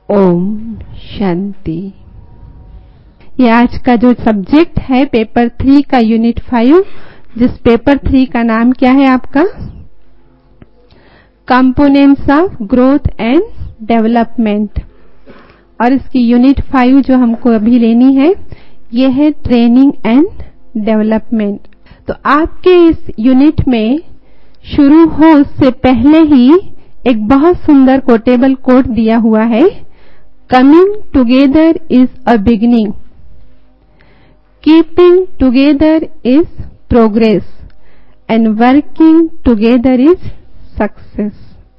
ओम शांति। ये आज का जो सब्जेक्ट है पेपर 3 का यूनिट 5, जिस पेपर 3 का नाम क्या है आपका? Components of growth and development. और इसकी यूनिट 5 जो हमको अभी लेनी है ये है ट्रेनिंग एंड डेवलपमेंट। तो आपके इस यूनिट में शुरू हो उससे पहले ही एक बहुत सुंदर कोटेबल कोट दिया हुआ है, coming together is a beginning, keeping together is progress and working together is success.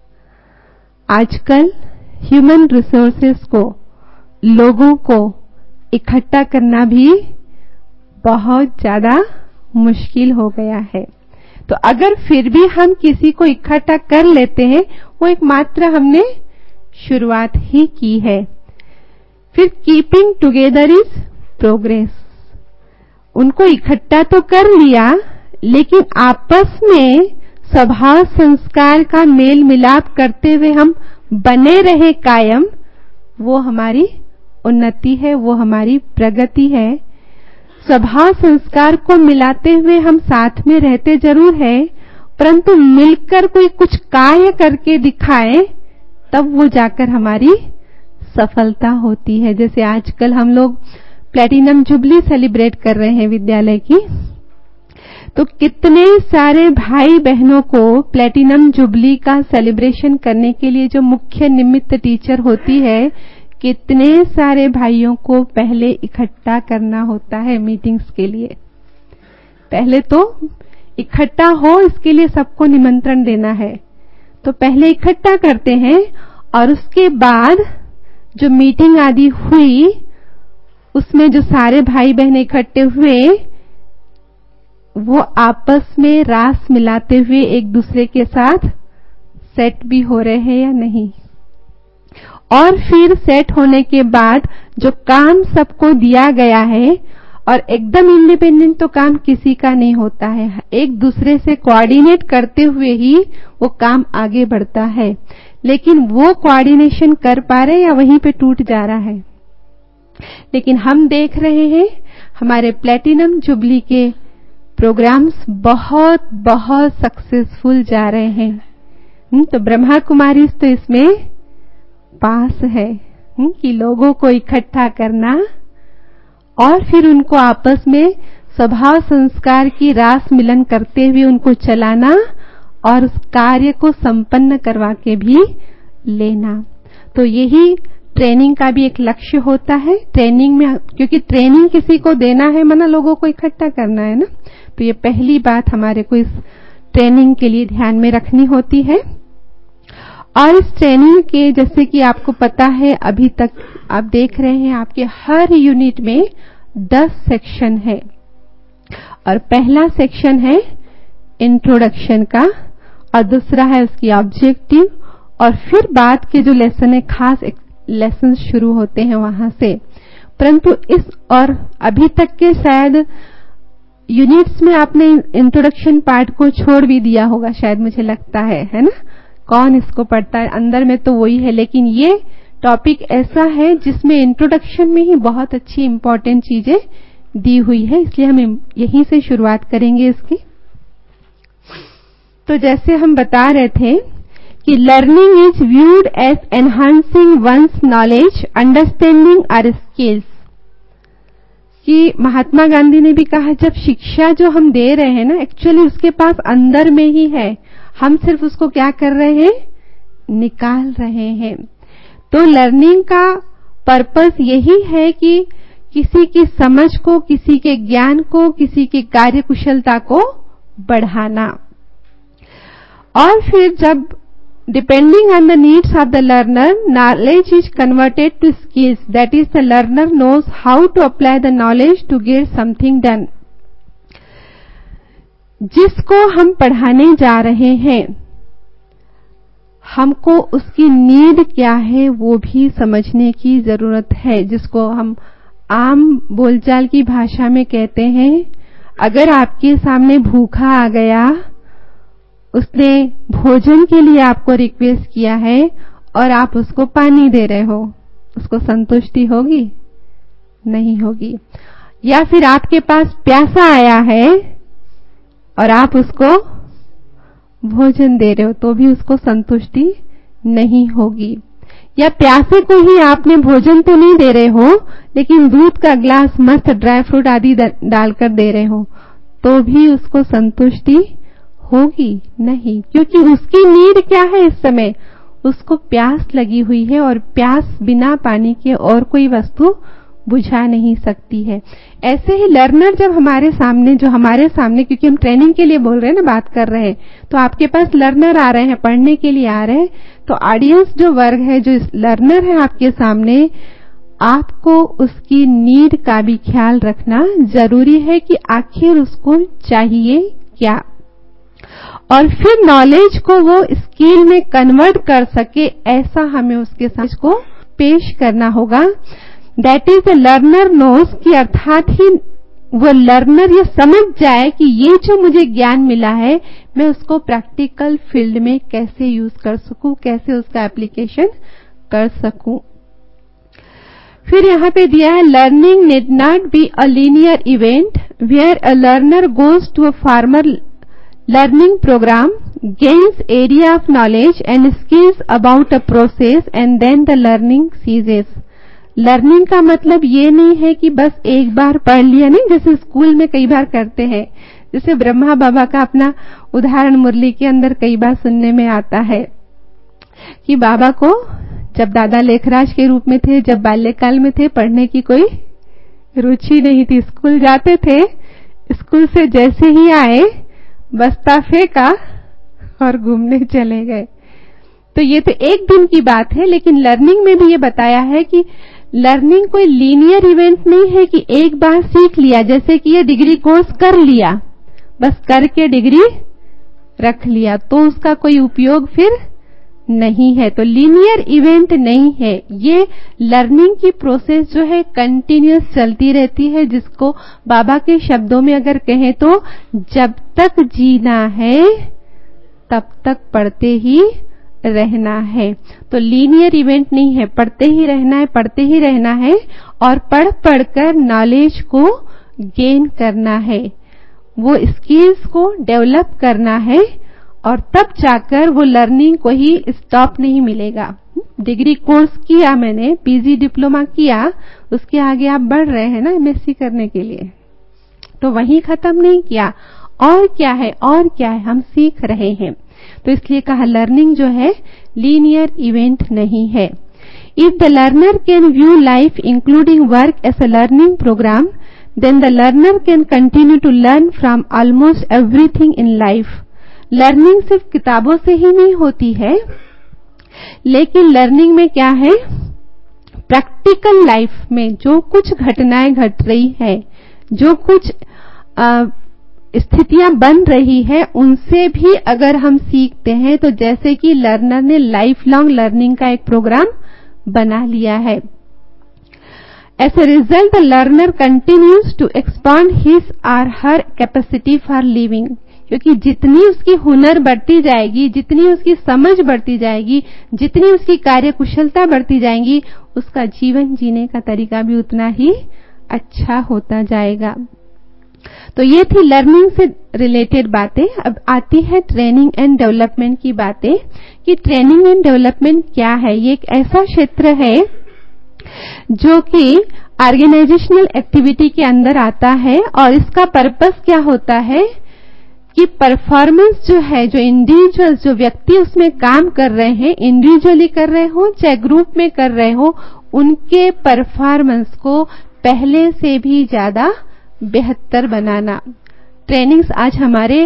आजकल ह्यूमन रिसोर्सेस को, लोगों को इकट्ठा करना भी बहुत ज्यादा मुश्किल हो गया है। तो अगर फिर भी हम किसी को इकट्ठा कर लेते हैं, वो एक मात्र हमने शुरुआत ही की है। फिर कीपिंग टुगेदर इज प्रोग्रेस। उनको इकट्ठा तो कर लिया, लेकिन आपस में स्वभाव संस्कार का मेल मिलाप करते हुए हम बने रहे कायम, वो हमारी उन्नति है, वो हमारी प्रगति है। स्वभाव संस्कार को मिलाते हुए हम साथ में रहते जरूर है, परंतु मिलकर कोई कुछ कार्य करके दिखाए तब वो जाकर हमारी सफलता होती है। जैसे आजकल हम लोग प्लैटिनम जुबली सेलिब्रेट कर रहे हैं विद्यालय की, तो कितने सारे भाई बहनों को प्लैटिनम जुबली का सेलिब्रेशन करने के लिए जो मुख्य निमित्त टीचर होती है, कितने सारे भाइयों को पहले इकट्ठा करना होता है मीटिंग्स के लिए। पहले तो इकट्ठा हो इसके लिए सबको निमंत्रण देना है, तो पहले इकट्ठा करते हैं और उसके बाद जो मीटिंग आदि हुई उसमें जो सारे भाई बहन इकट्ठे हुए वो आपस में रास मिलाते हुए एक दूसरे के साथ सेट भी हो रहे हैं या नहीं। और फिर सेट होने के बाद जो काम सबको दिया गया है, और एकदम इंडिपेंडेंट तो काम किसी का नहीं होता है, एक दूसरे से कोऑर्डिनेट करते हुए ही वो काम आगे बढ़ता है। लेकिन वो कोऑर्डिनेशन कर पा रहे या वहीं पे टूट जा रहा है। लेकिन हम देख रहे हैं हमारे प्लैटिनम जुबली के प्रोग्राम्स बहुत बहुत सक्सेसफुल जा रहे हैं। तो ब्रह्मा कुमारी तो इसमें पास है कि लोगों को इकट्ठा करना और फिर उनको आपस में स्वभाव संस्कार की रास मिलन करते हुए उनको चलाना और उस कार्य को संपन्न करवा के भी लेना। तो यही ट्रेनिंग का भी एक लक्ष्य होता है। ट्रेनिंग में, क्योंकि ट्रेनिंग किसी को देना है माना लोगों को इकट्ठा करना है ना, तो ये पहली बात हमारे को इस ट्रेनिंग के लिए ध्यान में रखनी होती है। और इस ट्रेनिंग के, जैसे कि आपको पता है, अभी तक आप देख रहे हैं आपके हर यूनिट में 10 सेक्शन है। और पहला सेक्शन है इंट्रोडक्शन का, और दूसरा है उसकी ऑब्जेक्टिव, और फिर बाद के जो लेसन है, खास लेसन शुरू होते हैं वहां से। परंतु इस और अभी तक के शायद यूनिट्स में आपने इंट्रोडक्शन पार्ट को छोड़ भी दिया होगा शायद, मुझे लगता है ना। कौन इसको पढ़ता है? अंदर में तो वही है, लेकिन ये टॉपिक ऐसा है जिसमें इंट्रोडक्शन में ही बहुत अच्छी इंपॉर्टेंट चीजें दी हुई है, इसलिए हम यहीं से शुरुआत करेंगे इसकी। तो जैसे हम बता रहे थे कि learning is viewed as enhancing one's knowledge, understanding our skills. कि महात्मा गांधी ने भी कहा, जब शिक्षा जो हम दे रहे हैं ना, एक्चुअली उसके पास अंदर में ही है, हम सिर्फ उसको क्या कर रहे हैं, निकाल रहे हैं। तो लर्निंग का पर्पस यही है कि किसी की समझ को, किसी के ज्ञान को, किसी की कार्य कुशलता को बढ़ाना। और फिर जब depending on the needs of the learner, knowledge is converted to skills, that is the learner knows how to apply the knowledge to get something done. जिसको हम पढ़ाने जा रहे हैं, हमको उसकी नीड क्या है वो भी समझने की जरूरत है। जिसको हम आम बोलचाल की भाषा में कहते हैं, अगर आपके सामने भूखा आ गया, उसने भोजन के लिए आपको रिक्वेस्ट किया है और आप उसको पानी दे रहे हो, उसको संतुष्टि होगी? नहीं होगी। या फिर आपके पास प्यासा आया है और आप उसको भोजन दे रहे हो तो भी उसको संतुष्टि नहीं होगी। या प्यासे को ही आपने भोजन तो नहीं दे रहे हो, लेकिन दूध का ग्लास मस्त ड्राई फ्रूट आदि डालकर दे रहे हो तो भी उसको संतुष्टि होगी? नहीं, क्योंकि उसकी नीड क्या है इस समय? उसको प्यास लगी हुई है और प्यास बिना पानी के और कोई वस्तु बुझा नहीं सकती है। ऐसे ही लर्नर जब हमारे सामने क्योंकि हम ट्रेनिंग के लिए बोल रहे हैं ना, बात कर रहे हैं, तो आपके पास लर्नर आ रहे हैं, पढ़ने के लिए आ रहे हैं, तो ऑडियंस जो वर्ग है, जो लर्नर है आपके सामने, आपको उसकी नीड का भी ख्याल रखना जरूरी है कि आखिर उसको चाहिए क्या, और फिर नॉलेज को वो स्किल में कन्वर्ट कर सके, ऐसा हमें उसके साथ को पेश करना होगा। That is the learner knows, कि अर्थात ही वो लर्नर ये समझ जाए कि ये जो मुझे ज्ञान मिला है मैं उसको प्रैक्टिकल फील्ड में कैसे यूज कर सकूं, कैसे उसका एप्लीकेशन कर सकूं। फिर यहाँ पे दिया है learning need not be a linear event where a learner goes to a formal learning program, gains area of knowledge and skills about a process and then the learning ceases। Learning का मतलब ये नहीं है कि बस एक बार पढ़ लिया, नहीं, जैसे स्कूल में कई बार करते हैं। जैसे ब्रह्मा बाबा का अपना उदाहरण मुरली के अंदर कई बार सुनने में आता है कि बाबा को जब दादा लेखराज के रूप में थे, जब बाल्यकाल में थे, पढ़ने की कोई रुचि नहीं थी। स्कूल जाते थे, स्कूल से जैसे ही आए बस्ता फेंका और घूमने चले गए। तो ये तो एक दिन की बात है, लेकिन लर्निंग में भी ये बताया है कि लर्निंग कोई लीनियर इवेंट नहीं है कि एक बार सीख लिया, जैसे कि ये डिग्री कोर्स कर लिया, बस करके डिग्री रख लिया तो उसका कोई उपयोग फिर नहीं है। तो लीनियर इवेंट नहीं है ये। लर्निंग की प्रोसेस जो है कंटिन्यूअस चलती रहती है, जिसको बाबा के शब्दों में अगर कहें तो जब तक जीना है तब तक पढ़ते ही रहना है। तो लीनियर इवेंट नहीं है, पढ़ते ही रहना है, पढ़ते ही रहना है और पढ़ पढ़कर नॉलेज को गेन करना है, वो स्किल्स को डेवलप करना है, और तब जाकर वो लर्निंग को ही स्टॉप नहीं मिलेगा। डिग्री कोर्स किया मैंने, पीजी डिप्लोमा किया, उसके आगे आप बढ़ रहे हैं ना एमएससी करने के लिए, तो वहीं खत्म नहीं किया, और क्या है और क्या है, हम सीख रहे हैं। तो इसलिए कहा लर्निंग जो है लीनियर इवेंट नहीं है। If the learner can view life including work as a learning program, then the learner can continue to learn from almost everything in life. लर्निंग सिर्फ किताबों से ही नहीं होती है, लेकिन लर्निंग में क्या है, प्रैक्टिकल लाइफ में जो कुछ घटनाएं घट रही है, जो कुछ स्थितियां बन रही है, उनसे भी अगर हम सीखते हैं, तो जैसे कि लर्नर ने लाइफ लॉन्ग लर्निंग का एक प्रोग्राम बना लिया है। As a result the learner continues to expand his और हर कैपेसिटी फॉर लिविंग, क्योंकि जितनी उसकी हुनर बढ़ती जाएगी, जितनी उसकी समझ बढ़ती जाएगी, जितनी उसकी कार्य कुशलता बढ़ती जाएगी, उसका जीवन जीने का तरीका भी उतना ही अच्छा होता जाएगा। तो ये थी लर्निंग से रिलेटेड बातें। अब आती है ट्रेनिंग एंड डेवलपमेंट की बातें, कि ट्रेनिंग एंड डेवलपमेंट क्या है। ये एक ऐसा क्षेत्र है जो कि ऑर्गेनाइजेशनल एक्टिविटी के अंदर आता है, और इसका पर्पस क्या होता है कि परफॉर्मेंस जो है, जो इंडिविजुअल्स, जो व्यक्ति उसमें काम कर रहे हैं, इंडिविजुअली कर रहे हो चाहे ग्रुप में कर रहे हो, उनके परफॉर्मेंस को पहले से भी ज्यादा बेहतर बनाना। ट्रेनिंग्स आज हमारे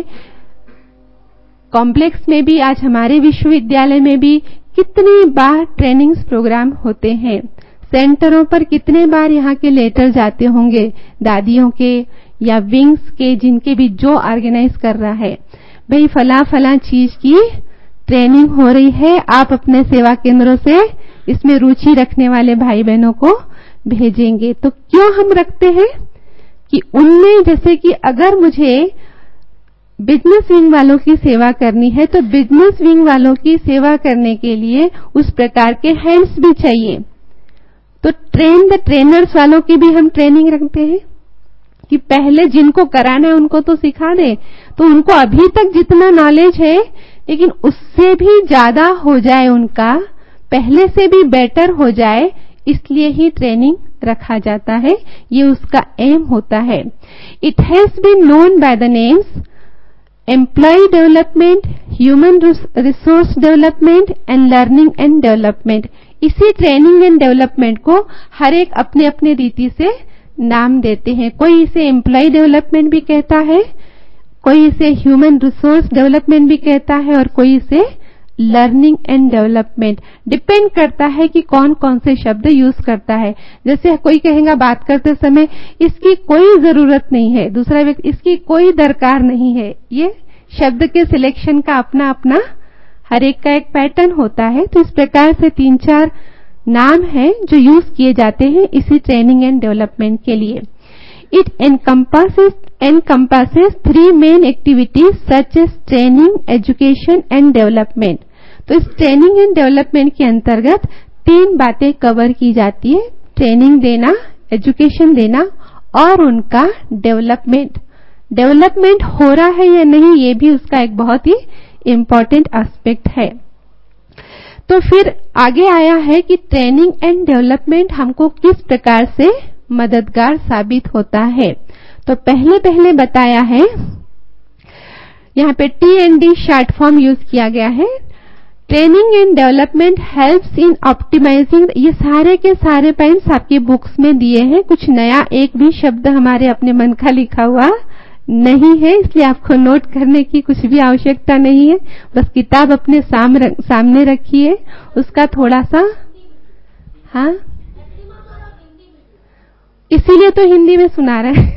कॉम्प्लेक्स में भी, आज हमारे विश्वविद्यालय में भी कितनी बार ट्रेनिंग्स प्रोग्राम होते हैं। सेंटरों पर कितने बार यहाँ के लेटर जाते होंगे दादियों के या विंग्स के, जिनके भी जो ऑर्गेनाइज कर रहा है, भाई फला फला चीज की ट्रेनिंग हो रही है, आप अपने सेवा केंद्रों से इसमें रुचि रखने वाले भाई बहनों को भेजेंगे। तो क्यों हम रखते हैं कि उनमें, जैसे कि अगर मुझे बिजनेस विंग वालों की सेवा करनी है, तो बिजनेस विंग वालों की सेवा करने के लिए उस प्रकार के हैंड्स भी चाहिए। तो ट्रेन द ट्रेनर्स वालों की भी हम ट्रेनिंग रखते हैं कि पहले जिनको कराना है उनको तो सिखा दे, तो उनको अभी तक जितना नॉलेज है लेकिन उससे भी ज्यादा हो जाए, उनका पहले से भी बेटर हो जाए, इसलिए ही ट्रेनिंग रखा जाता है। ये उसका एम होता है। It has been known by the names employ development, human resource development and learning and development. इसी ट्रेनिंग एंड डेवलपमेंट को हर एक अपने अपने रीति से नाम देते हैं। कोई इसे एम्प्लॉय डेवलपमेंट भी कहता है, कोई इसे ह्यूमन रिसोर्स डेवलपमेंट भी कहता है और कोई इसे लर्निंग एंड डेवलपमेंट। डिपेंड करता है कि कौन कौन से शब्द यूज करता है। जैसे कोई कहेगा बात करते समय इसकी कोई जरूरत नहीं है, दूसरा व्यक्ति इसकी कोई दरकार नहीं है। ये शब्द के सिलेक्शन का अपना अपना हर एक का एक पैटर्न होता है। तो इस प्रकार से 3-4 नाम हैं जो यूज किए जाते हैं इसी ट्रेनिंग एंड डेवलपमेंट के लिए। It encompasses 3 main activities such as training, education and development। तो इस ट्रेनिंग एंड डेवलपमेंट के अंतर्गत 3 बातें कवर की जाती है, ट्रेनिंग देना, एजुकेशन देना और उनका डेवलपमेंट। डेवलपमेंट हो रहा है या नहीं ये भी उसका एक बहुत ही इंपॉर्टेंट एस्पेक्ट है। तो फिर आगे आया है कि ट्रेनिंग एंड डेवलपमेंट हमको किस प्रकार से मददगार साबित होता है। तो पहले बताया है, यहाँ पे T&D शॉर्ट फॉर्म यूज किया गया है। Training and development helps in optimizing. ये सारे के सारे पॉइंट्स आपकी बुक्स में दिए हैं, कुछ नया एक भी शब्द हमारे अपने मन का लिखा हुआ नहीं है, इसलिए आपको नोट करने की कुछ भी आवश्यकता नहीं है। बस किताब अपने सामने रखिए, उसका थोड़ा सा, हाँ इसीलिए तो हिंदी में सुना रहे हैं।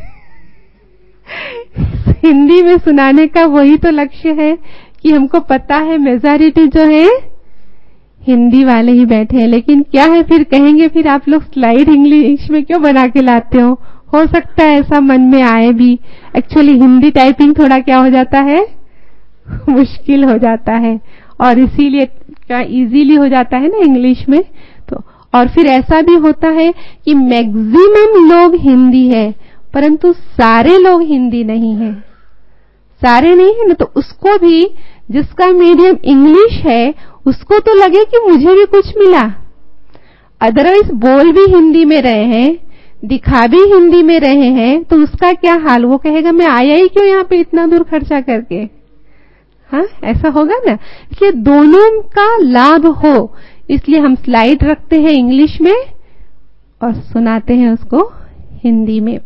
हिंदी में सुनाने का वही तो लक्ष्य है कि हमको पता है मेजॉरिटी जो है हिंदी वाले ही बैठे हैं, लेकिन क्या है फिर कहेंगे फिर आप लोग स्लाइड इंग्लिश में क्यों बना के लाते हो सकता है ऐसा मन में आए भी। एक्चुअली हिंदी टाइपिंग थोड़ा क्या हो जाता है, मुश्किल हो जाता है और इसीलिए क्या इजीली हो जाता है ना इंग्लिश में। तो और फिर ऐसा भी होता है कि मैक्सिमम लोग हिंदी है परंतु सारे लोग हिंदी नहीं है, सारे नहीं है ना, तो उसको भी जिसका मीडियम इंग्लिश है उसको तो लगे कि मुझे भी कुछ मिला। अदरवाइज बोल भी हिंदी में रहे हैं, दिखा भी हिंदी में रहे हैं, तो उसका क्या हाल, वो कहेगा मैं आया ही क्यों यहाँ पे इतना दूर खर्चा करके। हाँ ऐसा होगा ना, इसलिए दोनों का लाभ हो इसलिए हम स्लाइड रखते हैं इंग्लिश में और सुनाते हैं उसको हिंदी में।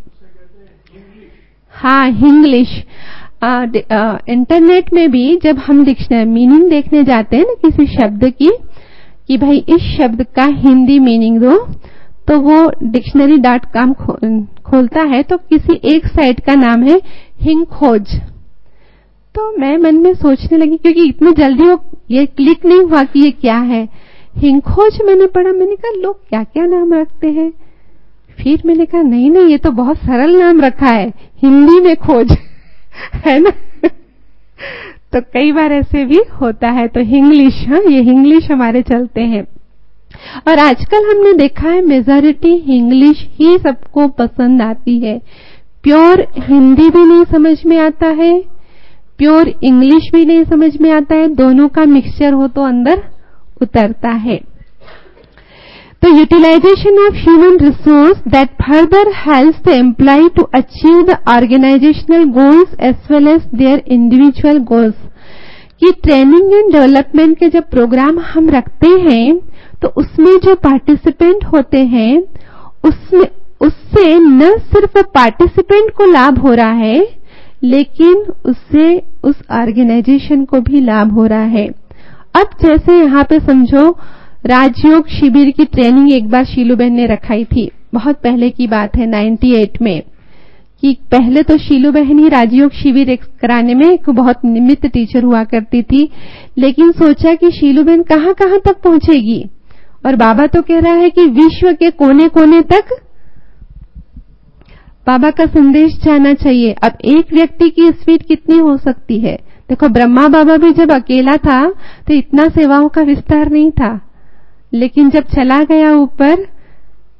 हाँ इंग्लिश। इंटरनेट में भी जब हम डिक्शनरी मीनिंग देखने जाते हैं ना किसी शब्द की, कि भाई इस शब्द का हिंदी मीनिंग दो, तो वो dictionary.com खोलता है तो किसी एक साइट का नाम है हिंखोज। तो मैं मन में सोचने लगी क्योंकि इतनी जल्दी वो ये क्लिक नहीं हुआ कि ये क्या है। हिंखोज मैंने पढ़ा, मैंने कहा लोग क्या क्या नाम रखते हैं। फिर मैंने कहा नहीं ये तो बहुत सरल नाम रखा है, हिंदी में खोज है ना। तो कई बार ऐसे भी होता है। तो हिंग्लिश, हाँ ये हिंग्लिश हमारे चलते हैं और आजकल हमने देखा है मेजॉरिटी इंग्लिश ही सबको पसंद आती है। प्योर हिंदी भी नहीं समझ में आता है, प्योर इंग्लिश भी नहीं समझ में आता है, दोनों का मिक्सचर हो तो अंदर उतरता है। तो utilization of human resource that further helps the employ to achieve the organizational goals as well as their individual goals. कि ट्रेनिंग एंड डेवलपमेंट के जब प्रोग्राम हम रखते हैं तो उसमें जो पार्टिसिपेंट होते हैं उससे न सिर्फ पार्टिसिपेंट को लाभ हो रहा है लेकिन उससे उस ऑर्गेनाइजेशन को भी लाभ हो रहा है। अब जैसे यहाँ पे समझो राजयोग शिविर की ट्रेनिंग एक बार शीलू बहन ने रखाई थी, बहुत पहले की बात है 98 में, कि पहले तो शीलू बहन ही राजयोग शिविर कराने में एक बहुत निमित्त टीचर हुआ करती थी, लेकिन सोचा कि शीलू बहन कहाँ कहाँ तक पहुंचेगी और बाबा तो कह रहा है कि विश्व के कोने कोने तक बाबा का संदेश जाना चाहिए। अब एक व्यक्ति की स्पीड कितनी हो सकती है। देखो ब्रह्मा बाबा भी जब अकेला था तो इतना सेवाओं का विस्तार नहीं था, लेकिन जब चला गया ऊपर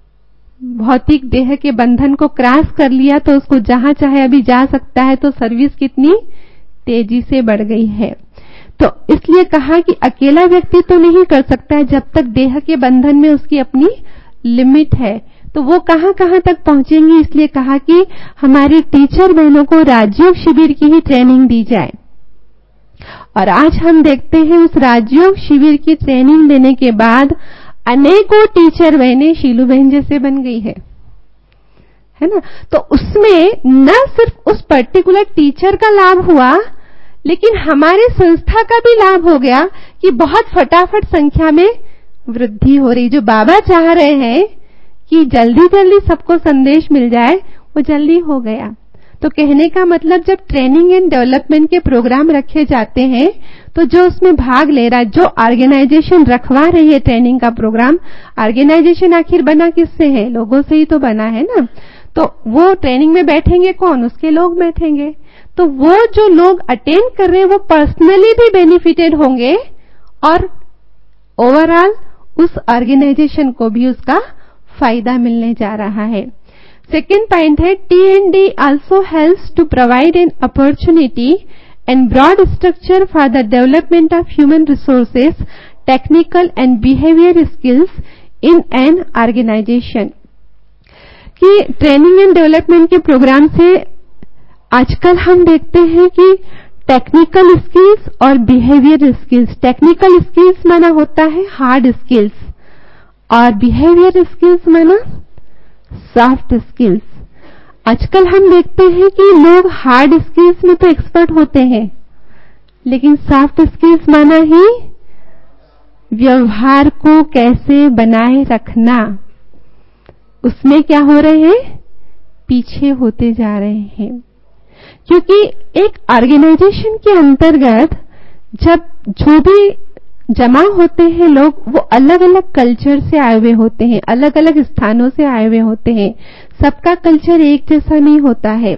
भौतिक देह के बंधन को क्रॉस कर लिया तो उसको जहां चाहे अभी जा सकता है। तो सर्विस कितनी तेजी से बढ़ गई है। तो इसलिए कहा कि अकेला व्यक्ति तो नहीं कर सकता है जब तक देह के बंधन में उसकी अपनी लिमिट है। तो वो कहां कहां तक पहुंचेंगी, इसलिए कहा कि हमारी टीचर बहनों को राजयोग शिविर की ही ट्रेनिंग दी जाए। और आज हम देखते हैं उस राजयोग शिविर की ट्रेनिंग लेने के बाद अनेकों टीचर बहनें शीलू बहन जैसे बन गई है ना। तो उसमें न सिर्फ उस पर्टिकुलर टीचर का लाभ हुआ, लेकिन हमारे संस्था का भी लाभ हो गया कि बहुत फटाफट संख्या में वृद्धि हो रही। जो बाबा चाह रहे हैं कि जल्दी जल्दी सबको संदेश मिल जाए, वो जल्दी हो गया। तो कहने का मतलब जब ट्रेनिंग एंड डेवलपमेंट के प्रोग्राम रखे जाते हैं तो जो उसमें भाग ले रहा है, जो ऑर्गेनाइजेशन रखवा रही है ट्रेनिंग का प्रोग्राम, ऑर्गेनाइजेशन आखिर बना किससे है? लोगों से ही तो बना है ना। तो वो ट्रेनिंग में बैठेंगे कौन? उसके लोग बैठेंगे। तो वो जो लोग अटेंड कर रहे हैं वो पर्सनली भी बेनिफिटेड होंगे और ओवरऑल उस ऑर्गेनाइजेशन को भी उसका फायदा मिलने जा रहा है। सेकेंड पॉइंट है T&D also helps to provide an opportunity and broad structure for the development of human resources, technical and behavior skills in an organization। कि ट्रेनिंग एंड डेवलपमेंट के प्रोग्राम से आजकल हम देखते हैं कि टेक्निकल स्किल्स और बिहेवियर स्किल्स, टेक्निकल स्किल्स माना होता है हार्ड स्किल्स और बिहेवियर स्किल्स माना सॉफ्ट स्किल्स। आजकल हम देखते हैं कि लोग हार्ड स्किल्स में तो एक्सपर्ट होते हैं, लेकिन सॉफ्ट स्किल्स माना ही व्यवहार को कैसे बनाए रखना, उसमें क्या हो रहे हैं? पीछे होते जा रहे हैं। क्योंकि एक ऑर्गेनाइजेशन के अंतर्गत जब जो भी जमा होते हैं लोग, वो अलग अलग कल्चर से आए हुए होते हैं, अलग अलग स्थानों से आए हुए होते हैं। सबका कल्चर एक जैसा नहीं होता है।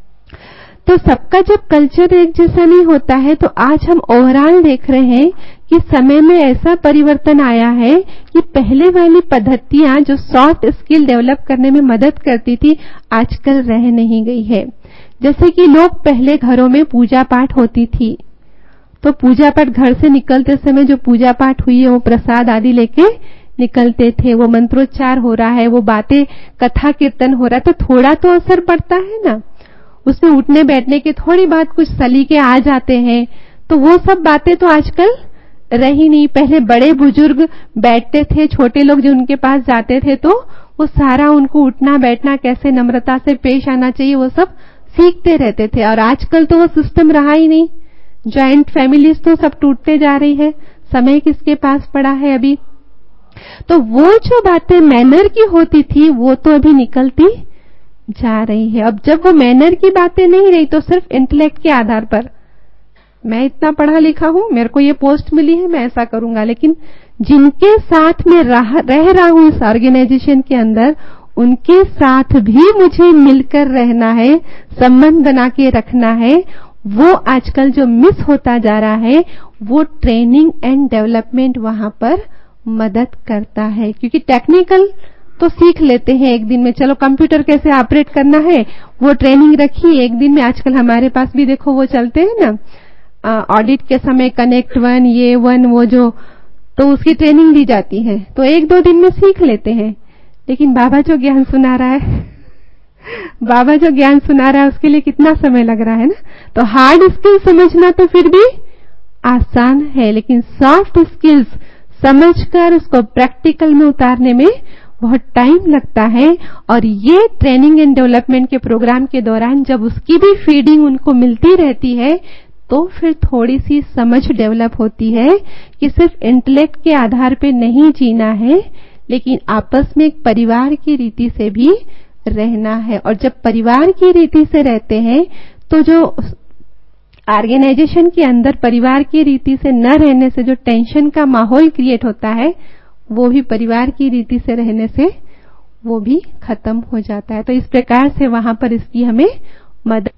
तो सबका जब कल्चर एक जैसा नहीं होता है तो आज हम ओवरऑल देख रहे हैं कि समय में ऐसा परिवर्तन आया है कि पहले वाली पद्धतियां जो सॉफ्ट स्किल डेवलप करने में मदद करती थी, आजकल रह नहीं गई है। जैसे कि लोग पहले घरों में पूजा पाठ होती थी, तो पूजा पाठ घर से निकलते समय जो पूजा पाठ हुई है वो प्रसाद आदि लेके निकलते थे। वो मंत्रोच्चार हो रहा है, वो बातें कथा कीर्तन हो रहा है, तो थोड़ा तो असर पड़ता है ना। उसमें उठने बैठने के थोड़ी बात कुछ सलीके आ जाते हैं। तो वो सब बातें तो आजकल रही नहीं। पहले बड़े बुजुर्ग बैठते थे, छोटे लोग जो उनके पास जाते थे तो वो सारा उनको उठना बैठना, कैसे नम्रता से पेश आना चाहिए, वो सब सीखते रहते थे। और आजकल तो वो सिस्टम रहा ही नहीं। जॉइंट फैमिलीज तो सब टूटते जा रही है, समय किसके पास पड़ा है अभी। तो वो जो बातें मैनर की होती थी वो तो अभी निकलती जा रही है। अब जब वो मैनर की बातें नहीं रही तो सिर्फ इंटेलेक्ट के आधार पर, मैं इतना पढ़ा लिखा हूं, मेरे को ये पोस्ट मिली है, मैं ऐसा करूंगा। लेकिन जिनके साथ में रह रहा हूं इस ऑर्गेनाइजेशन के अंदर, उनके साथ भी मुझे मिलकर रहना है, संबंध बना के रखना है। वो आजकल जो मिस होता जा रहा है, वो ट्रेनिंग एंड डेवलपमेंट वहां पर मदद करता है। क्योंकि टेक्निकल तो सीख लेते हैं एक दिन में, चलो कंप्यूटर कैसे ऑपरेट करना है वो ट्रेनिंग रखी एक दिन में। आजकल हमारे पास भी देखो वो चलते हैं ना, ऑडिट के समय कनेक्ट 1 ये 1 वो जो, तो उसकी ट्रेनिंग दी जाती है, तो 1-2 दिन में सीख लेते हैं। लेकिन बाबा जो ज्ञान सुना रहा है बाबा जो ज्ञान सुना रहा है उसके लिए कितना समय लग रहा है ना। तो हार्ड स्किल समझना तो फिर भी आसान है, लेकिन सॉफ्ट स्किल्स समझकर उसको प्रैक्टिकल में उतारने में बहुत टाइम लगता है। और ये ट्रेनिंग एंड डेवलपमेंट के प्रोग्राम के दौरान जब उसकी भी फीडिंग उनको मिलती रहती है तो फिर थोड़ी सी समझ डेवलप होती है कि सिर्फ इंटेलेक्ट के आधार पे नहीं जीना है, लेकिन आपस में एक परिवार की रीति से भी रहना है। और जब परिवार की रीति से रहते हैं तो जो ऑर्गेनाइजेशन के अंदर परिवार की रीति से न रहने से जो टेंशन का माहौल क्रिएट होता है, वो भी परिवार की रीति से रहने से वो भी खत्म हो जाता है। तो इस प्रकार से वहां पर इसकी हमें मदद।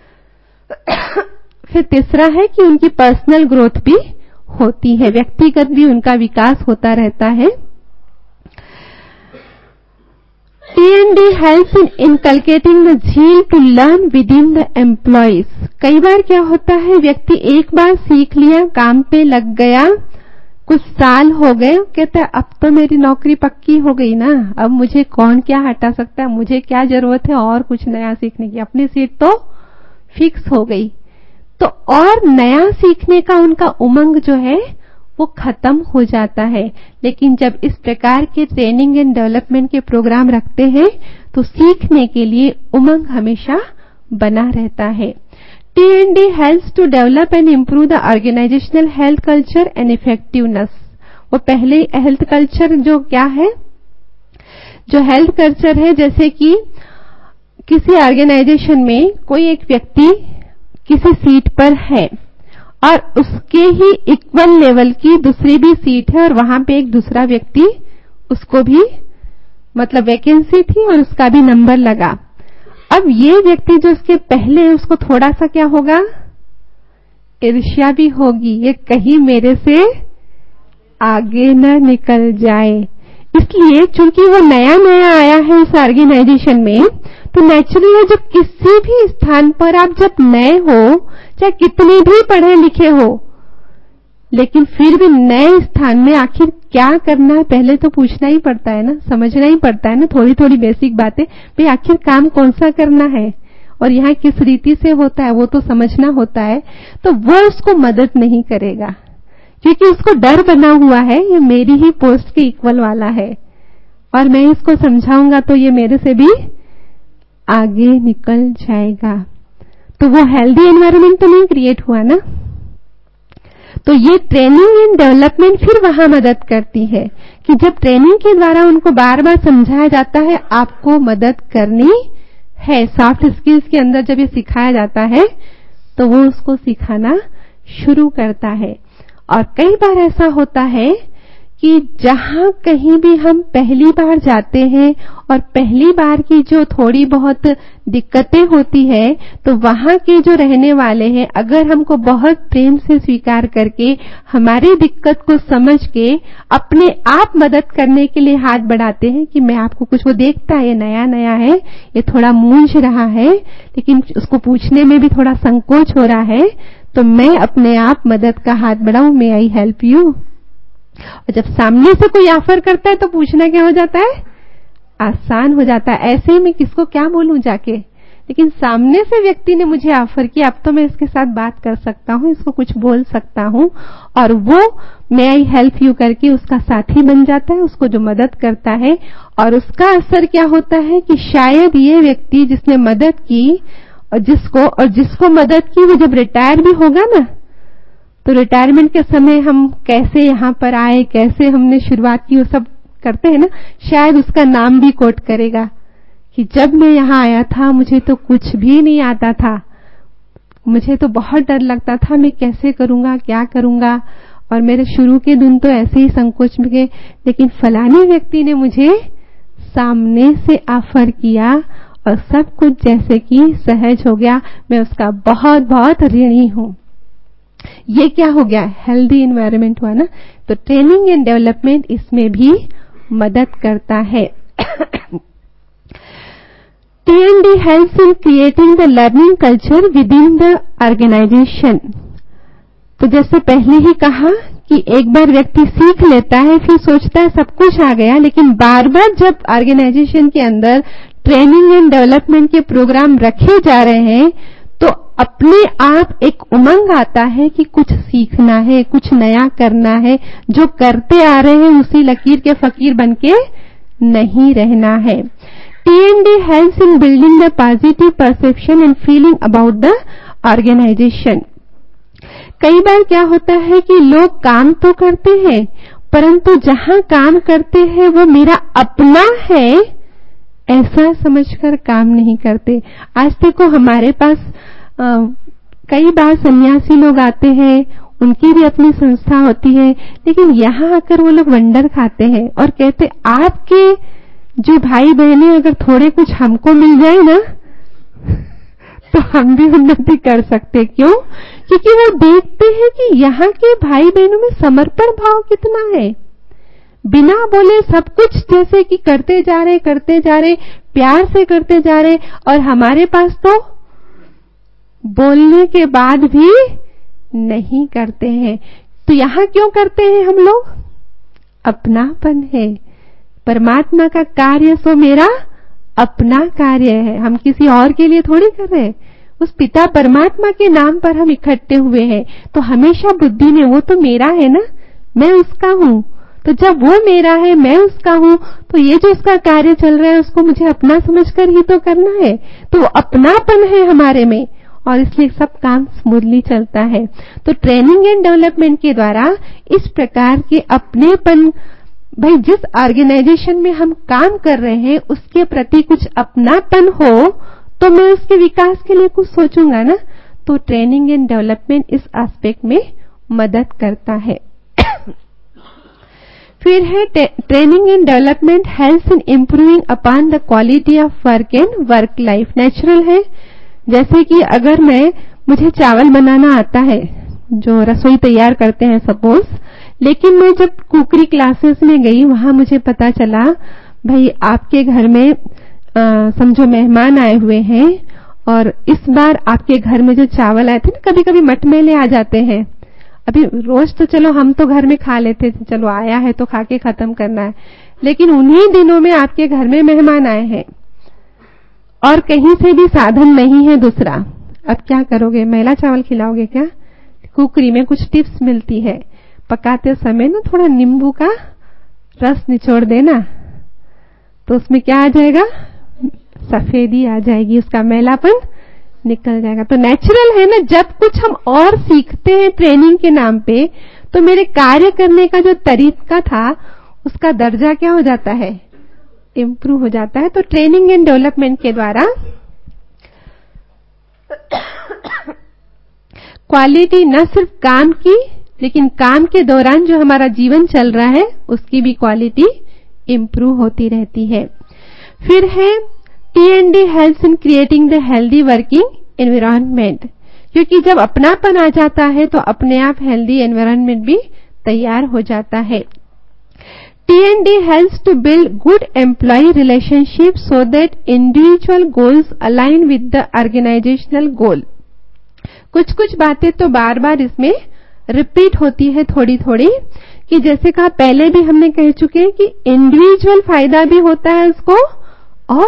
फिर तीसरा है कि उनकी पर्सनल ग्रोथ भी होती है, व्यक्तिगत भी उनका विकास होता रहता है। T&D helps in inculcating the zeal to learn within the employees. कई बार क्या होता है, व्यक्ति एक बार सीख लिया, काम पे लग गया, कुछ साल हो गए, कहते हैं अब तो मेरी नौकरी पक्की हो गई ना, अब मुझे कौन क्या हटा सकता है, मुझे क्या जरूरत है और कुछ नया सीखने की, अपनी सीट तो फिक्स हो गई। तो और नया सीखने का उनका उमंग जो है वो खत्म हो जाता है। लेकिन जब इस प्रकार के ट्रेनिंग एंड डेवलपमेंट के प्रोग्राम रखते हैं तो सीखने के लिए उमंग हमेशा बना रहता है। T&D helps to develop and improve the organizational health culture and effectiveness. वो पहले हेल्थ कल्चर जो क्या है, जो हेल्थ कल्चर है, जैसे कि किसी ऑर्गेनाइजेशन में कोई एक व्यक्ति किसी सीट पर है और उसके ही इक्वल लेवल की दूसरी भी सीट है और वहां पे एक दूसरा व्यक्ति, उसको भी मतलब वैकेंसी थी और उसका भी नंबर लगा। अब ये व्यक्ति जो उसके पहले, उसको थोड़ा सा क्या होगा, ईर्ष्या भी होगी, ये कहीं मेरे से आगे न निकल जाए। इसलिए चूंकि वो नया नया आया है इस ऑर्गेनाइजेशन में, तो नेचुरली है जब किसी भी स्थान पर आप जब नए हो, चाहे कितने भी पढ़े लिखे हो, लेकिन फिर भी नए स्थान में आखिर क्या करना है पहले तो पूछना ही पड़ता है ना, समझना ही पड़ता है ना, थोड़ी थोड़ी बेसिक बातें, भाई आखिर काम कौन सा करना है और यहाँ किस रीति से होता है वो तो समझना होता है। तो वो उसको मदद नहीं करेगा क्योंकि उसको डर बना हुआ है, ये मेरी ही पोस्ट के इक्वल वाला है और मैं इसको समझाऊंगा तो ये मेरे से भी आगे निकल जाएगा। तो वो हेल्दी एनवायरनमेंट तो नहीं क्रिएट हुआ ना। तो ये ट्रेनिंग एंड डेवलपमेंट फिर वहां मदद करती है कि जब ट्रेनिंग के द्वारा उनको बार बार समझाया जाता है आपको मदद करनी है, सॉफ्ट स्किल्स के अंदर जब ये सिखाया जाता है तो वो उसको सिखाना शुरू करता है। और कई बार ऐसा होता है कि जहां कहीं भी हम पहली बार जाते हैं और पहली बार की जो थोड़ी बहुत दिक्कतें होती है, तो वहां के जो रहने वाले हैं अगर हमको बहुत प्रेम से स्वीकार करके हमारी दिक्कत को समझ के अपने आप मदद करने के लिए हाथ बढ़ाते हैं कि मैं आपको कुछ, वो देखता है ये नया नया है, ये थोड़ा मूंझ रहा है, लेकिन उसको पूछने में भी थोड़ा संकोच हो रहा है, तो मैं अपने आप मदद का हाथ बढ़ाऊं, मे आई हेल्प यू। और जब सामने से कोई ऑफर करता है तो पूछना क्या हो जाता है, आसान हो जाता है। ऐसे ही मैं किसको क्या बोलूं जाके, लेकिन सामने से व्यक्ति ने मुझे ऑफर किया, अब तो मैं इसके साथ बात कर सकता हूं, इसको कुछ बोल सकता हूं, और वो मे आई हेल्प यू करके उसका साथी बन जाता है, उसको जो मदद करता है। और उसका असर क्या होता है कि शायद ये व्यक्ति जिसने मदद की और जिसको मदद की वो जब रिटायर भी होगा ना, तो रिटायरमेंट के समय हम कैसे यहाँ पर आए, कैसे हमने शुरुआत की, वो सब करते हैं ना, शायद उसका नाम भी कोट करेगा कि जब मैं यहाँ आया था मुझे तो कुछ भी नहीं आता था, मुझे तो बहुत डर लगता था मैं कैसे करूंगा, क्या करूंगा, और मेरे शुरू के दिन तो ऐसे ही संकोच में गए, लेकिन फलाने व्यक्ति ने मुझे सामने से ऑफर किया और सब कुछ जैसे कि सहज हो गया, मैं उसका बहुत बहुत ऋणी हूं। ये क्या हो गया, हेल्दी एनवायरनमेंट हुआ ना। तो ट्रेनिंग एंड डेवलपमेंट इसमें भी मदद करता है। T&D helps in creating the learning culture within the organization. तो जैसे पहले ही कहा कि एक बार व्यक्ति सीख लेता है फिर सोचता है सब कुछ आ गया, लेकिन बार बार जब ऑर्गेनाइजेशन के अंदर ट्रेनिंग एंड डेवलपमेंट के प्रोग्राम रखे जा रहे हैं तो अपने आप एक उमंग आता है कि कुछ सीखना है, कुछ नया करना है, जो करते आ रहे हैं उसी लकीर के फकीर बनके नहीं रहना है। T&D helps in building the positive perception and feeling about the organization. कई बार क्या होता है कि लोग काम तो करते हैं परंतु जहां काम करते हैं वो मेरा अपना है ऐसा समझकर काम नहीं करते। आज देखो हमारे पास कई बार सन्यासी लोग आते हैं, उनकी भी अपनी संस्था होती है, लेकिन यहाँ आकर वो लोग वंडर खाते हैं और कहते आपके जो भाई बहनें अगर थोड़े कुछ हमको मिल जाए ना तो हम भी उन्नति कर सकते। क्यों? क्योंकि वो देखते हैं कि यहाँ के भाई बहनों में समर्पण भाव कितना है। बिना बोले सब कुछ जैसे कि करते जा रहे, प्यार से करते जा रहे, और हमारे पास तो बोलने के बाद भी नहीं करते हैं। तो यहां क्यों करते हैं हम लोग? अपनापन है। परमात्मा का कार्य सो मेरा अपना कार्य है, हम किसी और के लिए थोड़ी कर रहे हैं। उस पिता परमात्मा के नाम पर हम इकट्ठे हुए हैं, तो हमेशा बुद्धि में वो तो मेरा है ना, मैं उसका हूं। तो जब वो मेरा है, मैं उसका हूं, तो ये जो उसका कार्य चल रहा है उसको मुझे अपना समझकर ही तो करना है। तो अपनापन है हमारे में, और इसलिए सब काम स्मूथली चलता है। तो ट्रेनिंग एंड डेवलपमेंट के द्वारा इस प्रकार के अपनेपन, भाई जिस ऑर्गेनाइजेशन में हम काम कर रहे हैं उसके प्रति कुछ अपनापन हो, तो मैं उसके विकास के लिए कुछ सोचूंगा ना। तो ट्रेनिंग एंड डेवलपमेंट इस एस्पेक्ट में मदद करता है। फिर है training and development helps in improving upon the quality of work and work life. Natural है, जैसे कि अगर मुझे चावल बनाना आता है, जो रसोई तैयार करते हैं सपोज, लेकिन मैं जब कुकरी क्लासेस में गई, वहां मुझे पता चला भाई आपके घर में समझो मेहमान आए हुए हैं, और इस बार आपके घर में जो चावल आए थे ना, कभी कभी मटमैले आ जाते हैं। अभी रोज तो चलो हम तो घर में खा लेते थे, चलो आया है तो खा के खत्म करना है, लेकिन उन्हीं दिनों में आपके घर में मेहमान आए हैं और कहीं से भी साधन नहीं है दूसरा। अब क्या करोगे? मैला चावल खिलाओगे क्या? कुकरी में कुछ टिप्स मिलती है, पकाते समय ना थोड़ा नींबू का रस निचोड़ देना, तो उसमें क्या आ जाएगा? सफेदी आ जाएगी, उसका मैलापन निकल जाएगा। तो नेचुरल है ना, जब कुछ हम और सीखते हैं ट्रेनिंग के नाम पे, तो मेरे कार्य करने का जो तरीका था उसका दर्जा क्या हो जाता है? इम्प्रूव हो जाता है। तो ट्रेनिंग एंड डेवलपमेंट के द्वारा क्वालिटी न सिर्फ काम की, लेकिन काम के दौरान जो हमारा जीवन चल रहा है उसकी भी क्वालिटी इम्प्रूव होती रहती है। फिर है T&D helps in creating the healthy working environment, क्योंकि जब अपनापन आ जाता है तो अपने आप हेल्दी एनवायरनमेंट भी तैयार हो जाता है। T&D helps to build good employee relationship so that individual goals align with the organizational goal। कुछ कुछ बातें तो बार बार इसमें रिपीट होती है थोड़ी थोड़ी, कि जैसे कहा पहले भी हमने कह चुके हैं कि इंडिविजुअल फायदा भी होता है उसको, और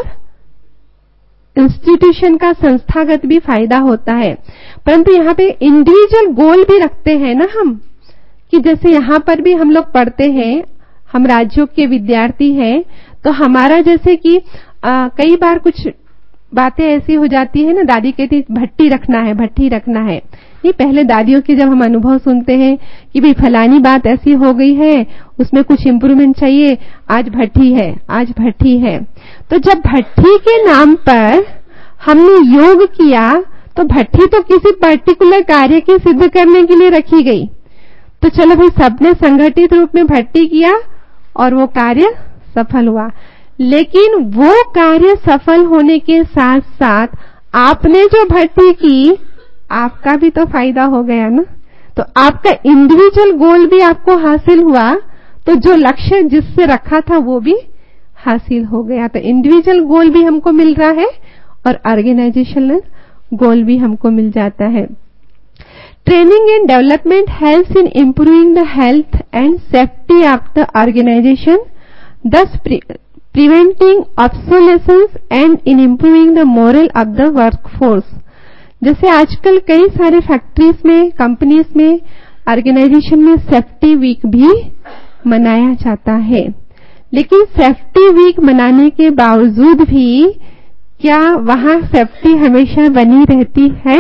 इंस्टीट्यूशन का संस्थागत भी फायदा होता है। परंतु यहाँ पे इंडिविजुअल गोल भी रखते हैं ना हम, कि जैसे यहाँ पर भी हम लोग पढ़ते हैं, हम राज्यों के विद्यार्थी हैं, तो हमारा जैसे कि कई बार कुछ बातें ऐसी हो जाती है ना, दादी कहती भट्टी रखना है, भट्टी रखना है। ये पहले दादियों के जब हम अनुभव सुनते हैं कि भाई फलानी बात ऐसी हो गई है, उसमें कुछ इम्प्रूवमेंट चाहिए, आज भट्टी है, आज भट्टी है। तो जब भट्टी के नाम पर हमने योग किया, तो भट्टी तो किसी पर्टिकुलर कार्य के सिद्ध करने के लिए रखी गई। तो चलो भाई सबने संगठित रूप में भट्टी किया और वो कार्य सफल हुआ, लेकिन वो कार्य सफल होने के साथ साथ आपने जो भट्टी की, आपका भी तो फायदा हो गया ना। तो आपका इंडिविजुअल गोल भी आपको हासिल हुआ, तो जो लक्ष्य जिससे रखा था वो भी हासिल हो गया। तो इंडिविजुअल गोल भी हमको मिल रहा है और ऑर्गेनाइजेशनल गोल भी हमको मिल जाता है। Training and development helps in improving the health and safety of the organization, thus preventing obsolescence and in improving the moral of the workforce। जैसे आजकल कई सारे फैक्ट्रीज में, कंपनीज में, ऑर्गेनाइजेशन में सेफ्टी वीक भी मनाया जाता है, लेकिन सेफ्टी वीक मनाने के बावजूद भी क्या वहां सेफ्टी हमेशा बनी रहती है?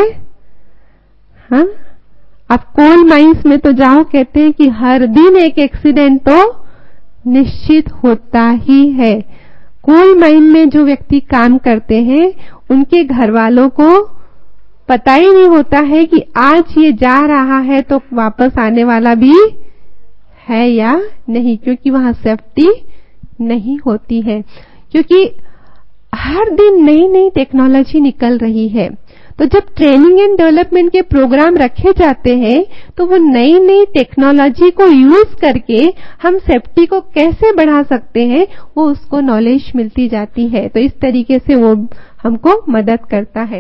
हाँ, आप कोल माइंस में तो जाओ, कहते हैं कि हर दिन एक एक्सीडेंट तो निश्चित होता ही है। कोल माइन में जो व्यक्ति काम करते हैं उनके घर वालों को पता ही नहीं होता है कि आज ये जा रहा है तो वापस आने वाला भी है या नहीं, क्योंकि वहां सेफ्टी नहीं होती है। क्योंकि हर दिन नई नई टेक्नोलॉजी निकल रही है, तो जब ट्रेनिंग एंड डेवलपमेंट के प्रोग्राम रखे जाते हैं तो वो नई नई टेक्नोलॉजी को यूज करके हम सेफ्टी को कैसे बढ़ा सकते हैं वो उसको नॉलेज मिलती जाती है। तो इस तरीके से वो हमको मदद करता है।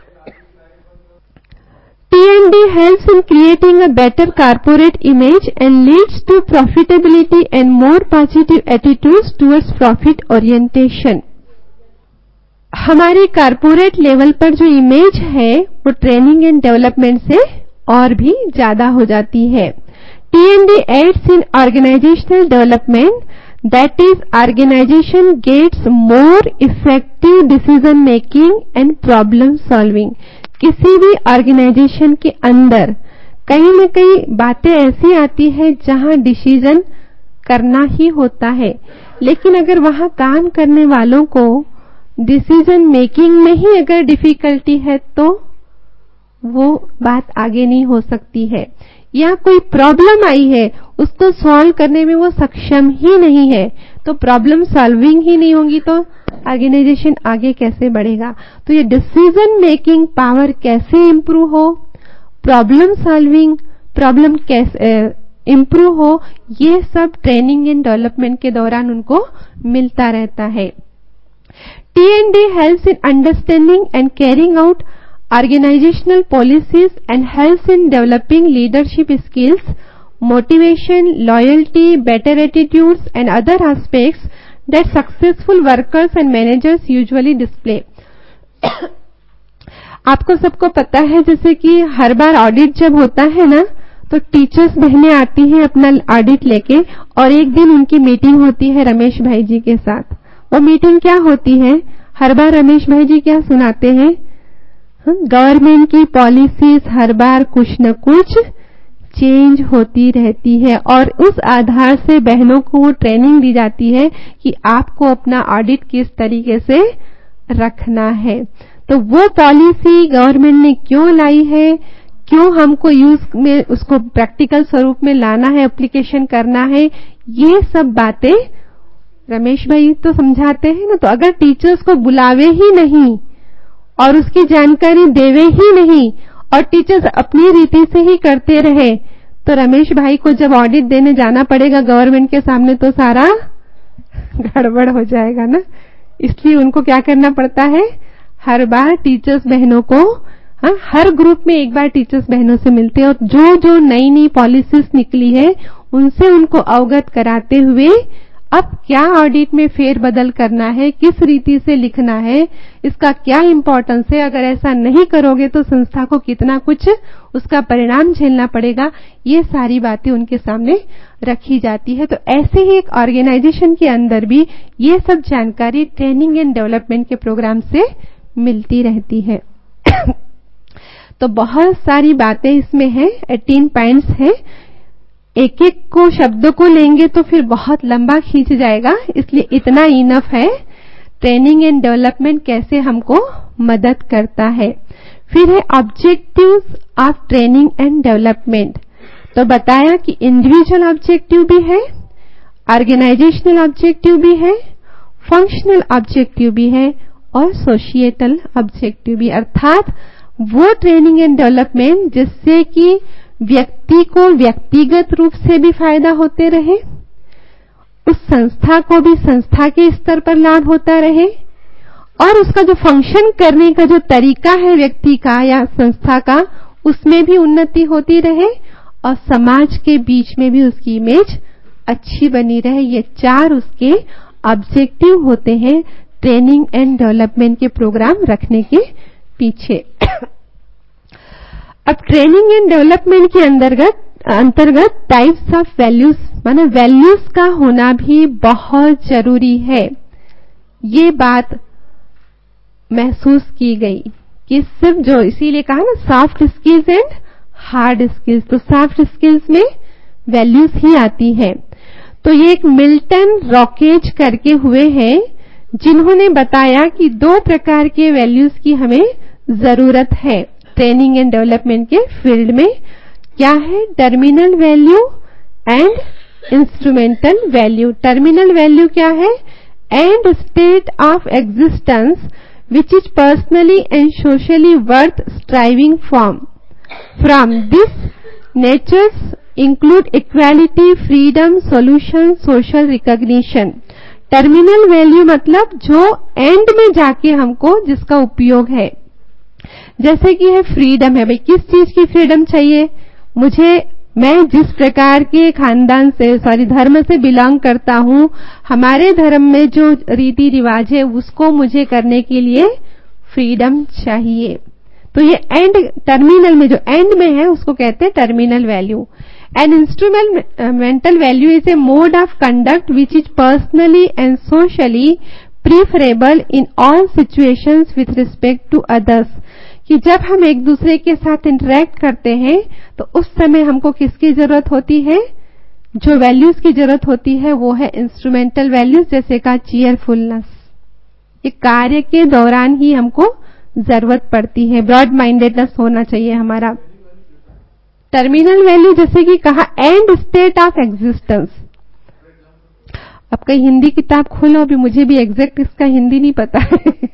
T&D helps in creating a better corporate image and leads to profitability and more positive attitudes towards profit orientation. हमारी कारपोरेट लेवल पर जो इमेज है वो ट्रेनिंग एंड डेवलपमेंट से और भी ज्यादा हो जाती है। T&D aids in organizational development, that is, organization gets more effective decision making and problem solving. किसी भी ऑर्गेनाइजेशन के अंदर कहीं न कहीं बातें ऐसी आती है जहां डिसीजन करना ही होता है, लेकिन अगर वहां काम करने वालों को डिसीजन मेकिंग में ही अगर डिफिकल्टी है तो वो बात आगे नहीं हो सकती है। या कोई प्रॉब्लम आई है उसको सॉल्व करने में वो सक्षम ही नहीं है, तो प्रॉब्लम सॉल्विंग ही नहीं होगी तो ऑर्गेनाइजेशन आगे कैसे बढ़ेगा। तो ये डिसीजन मेकिंग पावर कैसे इंप्रूव हो, प्रॉब्लम सॉल्विंग, प्रॉब्लम कैसे इंप्रूव हो, ये सब ट्रेनिंग एंड डेवलपमेंट के दौरान उनको मिलता रहता है। T&D helps in understanding and carrying out organizational policies and helps in developing leadership skills, motivation, loyalty, better attitudes and other aspects that successful workers and managers usually display. आपको सबको पता है जैसे कि हर बार ऑडिट जब होता है ना तो टीचर्स बहनें आती हैं अपना ऑडिट लेके और एक दिन उनकी मीटिंग होती है रमेश भाई जी के साथ। वो मीटिंग क्या होती है, हर बार रमेश भाई जी क्या सुनाते हैं, गवर्नमेंट की पॉलिसीज हर बार कुछ न कुछ चेंज होती रहती है और उस आधार से बहनों को वो ट्रेनिंग दी जाती है कि आपको अपना ऑडिट किस तरीके से रखना है। तो वो पॉलिसी गवर्नमेंट ने क्यों लाई है, क्यों हमको यूज में उसको प्रैक्टिकल स्वरूप में लाना है, एप्लीकेशन करना है, ये सब बातें रमेश भाई तो समझाते हैं ना। तो अगर टीचर्स को बुलावे ही नहीं और उसकी जानकारी देवे ही नहीं और टीचर्स अपनी रीति से ही करते रहे तो रमेश भाई को जब ऑडिट देने जाना पड़ेगा गवर्नमेंट के सामने तो सारा गड़बड़ हो जाएगा ना। इसलिए उनको क्या करना पड़ता है, हर बार टीचर्स बहनों को हर ग्रुप में एक बार टीचर्स बहनों से मिलते हैं और जो जो नई नई पॉलिसीज निकली है उनसे उनको अवगत कराते हुए अब क्या ऑडिट में फेरबदल करना है, किस रीति से लिखना है, इसका क्या इंपॉर्टेंस है, अगर ऐसा नहीं करोगे तो संस्था को कितना कुछ उसका परिणाम झेलना पड़ेगा, ये सारी बातें उनके सामने रखी जाती है। तो ऐसे ही एक ऑर्गेनाइजेशन के अंदर भी ये सब जानकारी ट्रेनिंग एंड डेवलपमेंट के प्रोग्राम से मिलती रहती है। तो बहुत सारी बातें इसमें हैं, 18 पॉइंट्स हैं। एक एक को शब्दों को लेंगे तो फिर बहुत लंबा खींच जाएगा, इसलिए इतना इनफ है। ट्रेनिंग एंड डेवलपमेंट कैसे हमको मदद करता है। फिर है objectives of training and development. तो बताया कि इंडिविजुअल ऑब्जेक्टिव भी है, ऑर्गेनाइजेशनल ऑब्जेक्टिव भी है, फंक्शनल ऑब्जेक्टिव भी है और सोशिएटल ऑब्जेक्टिव भी, अर्थात वो ट्रेनिंग एंड डेवलपमेंट जिससे कि व्यक्ति को व्यक्तिगत रूप से भी फायदा होते रहे, उस संस्था को भी संस्था के स्तर पर लाभ होता रहे और उसका जो फंक्शन करने का जो तरीका है व्यक्ति का या संस्था का उसमें भी उन्नति होती रहे और समाज के बीच में भी उसकी इमेज अच्छी बनी रहे। ये 4 उसके ऑब्जेक्टिव होते हैं ट्रेनिंग एंड डेवलपमेंट के प्रोग्राम रखने के पीछे। अब ट्रेनिंग एंड डेवलपमेंट के अंतर्गत टाइप्स ऑफ वैल्यूज, माने वैल्यूज का होना भी बहुत जरूरी है। ये बात महसूस की गई कि सिर्फ जो इसीलिए कहा ना soft skills and hard skills, तो सॉफ्ट स्किल्स में वैल्यूज ही आती है। तो ये एक मिल्टन रॉकेज करके हुए हैं जिन्होंने बताया कि 2 प्रकार के वैल्यूज की हमें जरूरत है ट्रेनिंग एंड डेवलपमेंट के फील्ड में। क्या है, terminal value and instrumental value. Terminal value क्या है, end state of existence which is personally and socially worth striving from. This natures include equality, freedom, solution, social recognition. Terminal value मतलब जो and में जाके हमको जिसका उपयोग है, जैसे कि है फ्रीडम है। भाई किस चीज की फ्रीडम चाहिए मुझे? मैं जिस प्रकार के खानदान से धर्म से बिलोंग करता हूं, हमारे धर्म में जो रीति रिवाज है उसको मुझे करने के लिए फ्रीडम चाहिए। तो ये एंड टर्मिनल में जो एंड में है उसको कहते हैं terminal value. An instrumental value is a mode of conduct which is personally and socially preferable in all situations with respect to others. कि जब हम एक दूसरे के साथ इंटरेक्ट करते हैं तो उस समय हमको किसकी जरूरत होती है? जो वैल्यूज की जरूरत होती है वो है इंस्ट्रूमेंटल वैल्यूज, जैसे का चीयरफुलनेस। ये कार्य के दौरान ही हमको जरूरत पड़ती है। ब्रॉड माइंडेडनेस होना चाहिए हमारा। टर्मिनल वैल्यू जैसे कि कहा एंड स्टेट ऑफ एग्जिस्टेंस। अब कहीं हिंदी किताब खोलो, अभी मुझे भी एग्जैक्ट इसका हिंदी नहीं पता है।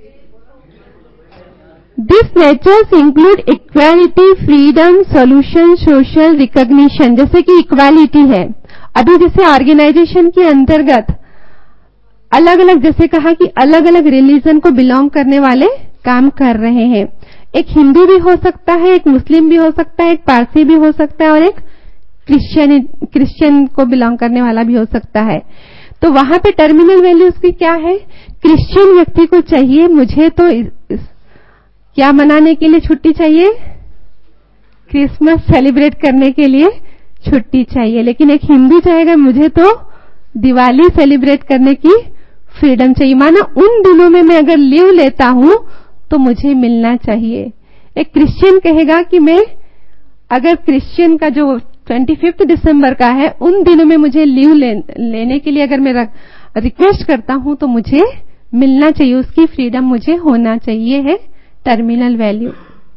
These natures include equality, freedom, solution, social recognition। जैसे कि इक्वालिटी है, अभी जैसे ऑर्गेनाइजेशन के अंतर्गत अलग अलग, जैसे कहा कि अलग अलग रिलीजन को बिलोंग करने वाले काम कर रहे हैं। एक हिंदू भी हो सकता है, एक मुस्लिम भी हो सकता है, एक पारसी भी हो सकता है और एक क्रिश्चियन को बिलोंग करने वाला भी हो सकता है। तो वहां पे टर्मिनल वैल्यू उसकी क्या है? क्रिश्चियन व्यक्ति को चाहिए मुझे तो क्या मनाने के लिए छुट्टी चाहिए? क्रिसमस सेलिब्रेट करने के लिए छुट्टी चाहिए। लेकिन एक हिंदू चाहेगा मुझे तो दिवाली सेलिब्रेट करने की फ्रीडम चाहिए। माना उन दिनों में मैं अगर लीव लेता हूं तो मुझे मिलना चाहिए। एक क्रिश्चियन कहेगा कि मैं अगर क्रिश्चियन का जो 25 दिसंबर का है उन दिनों में मुझे लीव लेने के लिए अगर मैं रिक्वेस्ट करता हूं तो मुझे मिलना चाहिए, उसकी फ्रीडम मुझे होना चाहिए। है टर्मिनल वैल्यू।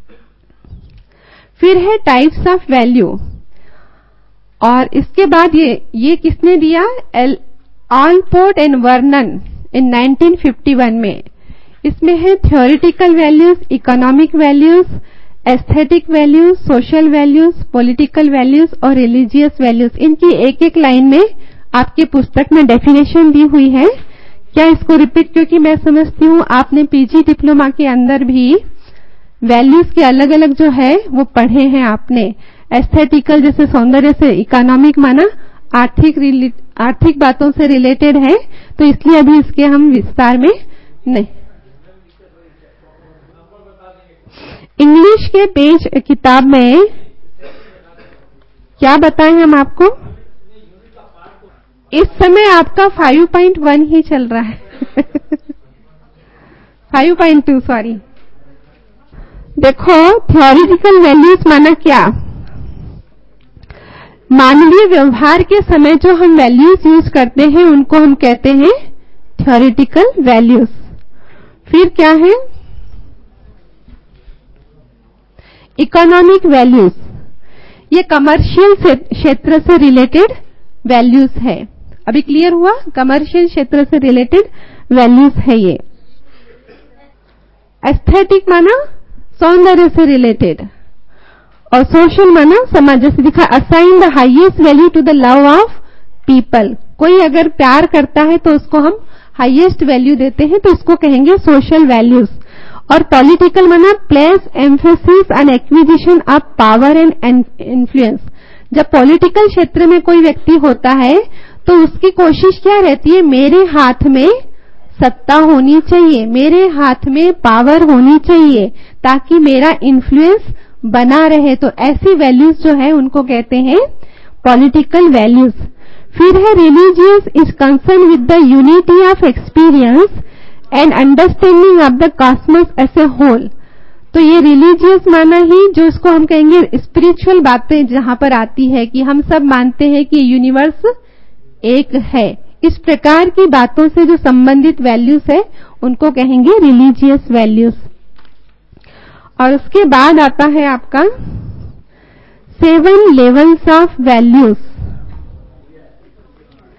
फिर है टाइप्स ऑफ वैल्यू, और इसके बाद ये किसने दिया? ऑलपोर्ट एंड वर्नन इन 1951 में। इसमें है theoretical values, economic values, aesthetic values, social values, political values और रिलीजियस वैल्यूज। इनकी एक एक लाइन में आपकी पुस्तक में डेफिनेशन दी हुई है। क्या इसको रिपीट, क्योंकि मैं समझती हूं आपने पीजी डिप्लोमा के अंदर भी वैल्यूज के अलग अलग जो है वो पढ़े हैं आपने। एस्थेटिकल जैसे सौंदर्य से, इकोनॉमिक माना आर्थिक बातों से रिलेटेड है, तो इसलिए अभी इसके हम विस्तार में नहीं। इंग्लिश के पेज किताब में क्या बताएं हम आपको? इस समय आपका 5.1 ही चल रहा है 5.2 सॉरी। देखो थ्योरेटिकल वैल्यूज माना क्या? मानवीय व्यवहार के समय जो हम वैल्यूज यूज करते हैं उनको हम कहते हैं थ्योरेटिकल वैल्यूज। फिर क्या है? Economic values. ये कमर्शियल क्षेत्र से रिलेटेड वैल्यूज है। अभी क्लियर हुआ? कमर्शियल क्षेत्र से रिलेटेड वैल्यूज है ये। एस्थेटिक माना सौंदर्य से रिलेटेड, और सोशल माना समाज, जैसे दिखा assign the highest value to the love of people. कोई अगर प्यार करता है तो उसको हम हाईएस्ट वैल्यू देते हैं, तो इसको कहेंगे सोशल वैल्यूज। और पॉलिटिकल माना place emphasis on acquisition of power and influence. जब पॉलिटिकल क्षेत्र में कोई व्यक्ति होता है तो उसकी कोशिश क्या रहती है? मेरे हाथ में सत्ता होनी चाहिए, मेरे हाथ में पावर होनी चाहिए, ताकि मेरा इन्फ्लुएंस बना रहे। तो ऐसी वैल्यूज जो है उनको कहते हैं पॉलिटिकल वैल्यूज। फिर है religious is concern with the unity of experience and understanding of the cosmos as a whole. तो ये रिलीजियस माना ही जो इसको हम कहेंगे स्पिरिचुअल बातें जहां पर आती है कि हम सब मानते हैं कि यूनिवर्स एक है। इस प्रकार की बातों से जो संबंधित वैल्यूज है उनको कहेंगे रिलीजियस वैल्यूज। और उसके बाद आता है आपका 7 लेवल्स ऑफ वैल्यूज।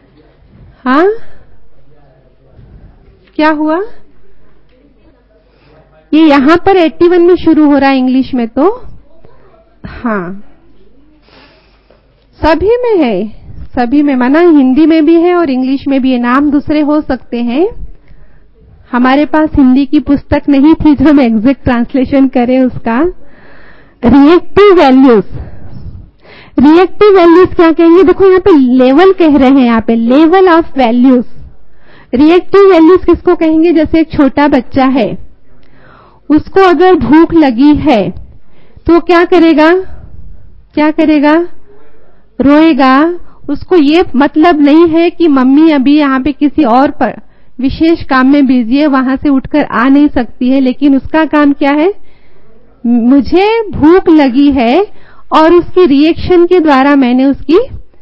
हाँ क्या हुआ? ये यहाँ पर 81 में शुरू हो रहा है इंग्लिश में, तो हाँ सभी में है, सभी में, माना हिंदी में भी है और इंग्लिश में भी है। नाम दूसरे हो सकते हैं, हमारे पास हिंदी की पुस्तक नहीं थी जो हम एग्जैक्ट ट्रांसलेशन करें उसका। रिएक्टिव वैल्यूज, रिएक्टिव वैल्यूज क्या कहेंगे? देखो यहाँ पे लेवल कह रहे हैं, यहाँ पे level of values. Reactive values किसको कहेंगे? जैसे एक छोटा बच्चा है, उसको अगर भूख लगी है तो क्या करेगा? क्या करेगा? रोएगा। उसको ये मतलब नहीं है कि मम्मी अभी यहाँ पे किसी और पर विशेष काम में बिजी है, वहां से उठकर आ नहीं सकती है, लेकिन उसका काम क्या है? मुझे भूख लगी है, और उसकी रिएक्शन के द्वारा मैंने उसकी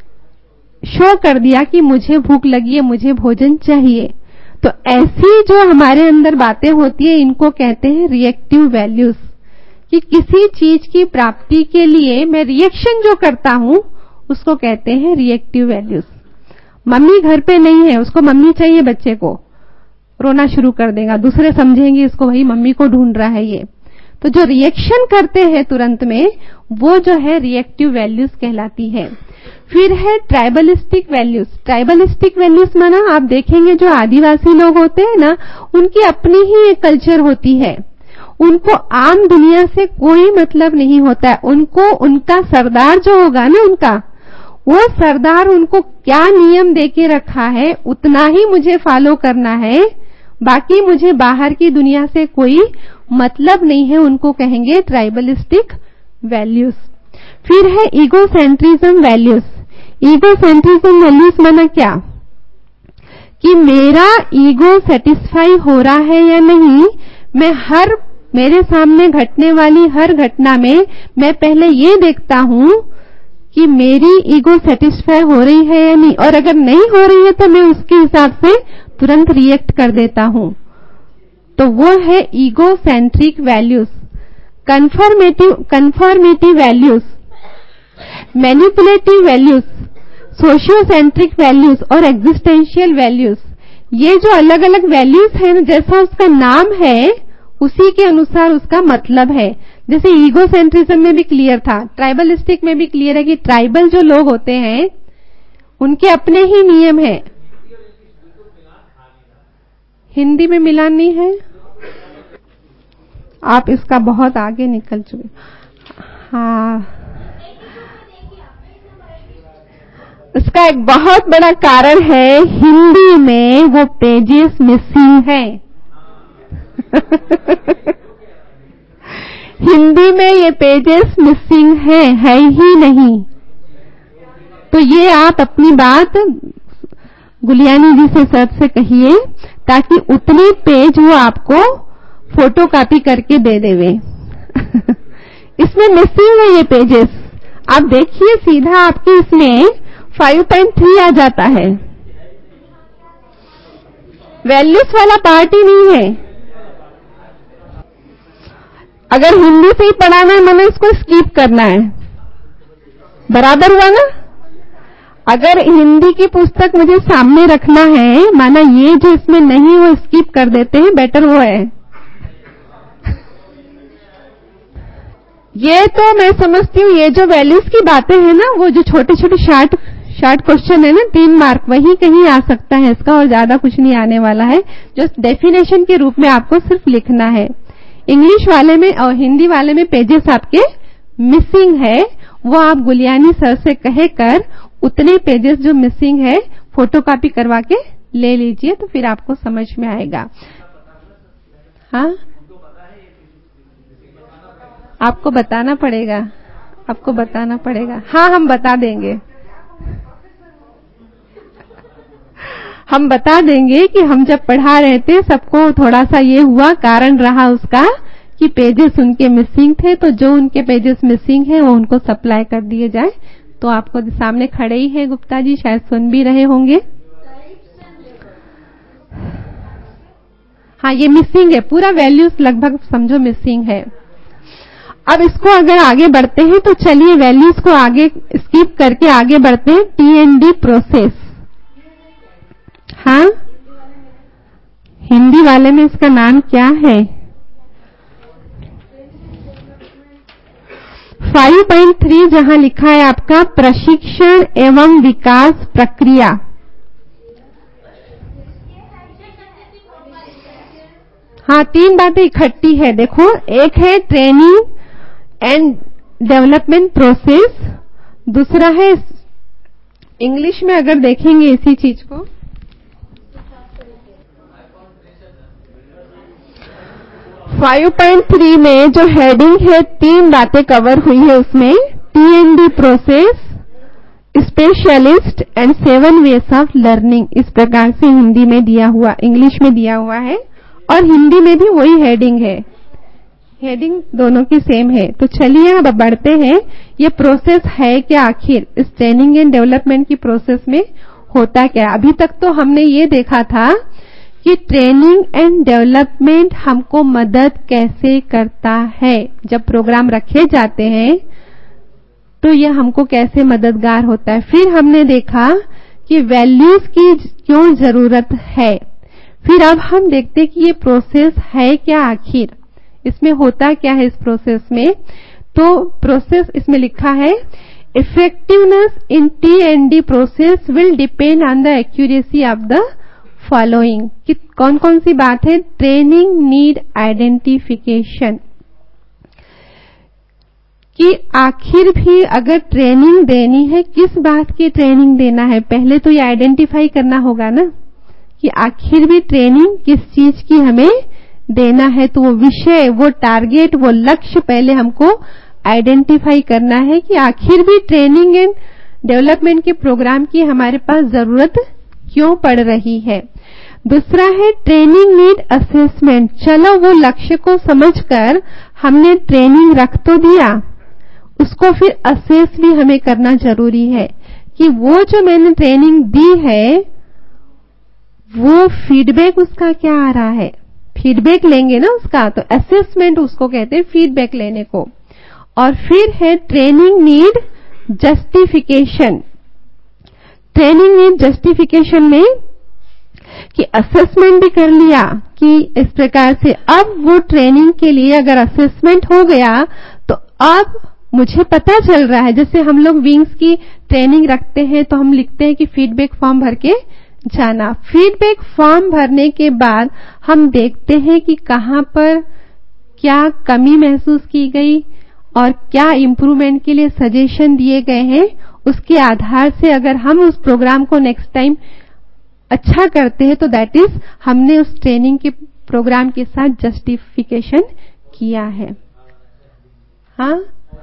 शो कर दिया कि मुझे भूख लगी है, मुझे भोजन चाहिए। तो ऐसी जो हमारे अंदर बातें होती है, इनको कहते हैं रिएक्टिव वैल्यूज, कि किसी चीज की प्राप्ति के लिए मैं रिएक्शन जो करता हूं उसको कहते हैं रिएक्टिव वैल्यूज। मम्मी घर पे नहीं है, उसको मम्मी चाहिए, बच्चे को रोना शुरू कर देगा, दूसरे समझेंगे इसको वही मम्मी को ढूंढ रहा है ये। तो जो रिएक्शन करते हैं तुरंत में, वो जो है रिएक्टिव वैल्यूज कहलाती है। फिर है ट्राइबलिस्टिक वैल्यूज। ट्राइबलिस्टिक वैल्यूज माना आप देखेंगे जो आदिवासी लोग होते हैं ना, उनकी अपनी ही एक कल्चर होती है, उनको आम दुनिया से कोई मतलब नहीं होता है। उनको उनका सरदार जो होगा ना, उनका वो सरदार उनको क्या नियम देके रखा है उतना ही मुझे फॉलो करना है, बाकी मुझे बाहर की दुनिया से कोई मतलब नहीं है, उनको कहेंगे ट्राइबलिस्टिक वैल्यूज। फिर है ईगोसेंट्रिज्म वैल्यूज। ईगोसेंट्रिज्म वैल्यूज माना क्या? कि मेरा ईगो सेटिस्फाई हो रहा है या नहीं, मैं मेरे सामने घटने वाली हर घटना में मैं पहले ये देखता हूं कि मेरी ईगो सेटिस्फाई हो रही है या नहीं, और अगर नहीं हो रही है तो मैं उसके हिसाब से तुरंत रिएक्ट कर देता हूं। तो वो है ego centric values. Conformative values, manipulative values, socio centric values और एग्जिस्टेंशियल वैल्यूज। ये जो अलग अलग वैल्यूज है, जैसा उसका नाम है उसी के अनुसार उसका मतलब है। जैसे ईगो सेंट्रिज्म में भी क्लियर था, ट्राइबलिस्टिक में भी क्लियर है कि ट्राइबल जो लोग होते हैं उनके अपने ही नियम है। हिंदी में मिलान नहीं है, आप इसका बहुत आगे निकल चुके। हाँ, इसका एक बहुत बड़ा कारण है, हिंदी में वो पेजेस मिसिंग है। हिंदी में ये पेजेस मिसिंग है ही नहीं। तो ये आप अपनी बात गुलियानी जी से सर से कहिए, ताकि उतने पेज वो आपको फोटोकॉपी करके दे देवे। इसमें मिसिंग है ये पेजेस। आप देखिए सीधा आपके इसमें 5.3 आ जाता है, वैल्यूज वाला पार्ट ही नहीं है। अगर हिंदी से ही पढ़ाना है, मैंने इसको स्किप करना है, बराबर हुआ ना? अगर हिंदी की पुस्तक मुझे सामने रखना है, माना ये जो इसमें नहीं वो स्किप कर देते हैं, बेटर वो है। ये तो मैं समझती हूँ, ये जो वैल्यूज की बातें हैं ना, वो जो छोटे छोटे शार्ट क्वेश्चन है ना, 3 मार्क, वही कहीं आ सकता है इसका, और ज्यादा कुछ नहीं आने वाला है। जो डेफिनेशन के रूप में आपको सिर्फ लिखना है। इंग्लिश वाले में और हिंदी वाले में पेजेस आपके मिसिंग है, वो आप गुलियानी सर से कहकर उतने पेजेस जो मिसिंग है फोटोकॉपी करवा के ले लीजिए, तो फिर आपको समझ में आएगा। हाँ, आपको बताना पड़ेगा, आपको बताना पड़ेगा। हाँ, हम बता देंगे, हम बता देंगे कि हम जब पढ़ा रहे थे सबको थोड़ा सा ये हुआ, कारण रहा उसका कि पेजेस उनके मिसिंग थे, तो जो उनके पेजेस मिसिंग है वो उनको सप्लाई कर दिए जाए। तो आपको सामने खड़े ही है गुप्ता जी, शायद सुन भी रहे होंगे। हाँ, ये मिसिंग है, पूरा वैल्यूज लगभग समझो मिसिंग है। अब इसको अगर आगे बढ़ते हैं तो चलिए वैल्यूज को आगे स्किप करके आगे बढ़ते हैं। T&D process. हाँ, हिंदी वाले में इसका नाम क्या है? 5.3 जहां लिखा है आपका प्रशिक्षण एवं विकास प्रक्रिया। हाँ, 3 बातें इकट्ठी है। देखो, एक है ट्रेनिंग एंड डेवलपमेंट प्रोसेस, दूसरा है इंग्लिश में अगर देखेंगे इसी चीज को 5.3 में जो हेडिंग है 3 बातें कवर हुई है उसमें, T&D process, specialist and 7 ways of learning. इस प्रकार से हिंदी में दिया हुआ, इंग्लिश में दिया हुआ है और हिंदी में भी वही हेडिंग है। हेडिंग दोनों की सेम है। तो चलिए अब बढ़ते हैं, ये प्रोसेस है क्या आखिर, इस ट्रेनिंग एंड डेवलपमेंट की प्रोसेस में होता क्या। अभी तक तो हमने ये देखा था कि ट्रेनिंग एंड डेवलपमेंट हमको मदद कैसे करता है। जब प्रोग्राम रखे जाते हैं तो ये हमको कैसे मददगार होता है। फिर हमने देखा कि वैल्यूज की क्यों जरूरत है। फिर अब हम देखते हैं कि ये प्रोसेस है क्या आखिर, इसमें होता क्या है इस प्रोसेस में। तो प्रोसेस इसमें लिखा है, effectiveness in T&D process will depend on the accuracy of the following. कि कौन कौन सी बात है, ट्रेनिंग नीड आइडेंटिफिकेशन, कि आखिर भी अगर ट्रेनिंग देनी है, किस बात की ट्रेनिंग देना है, पहले तो ये आइडेंटिफाई करना होगा ना कि आखिर भी ट्रेनिंग किस चीज की हमें देना है। तो वो विषय, वो टारगेट, वो लक्ष्य पहले हमको आइडेंटिफाई करना है कि आखिर भी ट्रेनिंग एंड डेवलपमेंट के प्रोग्राम की हमारे पास जरूरत क्यों पड़ रही है। दूसरा है ट्रेनिंग नीड असेसमेंट। चलो, वो लक्ष्य को समझकर हमने ट्रेनिंग रख तो दिया, उसको फिर असेस भी हमें करना जरूरी है कि वो जो मैंने ट्रेनिंग दी है वो फीडबैक उसका क्या आ रहा है। फीडबैक लेंगे ना उसका, तो असेसमेंट उसको कहते हैं, फीडबैक लेने को। और फिर है training need justification. Training need justification में कि असेसमेंट भी कर लिया कि इस प्रकार से अब वो ट्रेनिंग के लिए अगर असेसमेंट हो गया तो अब मुझे पता चल रहा है। जैसे हम लोग विंग्स की ट्रेनिंग रखते हैं तो हम लिखते हैं कि फीडबैक फॉर्म भर के जाना। फीडबैक फॉर्म भरने के बाद हम देखते हैं कि कहां पर क्या कमी महसूस की गई और क्या इम्प्रूवमेंट के लिए सजेशन दिए गए हैं। उसके आधार से अगर हम उस प्रोग्राम को नेक्स्ट टाइम अच्छा करते हैं तो दैट इज हमने उस ट्रेनिंग के प्रोग्राम के साथ जस्टिफिकेशन किया है। हाँ,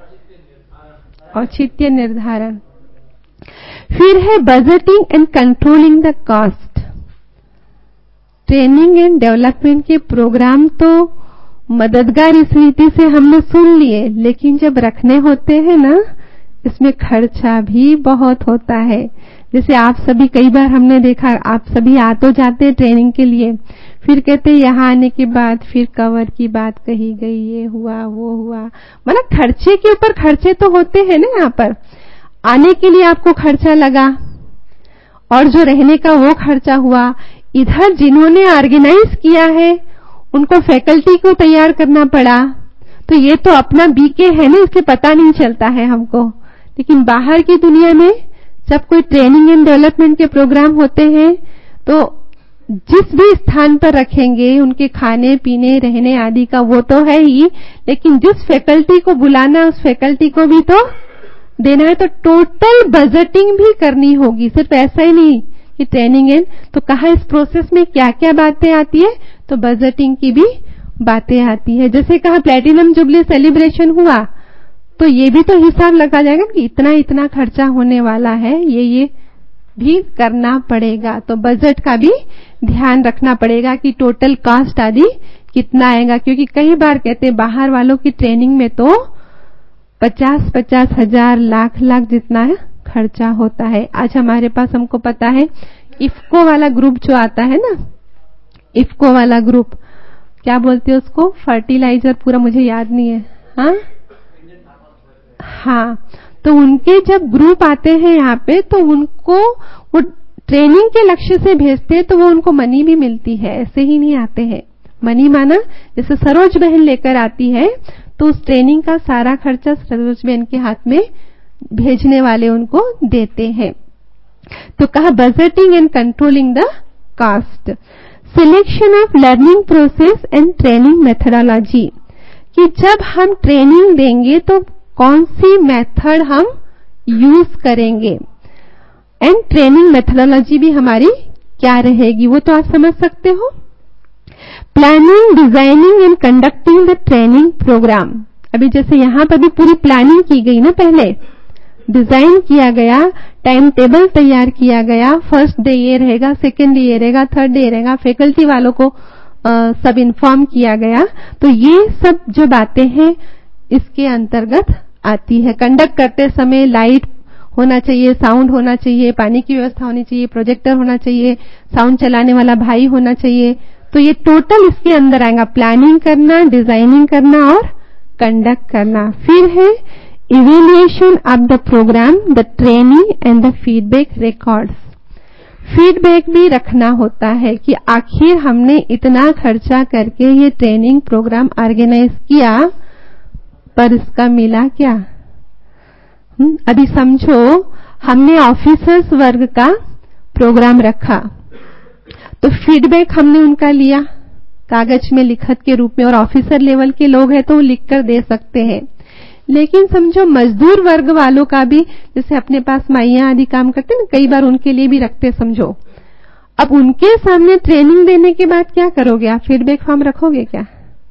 औचित्य निर्धारण। फिर है budgeting and controlling the cost. Training and development के प्रोग्राम तो मददगार इस रीति से हमने सुन लिए, लेकिन जब रखने होते हैं ना, इसमें खर्चा भी बहुत होता है। जैसे आप सभी, कई बार हमने देखा, आप सभी आ तो जाते हैं ट्रेनिंग के लिए, फिर कहते यहाँ आने के बाद फिर कवर की बात कही गई, ये हुआ वो हुआ, मतलब खर्चे के ऊपर खर्चे तो होते हैं ना। यहाँ पर आने के लिए आपको खर्चा लगा और जो रहने का वो खर्चा हुआ। इधर जिन्होंने ऑर्गेनाइज किया है उनको फैकल्टी को तैयार करना पड़ा, तो ये तो अपना बीके है ना, इसलिए पता नहीं चलता है हमको। लेकिन बाहर की दुनिया में जब कोई ट्रेनिंग एंड डेवलपमेंट के प्रोग्राम होते हैं तो जिस भी स्थान पर रखेंगे उनके खाने पीने रहने आदि का वो तो है ही, लेकिन जिस फैकल्टी को बुलाना उस फैकल्टी को भी तो देना है। तो टोटल बजटिंग भी करनी होगी, सिर्फ ऐसा ही नहीं कि ट्रेनिंग एंड। तो कहा इस प्रोसेस में क्या क्या बातें आती है, तो बजटिंग की भी बातें आती है। जैसे कहा प्लैटिनम जुबली सेलिब्रेशन हुआ तो ये भी तो हिसाब लगा जाएगा कि इतना इतना खर्चा होने वाला है, ये भी करना पड़ेगा। तो बजट का भी ध्यान रखना पड़ेगा कि टोटल कॉस्ट आदि कितना आएगा। क्योंकि कई बार कहते हैं बाहर वालों की ट्रेनिंग में तो 50-50 हजार लाख जितना है खर्चा होता है। आज हमारे पास, हमको पता है, इफ्को वाला ग्रुप जो आता है ना, इफ्को वाला ग्रुप, क्या बोलते हैं उसको, फर्टिलाइजर, पूरा मुझे याद नहीं है। हाँ, तो उनके जब ग्रुप आते हैं यहाँ पे तो उनको वो ट्रेनिंग के लक्ष्य से भेजते हैं, तो वो उनको मनी भी मिलती है, ऐसे ही नहीं आते हैं। मनी माना जैसे सरोज बहन लेकर आती है तो तो उस ट्रेनिंग का सारा खर्चा सरोज बहन के हाथ में भेजने वाले उनको देते हैं। तो कहा budgeting and controlling the cost, selection of learning process and training methodology, कि जब हम ट्रेनिंग देंगे तो कौन सी मेथड हम यूज करेंगे, एंड ट्रेनिंग मेथडोलॉजी भी हमारी क्या रहेगी वो तो आप समझ सकते हो। Planning, designing and conducting the training program, अभी जैसे यहां पर भी पूरी प्लानिंग की गई ना, पहले डिजाइन किया गया, टाइम टेबल तैयार किया गया, फर्स्ट डे ये रहेगा, सेकेंड डे ये रहेगा, थर्ड डे रहेगा, फैकल्टी वालों को सब इन्फॉर्म किया गया। तो ये सब जो बातें हैं इसके अंतर्गत आती है। कंडक्ट करते समय लाइट होना चाहिए, साउंड होना चाहिए, पानी की व्यवस्था होनी चाहिए, प्रोजेक्टर होना चाहिए, साउंड चलाने वाला भाई होना चाहिए। तो ये टोटल इसके अंदर आएगा, प्लानिंग करना, डिजाइनिंग करना और कंडक्ट करना। फिर है evaluation of the program, the training and the feedback records. Feedback भी रखना होता है कि आखिर हमने इतना खर्चा करके ये ट्रेनिंग प्रोग्राम ऑर्गेनाइज किया पर इसका मिला क्या। अभी समझो हमने ऑफिसर्स वर्ग का प्रोग्राम रखा, तो फीडबैक हमने उनका लिया कागज में लिखत के रूप में, और ऑफिसर लेवल के लोग हैं तो वो लिख कर दे सकते हैं। लेकिन समझो मजदूर वर्ग वालों का भी, जैसे अपने पास माइयां आदि काम करते ना, कई बार उनके लिए भी रखते समझो। अब उनके सामने ट्रेनिंग देने के बाद क्या करोगे आप, फीडबैक फॉर्म रखोगे क्या?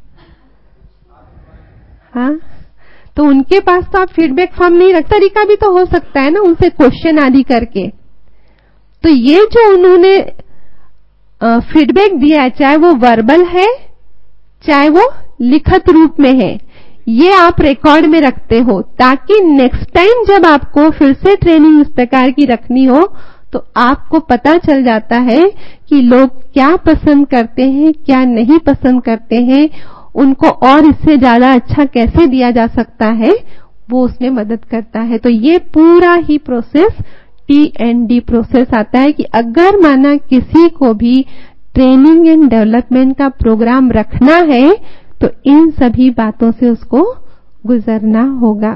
हाँ, तो उनके पास तो आप फीडबैक फॉर्म नहीं रख, तरीका भी तो हो सकता है ना उनसे क्वेश्चन आदि करके। तो ये जो उन्होंने फीडबैक दिया, चाहे वो वर्बल है चाहे वो लिखत रूप में है, ये आप रिकॉर्ड में रखते हो, ताकि नेक्स्ट टाइम जब आपको फिर से ट्रेनिंग इस प्रकार की रखनी हो तो आपको पता चल जाता है कि लोग क्या पसंद करते हैं, क्या नहीं पसंद करते हैं, उनको और इससे ज्यादा अच्छा कैसे दिया जा सकता है, वो उसमें मदद करता है। तो ये पूरा ही प्रोसेस T&D प्रोसेस आता है कि अगर माना किसी को भी ट्रेनिंग एंड डेवलपमेंट का प्रोग्राम रखना है तो इन सभी बातों से उसको गुजरना होगा।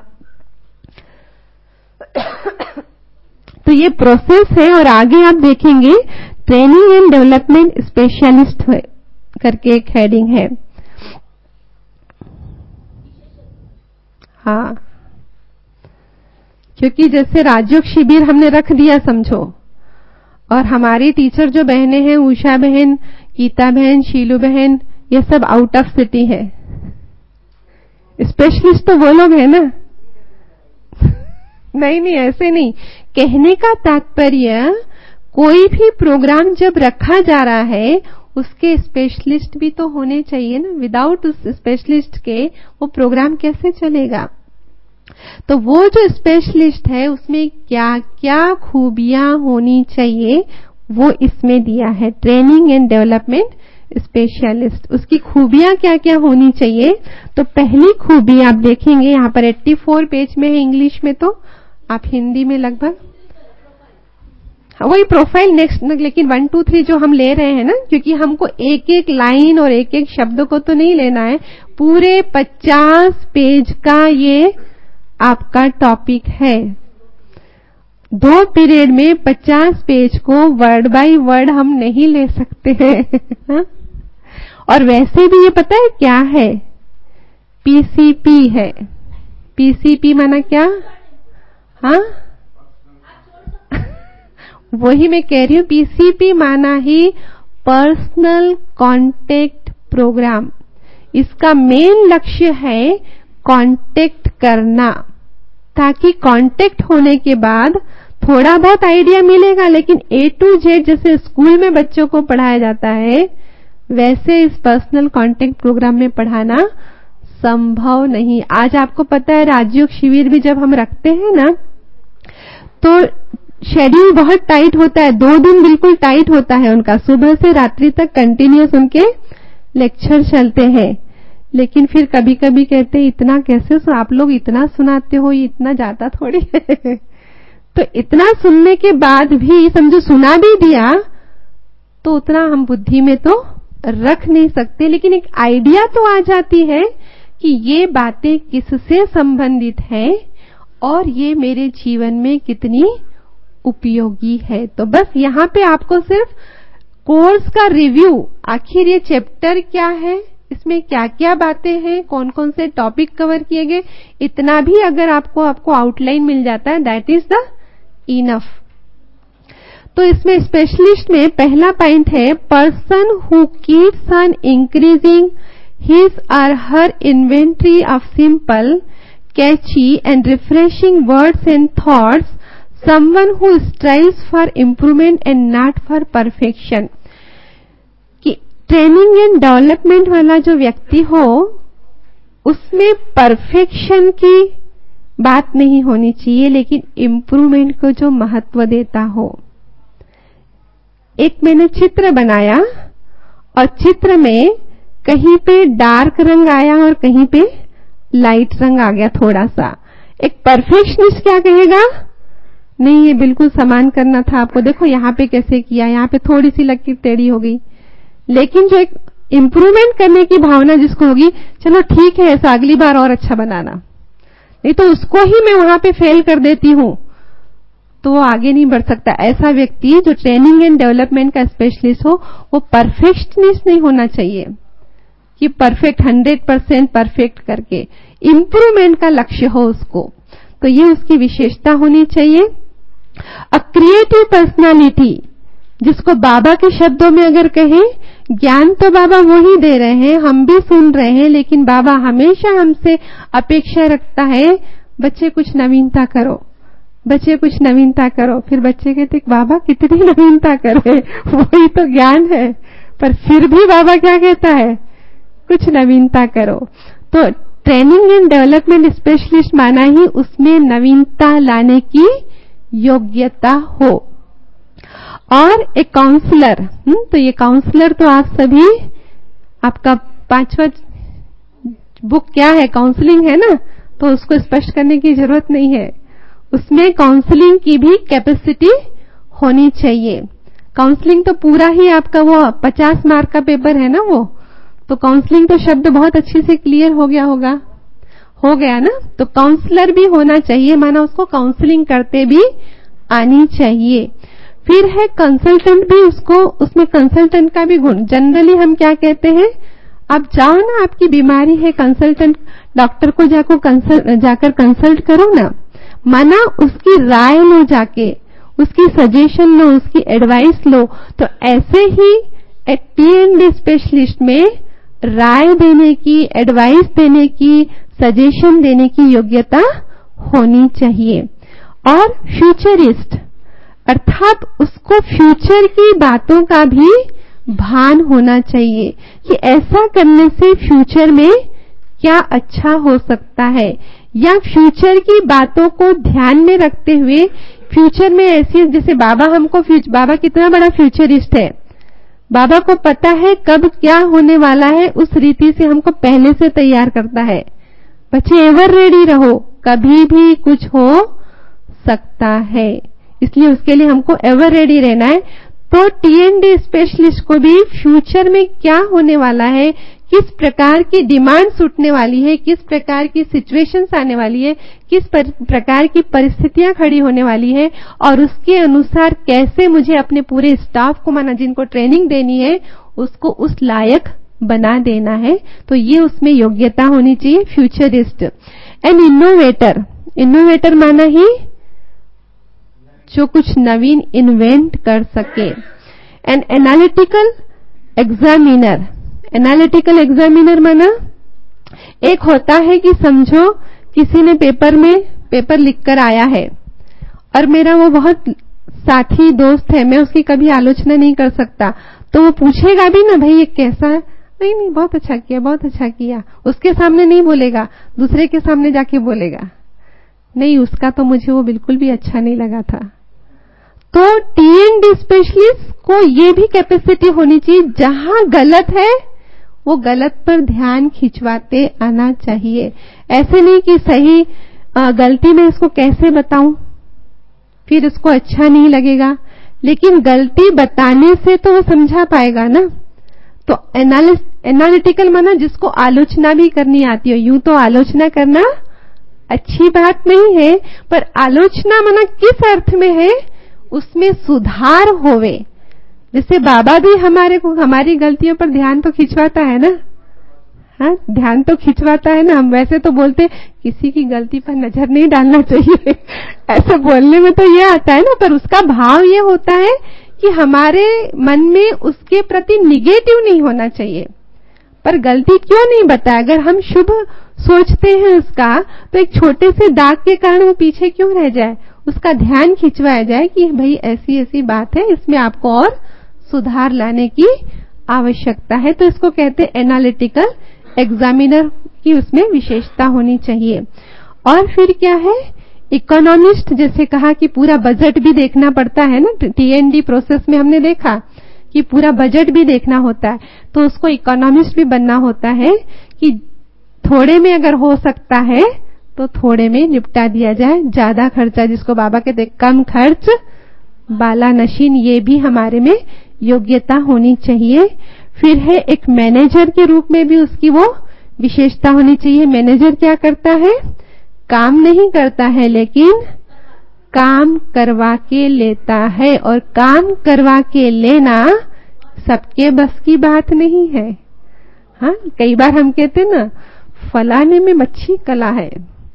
तो ये प्रोसेस है, और आगे आप देखेंगे ट्रेनिंग एंड डेवलपमेंट स्पेशलिस्ट करके एक हेडिंग है। हाँ, क्योंकि जैसे राजयोग शिविर हमने रख दिया समझो, और हमारी टीचर जो बहनें हैं, उषा बहन, गीता बहन, शीलू बहन, ये सब आउट ऑफ सिटी है। स्पेशलिस्ट तो वो लोग है ना। नहीं, ऐसे नहीं, कहने का तात्पर्य कोई भी प्रोग्राम जब रखा जा रहा है उसके स्पेशलिस्ट भी तो होने चाहिए ना। विदाउट उस स्पेशलिस्ट के वो प्रोग्राम कैसे चलेगा। तो वो जो स्पेशलिस्ट है उसमें क्या क्या खूबियां होनी चाहिए वो इसमें दिया है, ट्रेनिंग एंड डेवलपमेंट स्पेशलिस्ट। उसकी खूबियां क्या क्या होनी चाहिए। तो पहली खूबी आप देखेंगे यहाँ पर 84 पेज में है इंग्लिश में, तो आप हिंदी में लगभग वही प्रोफाइल नेक्स्ट, लेकिन 1 2 3 जो हम ले रहे हैं ना, क्योंकि हमको एक एक लाइन और एक एक शब्द को तो नहीं लेना है, पूरे 50 पेज का ये आपका टॉपिक है। 2 पीरियड में 50 पेज को वर्ड बाय वर्ड हम नहीं ले सकते हैं। और वैसे भी ये पता है क्या है, पीसीपी है। पीसीपी माना क्या? हाँ, वही मैं कह रही हूँ, पीसीपी माना ही पर्सनल कांटेक्ट प्रोग्राम। इसका मेन लक्ष्य है कांटेक्ट करना, ताकि कांटेक्ट होने के बाद थोड़ा बहुत आइडिया मिलेगा, लेकिन A to Z जैसे स्कूल में बच्चों को पढ़ाया जाता है वैसे इस पर्सनल कांटेक्ट प्रोग्राम में पढ़ाना संभव नहीं। आज आपको पता है राजयोग शिविर भी जब हम रखते हैं ना तो शेड्यूल बहुत टाइट होता है, 2 दिन बिल्कुल टाइट होता है उनका, सुबह से रात्रि तक कंटिन्यूअस उनके लेक्चर चलते हैं। लेकिन फिर कभी कभी कहते हैं इतना कैसे आप लोग इतना सुनाते हो, ये इतना जाता थोड़ी है। तो इतना सुनने के बाद भी समझो सुना भी दिया तो उतना हम बुद्धि में तो रख नहीं सकते, लेकिन एक आइडिया तो आ जाती है कि ये बातें किससे संबंधित है और ये मेरे जीवन में कितनी उपयोगी है। तो बस यहाँ पे आपको सिर्फ कोर्स का रिव्यू, आखिर ये चैप्टर क्या है, इसमें क्या क्या बातें हैं, कौन कौन से टॉपिक कवर किए गए, इतना भी अगर आपको आउटलाइन मिल जाता है, दैट इज द इनफ। तो इसमें स्पेशलिस्ट में पहला पॉइंट है, person who keeps on increasing his और her inventory of simple, catchy and refreshing words and thoughts, someone who strives for improvement and not for perfection। कि training and development वाला जो व्यक्ति हो उसमें परफेक्शन की बात नहीं होनी चाहिए, लेकिन इम्प्रूवमेंट को जो महत्व देता हो। एक मैंने चित्र बनाया और चित्र में कहीं पे डार्क रंग आया और कहीं पे लाइट रंग आ गया थोड़ा सा। एक परफेक्शनिस्ट क्या कहेगा, नहीं ये बिल्कुल समान करना था आपको, देखो यहाँ पे कैसे किया, यहाँ पे थोड़ी सी लकीर टेढ़ी हो गई। लेकिन जो एक इम्प्रूवमेंट करने की भावना जिसको होगी, चलो ठीक है ऐसा अगली बार और अच्छा बनाना, नहीं तो उसको ही मैं वहां पे फेल कर देती हूं, तो वो आगे नहीं बढ़ सकता। ऐसा व्यक्ति जो ट्रेनिंग एंड डेवलपमेंट का स्पेशलिस्ट हो, वो परफेक्शनिस्ट नहीं होना चाहिए कि परफेक्ट 100% परफेक्ट करके, इम्प्रूवमेंट का लक्ष्य हो उसको। तो ये उसकी विशेषता होनी चाहिए। अ क्रिएटिव पर्सनालिटी, जिसको बाबा के शब्दों में अगर कहें, ज्ञान तो बाबा वो ही दे रहे हैं, हम भी सुन रहे हैं, लेकिन बाबा हमेशा हमसे अपेक्षा रखता है, बच्चे कुछ नवीनता करो, बच्चे कुछ नवीनता करो। फिर बच्चे कहते बाबा कितनी नवीनता करे, वही तो ज्ञान है, पर फिर भी बाबा क्या कहता है, कुछ नवीनता करो। तो ट्रेनिंग एंड डेवलपमेंट स्पेशलिस्ट माना ही उसमें नवीनता लाने की योग्यता हो। और एक काउंसलर, तो ये काउंसलर तो आप सभी, आपका 5वां बुक क्या है, काउंसलिंग है ना, तो उसको स्पष्ट करने की जरूरत नहीं है। उसमें काउंसलिंग की भी कैपेसिटी होनी चाहिए। काउंसलिंग तो पूरा ही आपका वो 50 मार्क का पेपर है ना वो, तो काउंसलिंग तो शब्द बहुत अच्छे से क्लियर हो गया ना। तो काउंसलर भी होना चाहिए, माना उसको काउंसलिंग करते भी आनी चाहिए। फिर है कंसल्टेंट भी, उसको उसमें कंसल्टेंट का भी गुण। जनरली हम क्या कहते हैं, आप जाओ ना, आपकी बीमारी है, कंसल्टेंट डॉक्टर को जाकर कंसल्ट करो ना, माना उसकी राय लो, जाके उसकी सजेशन लो, उसकी एडवाइस लो। तो ऐसे ही एक टी&डी स्पेशलिस्ट में राय देने की, एडवाइस देने की, सजेशन देने की योग्यता होनी चाहिए। और फ्यूचरिस्ट, अर्थात उसको फ्यूचर की बातों का भी भान होना चाहिए कि ऐसा करने से फ्यूचर में क्या अच्छा हो सकता है, या फ्यूचर की बातों को ध्यान में रखते हुए फ्यूचर में ऐसी, जैसे बाबा कितना बड़ा फ्यूचरिस्ट है, बाबा को पता है कब क्या होने वाला है, उस रीति से हमको पहले से तैयार करता है। बच्चे एवर रेडी रहो, कभी भी कुछ हो सकता है, इसलिए उसके लिए हमको एवर रेडी रहना है। तो टी&डी स्पेशलिस्ट को भी फ्यूचर में क्या होने वाला है, किस प्रकार की डिमांड्स उठने वाली है, किस प्रकार की सिचुएशंस आने वाली है, किस प्रकार की परिस्थितियां खड़ी होने वाली है, और उसके अनुसार कैसे मुझे अपने पूरे स्टाफ को, माना जिनको ट्रेनिंग देनी है, उसको उस लायक बना देना है। तो ये उसमें योग्यता होनी चाहिए। फ्यूचरिस्ट एंड इनोवेटर, इनोवेटर माना ही जो कुछ नवीन इन्वेंट कर सके। And analytical examiner, analytical examiner माना, एक होता है कि समझो किसी ने पेपर लिखकर आया है और मेरा वो बहुत साथी दोस्त है, मैं उसकी कभी आलोचना नहीं कर सकता, तो वो पूछेगा भी ना, भाई ये कैसा है, नहीं बहुत अच्छा किया, बहुत अच्छा किया, उसके सामने नहीं बोलेगा, दूसरे के सामने जाके बोलेगा, नहीं उसका तो मुझे वो बिल्कुल भी अच्छा नहीं लगा था। तो टी&डी स्पेशलिस्ट को ये भी कैपेसिटी होनी चाहिए, जहां गलत है वो गलत पर ध्यान खिंचवाते आना चाहिए। ऐसे नहीं कि सही गलती में इसको कैसे बताऊं, फिर उसको अच्छा नहीं लगेगा, लेकिन गलती बताने से तो वो समझा पाएगा ना। तो एनालिटिकल माना जिसको आलोचना भी करनी आती हो। यूं तो आलोचना करना अच्छी बात नहीं है, पर आलोचना माना किस अर्थ में है, उसमें सुधार होवे। जैसे बाबा भी हमारी गलतियों पर ध्यान तो खिंचवाता है ना, हाँ, ध्यान तो खिंचवाता है ना। हम वैसे तो बोलते किसी की गलती पर नजर नहीं डालना चाहिए ऐसे बोलने में तो ये आता है ना, पर उसका भाव ये होता है कि हमारे मन में उसके प्रति निगेटिव नहीं होना चाहिए। पर गलती क्यों नहीं बताया, अगर हम शुभ सोचते हैं उसका, तो एक छोटे से दाग के कारण वो पीछे क्यों रह जाए, उसका ध्यान खिंचवाया जाए कि भाई ऐसी ऐसी बात है, इसमें आपको और सुधार लाने की आवश्यकता है। तो इसको कहते हैं एनालिटिकल एग्जामिनर की उसमें विशेषता होनी चाहिए। और फिर क्या है, इकोनॉमिस्ट, जैसे कहा कि पूरा बजट भी देखना पड़ता है ना, टीएनडी प्रोसेस में हमने देखा कि पूरा बजट भी देखना होता है, तो उसको इकोनॉमिस्ट भी बनना होता है कि थोड़े में अगर हो सकता है तो थोड़े में निपटा दिया जाए, ज्यादा खर्चा, जिसको बाबा कहते कम खर्च बाला नशीन, ये भी हमारे में योग्यता होनी चाहिए। फिर है एक मैनेजर के रूप में भी उसकी वो विशेषता होनी चाहिए। मैनेजर क्या करता है, काम नहीं करता है, लेकिन काम करवा के लेता है, और काम करवा के लेना सबके बस की बात नहीं है। हाँ, कई बार हम कहते हैं ना, फलाने में अच्छी कला है,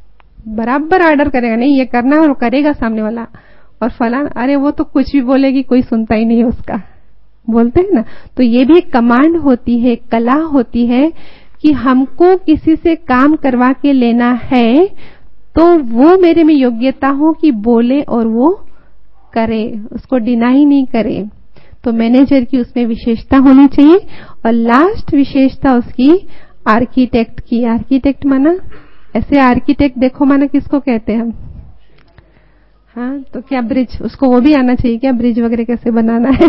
बराबर ऑर्डर करेगा, नहीं ये करना है, और करेगा सामने वाला, और फलाना अरे वो तो कुछ भी बोलेगी, कोई सुनता ही नहीं उसका, बोलते हैं ना। तो ये भी एक कमांड होती है, कला होती है कि हमको किसी से काम करवा के लेना है तो वो मेरे में योग्यता हो कि बोले और वो करे, उसको डिनाई नहीं करे। तो मैनेजर की उसमें विशेषता होनी चाहिए। और लास्ट विशेषता उसकी आर्किटेक्ट की। आर्किटेक्ट माना ऐसे, आर्किटेक्ट देखो माना किसको कहते हैं हम, हाँ, तो क्या ब्रिज, उसको वो भी आना चाहिए क्या, ब्रिज वगैरह कैसे बनाना है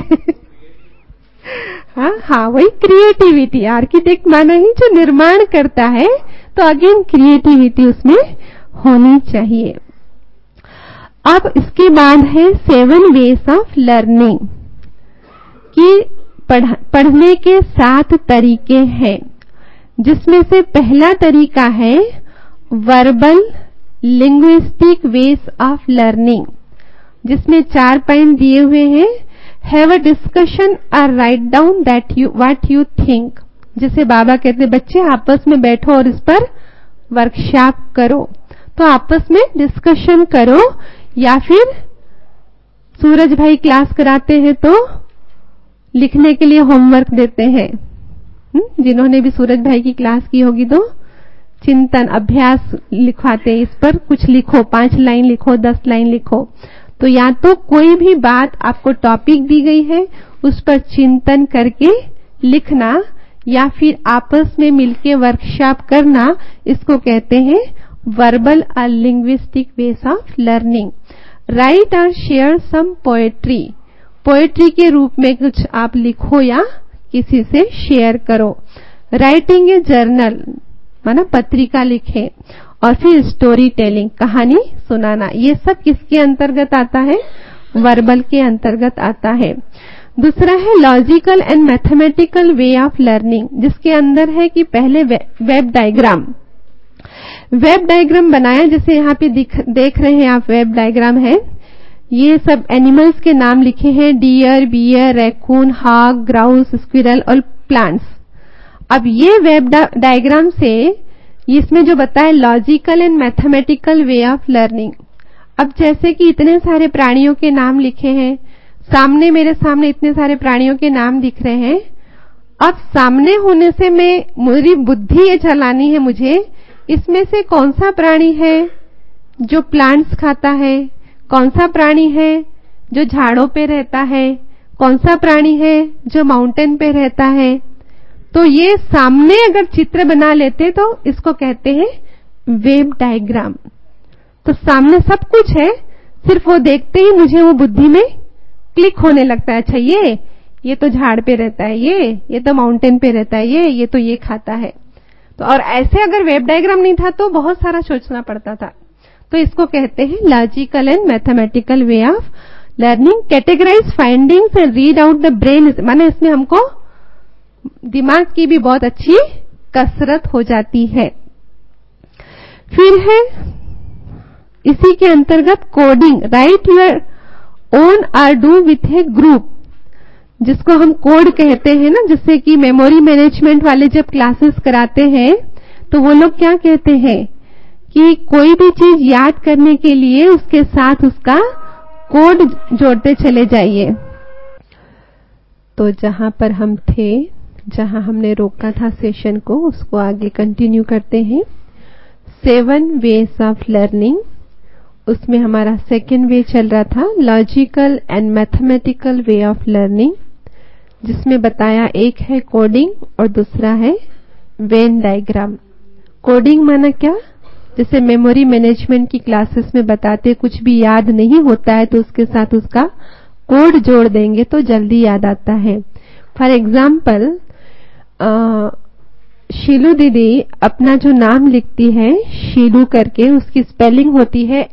हाँ, वही क्रिएटिविटी। आर्किटेक्ट माना ही जो निर्माण करता है, तो अगेन क्रिएटिविटी उसमें होनी चाहिए। अब इसके बाद है 7 वेज ऑफ लर्निंग, कि पढ़ने के 7 तरीके हैं, जिसमें से पहला तरीका है verbal linguistic ways of learning, जिसमें 4 पॉइंट दिए हुए हैं। हैव अ डिस्कशन और write down what you think. जैसे बाबा कहते बच्चे आपस में बैठो और इस पर वर्कशॉप करो, तो आपस में डिस्कशन करो, या फिर सूरज भाई क्लास कराते हैं तो लिखने के लिए होमवर्क देते हैं। जिन्होंने भी सूरज भाई की क्लास की होगी तो चिंतन अभ्यास लिखवाते हैं, इस पर कुछ लिखो, 5 लाइन लिखो, 10 लाइन लिखो। तो या तो कोई भी बात आपको टॉपिक दी गई है उस पर चिंतन करके लिखना, या फिर आपस में मिलके वर्कशॉप करना, इसको कहते हैं वर्बल और linguistic ways of learning. Write और शेयर सम पोएट्री, पोएट्री के रूप में कुछ आप लिखो या किसी से शेयर करो। राइटिंग ए जर्नल माना पत्रिका लिखे। और फिर स्टोरी टेलिंग, कहानी सुनाना, ये सब किसके अंतर्गत आता है, वर्बल के अंतर्गत आता है। दूसरा है logical and mathematical way of learning, जिसके अंदर है कि पहले वेब डायग्राम बनाया, जैसे यहाँ पे देख रहे हैं आप, वेब डायग्राम है, ये सब एनिमल्स के नाम लिखे हैं, deer, bear, raccoon, hog, grouse, squirrel और प्लांट्स। अब ये वेब डायग्राम से इसमें जो बताया logical and mathematical way of learning. अब जैसे कि इतने सारे प्राणियों के नाम लिखे हैं, मेरे सामने इतने सारे प्राणियों के नाम दिख रहे हैं। अब सामने होने से मेरी बुद्धि ये चलानी है मुझे, इसमें से कौन सा प्राणी है जो प्लांट्स खाता है, कौन सा प्राणी है जो झाड़ों पे रहता है, कौन सा प्राणी है जो माउंटेन पे रहता है। तो ये सामने अगर चित्र बना लेते तो इसको कहते हैं वेब डायग्राम। तो सामने सब कुछ है, सिर्फ वो देखते ही मुझे वो बुद्धि में क्लिक होने लगता है, अच्छा ये तो झाड़ पे रहता है, ये तो माउंटेन पे रहता है, ये तो ये खाता है। तो और ऐसे अगर वेब डायग्राम नहीं था तो बहुत सारा सोचना पड़ता था। तो इसको कहते हैं logical and mathematical way of learning. Categorise findings and read out the brain, माने इसमें हमको दिमाग की भी बहुत अच्छी कसरत हो जाती है। फिर है इसी के अंतर्गत coding, write your own or do with a group, जिसको हम कोड कहते हैं ना। जैसे कि मेमोरी मैनेजमेंट वाले जब क्लासेस कराते हैं तो वो लोग क्या कहते हैं कि कोई भी चीज याद करने के लिए उसके साथ उसका कोड जोड़ते चले जाइए। तो जहां पर हम थे, जहां हमने रोका था सेशन को, उसको आगे कंटिन्यू करते हैं। 7 वेज ऑफ लर्निंग, उसमें हमारा सेकेंड वे चल रहा था logical and mathematical way of learning, जिसमें बताया एक है कोडिंग और दूसरा है वेन डायग्राम। कोडिंग माना क्या, जैसे मेमोरी मैनेजमेंट की क्लासेस में बताते, कुछ भी याद नहीं होता है तो उसके साथ उसका कोड जोड़ देंगे तो जल्दी याद आता है। फॉर एग्जाम्पल, शीलू दीदी अपना जो नाम लिखती है शीलू करके, उसकी स्पेलिंग होती है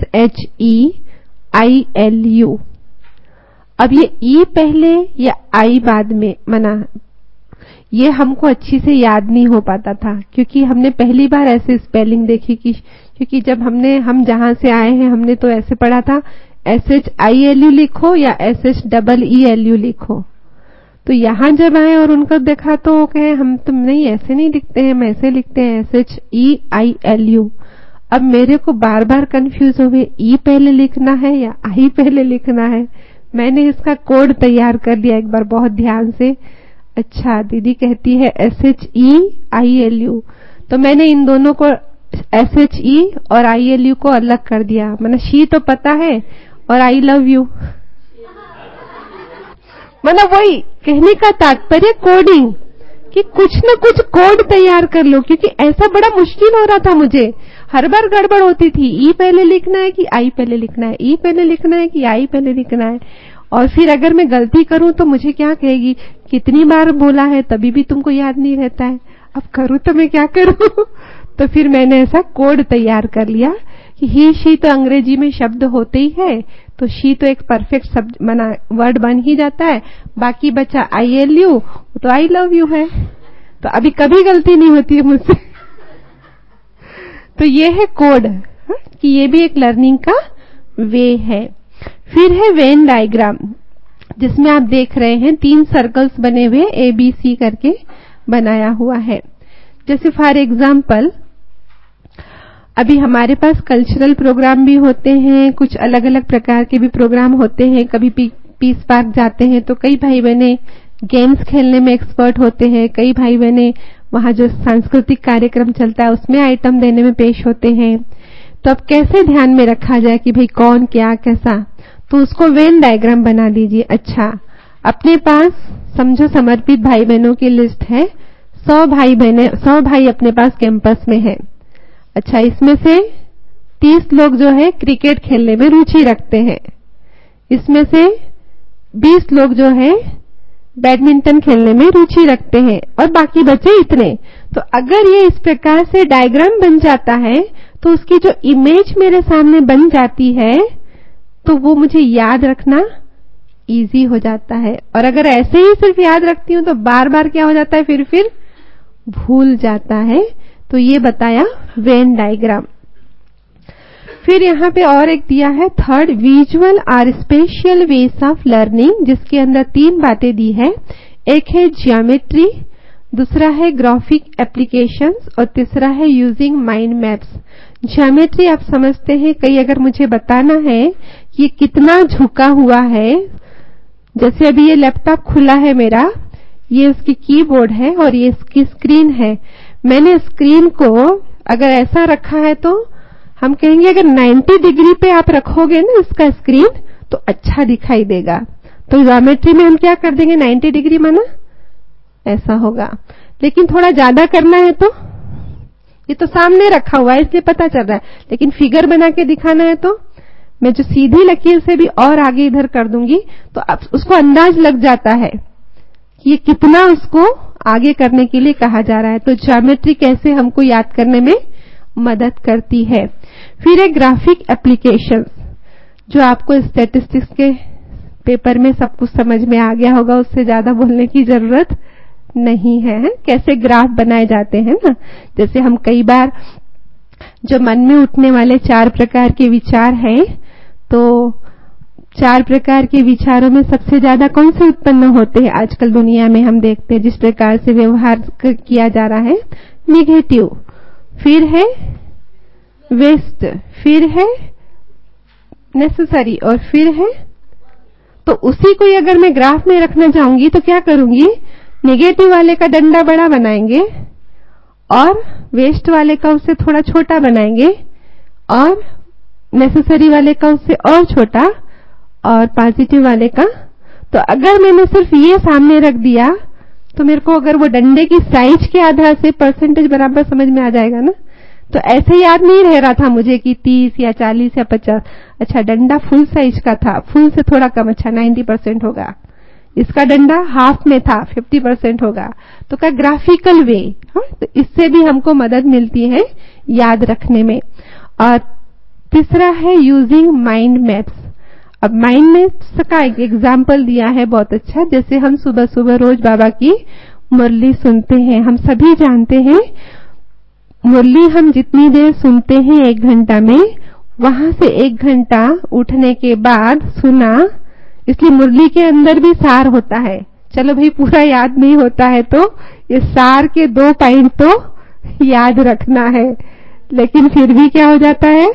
SHEILU। अब ये ई पहले या आई बाद में, मना ये हमको अच्छी से याद नहीं हो पाता था, क्योंकि हमने पहली बार ऐसे स्पेलिंग देखी कि, क्योंकि जब हम जहां से आए हैं हमने तो ऐसे पढ़ा था SHILU लिखो या SHEELU लिखो। तो यहां जब आए और उनको देखा तो वो कहे हम तुम नहीं, ऐसे नहीं लिखते हैं, हम ऐसे लिखते हैं SHEILU। अब मेरे को बार बार कंफ्यूज हो गए, ई पहले लिखना है या आई पहले लिखना है। मैंने इसका कोड तैयार कर लिया एक बार बहुत ध्यान से। अच्छा, दीदी कहती है SHEILU, तो मैंने इन दोनों को SHE और ILU को अलग कर दिया। मैंने शी तो पता है और आई लव यू, मतलब वही कहने का तात्पर्य कोडिंग, कि कुछ न कुछ कोड तैयार कर लो, क्योंकि ऐसा बड़ा मुश्किल हो रहा था मुझे। हर बार गड़बड़ होती थी, ई पहले लिखना है कि आई पहले लिखना है, ई पहले लिखना है कि आई पहले लिखना है। और फिर अगर मैं गलती करूं तो मुझे क्या कहेगी, कितनी बार बोला है तभी भी तुमको याद नहीं रहता है, अब करूं तो मैं क्या करूं। तो फिर मैंने ऐसा कोड तैयार कर लिया कि ही शी तो अंग्रेजी में शब्द होते ही है, तो शी तो एक परफेक्ट शब्द मना वर्ड बन ही जाता है, बाकी बचा ILU तो आई लव यू है। तो अभी कभी गलती नहीं होती है मुझसे। तो ये है कोड, कि ये भी एक लर्निंग का वे है। फिर है वेन डायग्राम, जिसमें आप देख रहे हैं 3 सर्कल्स बने हुए ABC करके बनाया हुआ है। जैसे फॉर एग्जाम्पल, अभी हमारे पास कल्चरल प्रोग्राम भी होते हैं, कुछ अलग अलग प्रकार के भी प्रोग्राम होते हैं। कभी पीस पार्क जाते हैं तो कई भाई बहने गेम्स खेलने में एक्सपर्ट होते हैं, कई भाई बहने वहां जो सांस्कृतिक कार्यक्रम चलता है उसमें आइटम देने में पेश होते हैं। तो अब कैसे ध्यान में रखा जाए कि भाई कौन क्या कैसा, तो उसको वेन डायग्राम बना दीजिए। अच्छा, अपने पास समझो समर्पित भाई बहनों की लिस्ट है, 100 भाई अपने पास कैंपस में है। अच्छा, इसमें से 30 लोग जो है क्रिकेट खेलने में रुचि रखते हैं, इसमें से 20 लोग जो है बैडमिंटन खेलने में रुचि रखते हैं, और बाकी बचे इतने। तो अगर ये इस प्रकार से डायग्राम बन जाता है तो उसकी जो इमेज मेरे सामने बन जाती है तो वो मुझे याद रखना इजी हो जाता है। और अगर ऐसे ही सिर्फ याद रखती हूं तो बार बार क्या हो जाता है, फिर भूल जाता है। तो ये बताया वेन डायग्राम। फिर यहाँ पे और एक दिया है थर्ड, विजुअल और स्पेशियल वेज ऑफ लर्निंग, जिसके अंदर 3 बातें दी है। एक है ज्योमेट्री, दूसरा है ग्राफिक एप्लीकेशंस और तीसरा है यूजिंग माइंड मैप्स। ज्योमेट्री आप समझते हैं, कई अगर मुझे बताना है कि ये कितना झुका हुआ है, जैसे अभी ये लैपटॉप खुला है मेरा, ये उसकी कीबोर्ड है और ये इसकी स्क्रीन है। मैंने स्क्रीन को अगर ऐसा रखा है तो हम कहेंगे अगर 90 डिग्री पे आप रखोगे ना इसका स्क्रीन तो अच्छा दिखाई देगा। तो ज्योमेट्री में हम क्या कर देंगे, 90 डिग्री माना ऐसा होगा। लेकिन थोड़ा ज्यादा करना है तो ये तो सामने रखा हुआ है इसलिए पता चल रहा है, लेकिन फिगर बना के दिखाना है तो मैं जो सीधी लकीर से भी और आगे इधर कर दूंगी तो अब उसको अंदाज लग जाता है कि ये कितना उसको आगे करने के लिए कहा जा रहा है। तो ज्योमेट्री कैसे हमको याद करने में मदद करती है। फिर एक ग्राफिक एप्लीकेशंस, जो आपको स्टैटिस्टिक्स के पेपर में सब कुछ समझ में आ गया होगा, उससे ज्यादा बोलने की जरूरत नहीं है। कैसे ग्राफ बनाए जाते हैं ना, जैसे हम कई बार जो मन में उठने वाले 4 प्रकार के विचार हैं, तो 4 प्रकार के विचारों में सबसे ज्यादा कौन से उत्पन्न होते हैं आजकल दुनिया में? हम देखते हैं जिस प्रकार से व्यवहार किया जा रहा है, नेगेटिव, फिर है वेस्ट, फिर है नेसेसरी, और फिर है, तो उसी को अगर मैं ग्राफ में रखना चाहूंगी तो क्या करूंगी? नेगेटिव वाले का डंडा बड़ा बनाएंगे और वेस्ट वाले का उससे थोड़ा छोटा बनाएंगे और नेसेसरी वाले का उससे और छोटा और पॉजिटिव वाले का। तो अगर मैंने सिर्फ ये सामने रख दिया तो मेरे को अगर वो डंडे की साइज के आधार से परसेंटेज बराबर समझ में आ जाएगा ना। तो ऐसे याद नहीं रह रहा था मुझे कि 30 या 40 या 50। अच्छा, डंडा फुल साइज का था, फुल से थोड़ा कम, अच्छा 90% होगा। इसका डंडा हाफ में था, 50% होगा। तो क्या ग्राफिकल वे, तो इससे भी हमको मदद मिलती है याद रखने में। और तीसरा है यूजिंग माइंड मैप्स। अब माइंड मैप्स का एक एग्जाम्पल दिया है बहुत अच्छा। जैसे हम सुबह सुबह रोज बाबा की मुरली सुनते हैं, हम सभी जानते हैं मुरली हम जितनी देर सुनते हैं 1 घंटा में, वहां से 1 घंटा उठने के बाद सुना, इसलिए मुरली के अंदर भी सार होता है। चलो भाई पूरा याद नहीं होता है तो ये सार के 2 पॉइंट तो याद रखना है, लेकिन फिर भी क्या हो जाता है,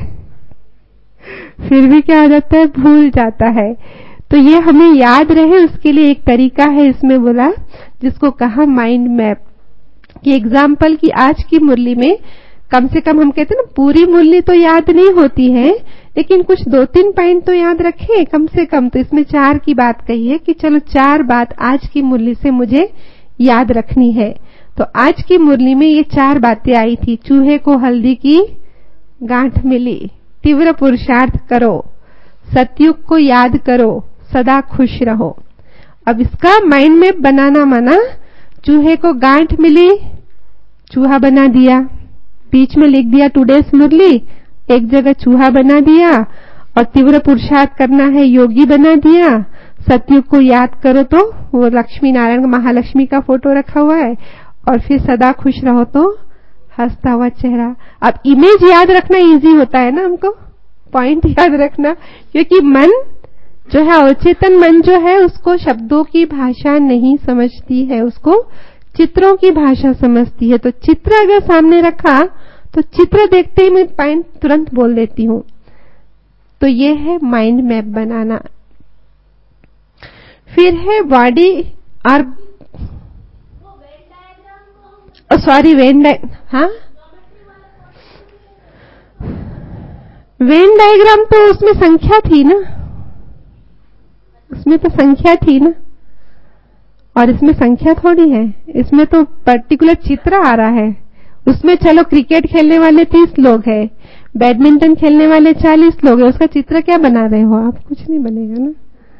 भूल जाता है। तो ये हमें याद रहे उसके लिए एक तरीका है इसमें बोला, जिसको कहा माइंड मैप की एग्जाम्पल की। आज की मुरली में कम से कम हम कहते हैं ना, पूरी मुरली तो याद नहीं होती है, लेकिन कुछ 2-3 पॉइंट तो याद रखें कम से कम। तो इसमें 4 की बात कही है कि चलो 4 बात आज की मुरली से मुझे याद रखनी है। तो आज की मुरली में ये 4 बातें आई थी। चूहे को हल्दी की गांठ मिली, तीव्र पुरुषार्थ करो, सतयुग को याद करो, सदा खुश रहो। अब इसका माइंड मैप बनाना माना, चूहे को गांठ मिली, चूहा बना दिया, बीच में लिख दिया टुडेस मुरली, एक जगह चूहा बना दिया, और तीव्र पुरुषार्थ करना है योगी बना दिया, सतयुग को याद करो तो वो लक्ष्मी नारायण महालक्ष्मी का फोटो रखा हुआ है, और फिर सदा खुश रहो तो हंसता हुआ चेहरा। अब इमेज याद रखना इजी होता है ना हमको, पॉइंट याद रखना, क्योंकि मन जो है, अवचेतन मन जो है, उसको शब्दों की भाषा नहीं समझती है, उसको चित्रों की भाषा समझती है। तो चित्र अगर सामने रखा तो चित्र देखते ही मैं पॉइंट तुरंत बोल देती हूं। तो ये है माइंड मैप बनाना। फिर है बॉडी और वेन डायग्राम तो उसमें संख्या थी ना, उसमें तो संख्या थी ना, और इसमें संख्या थोड़ी है, इसमें तो पर्टिकुलर चित्र आ रहा है। उसमें चलो क्रिकेट खेलने वाले 30 लोग हैं, बैडमिंटन खेलने वाले 40 लोग हैं, उसका चित्र क्या बना रहे हो आप? कुछ नहीं बनेगा ना।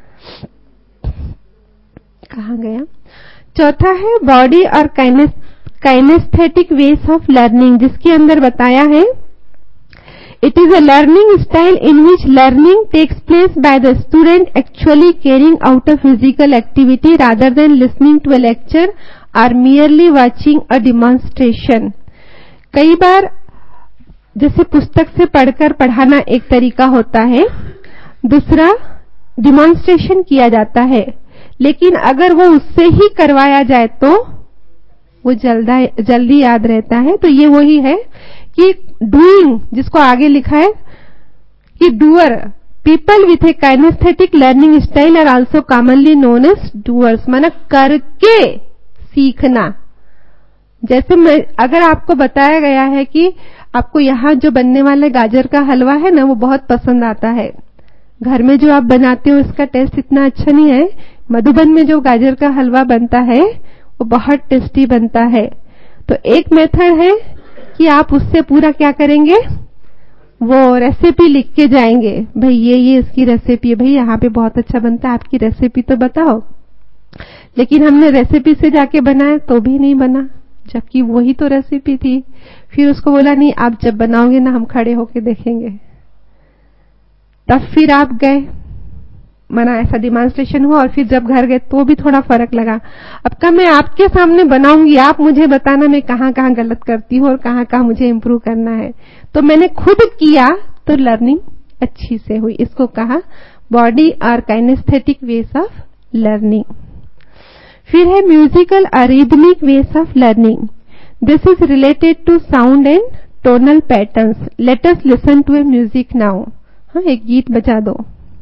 कहाँ गया? चौथा है बॉडी और काइनेस्थेटिक वेज ऑफ लर्निंग, जिसके अंदर बताया है it is a learning style in which learning takes place by the student actually carrying out a physical activity rather than listening to a lecture or merely watching a demonstration. कई बार जैसे पुस्तक से पढ़कर पढ़ाना एक तरीका होता है, दूसरा डिमॉन्स्ट्रेशन किया जाता है, लेकिन अगर वो उससे ही करवाया जाए तो वो जल्दी याद रहता है। तो ये वही है कि डूइंग, जिसको आगे लिखा है कि doer, people with a kinaesthetic learning style are also commonly known as doers, माना करके सीखना। जैसे अगर आपको बताया गया है कि आपको यहाँ जो बनने वाला गाजर का हलवा है ना, वो बहुत पसंद आता है, घर में जो आप बनाते हो इसका टेस्ट इतना अच्छा नहीं है, मधुबन में जो गाजर का हलवा बनता है वो बहुत टेस्टी बनता है। तो एक मेथड है कि आप उससे पूरा क्या करेंगे, वो रेसिपी लिख के जाएंगे, भाई ये इसकी रेसिपी है, भाई यहाँ पे बहुत अच्छा बनता है, आपकी रेसिपी तो बताओ। लेकिन हमने रेसिपी से जाके बनाया तो भी नहीं बना, जबकि वही तो रेसिपी थी। फिर उसको बोला नहीं, आप जब बनाओगे ना हम खड़े होके देखेंगे। तब फिर आप गए, माना ऐसा डिमॉन्स्ट्रेशन हुआ और फिर जब घर गए तो भी थोड़ा फर्क लगा। अब का मैं आपके सामने बनाऊंगी, आप मुझे बताना मैं कहाँ कहाँ गलत करती हूँ और कहाँ कहाँ मुझे इम्प्रूव करना है। तो मैंने खुद किया तो लर्निंग अच्छी से हुई। इसको कहा बॉडी और काइनेस्थेटिक वेज ऑफ लर्निंग। फिर है musical arrhythmic ways of learning. This is related to sound and tonal patterns. Let us listen to a music now. हाँ, एक गीत बजा दो।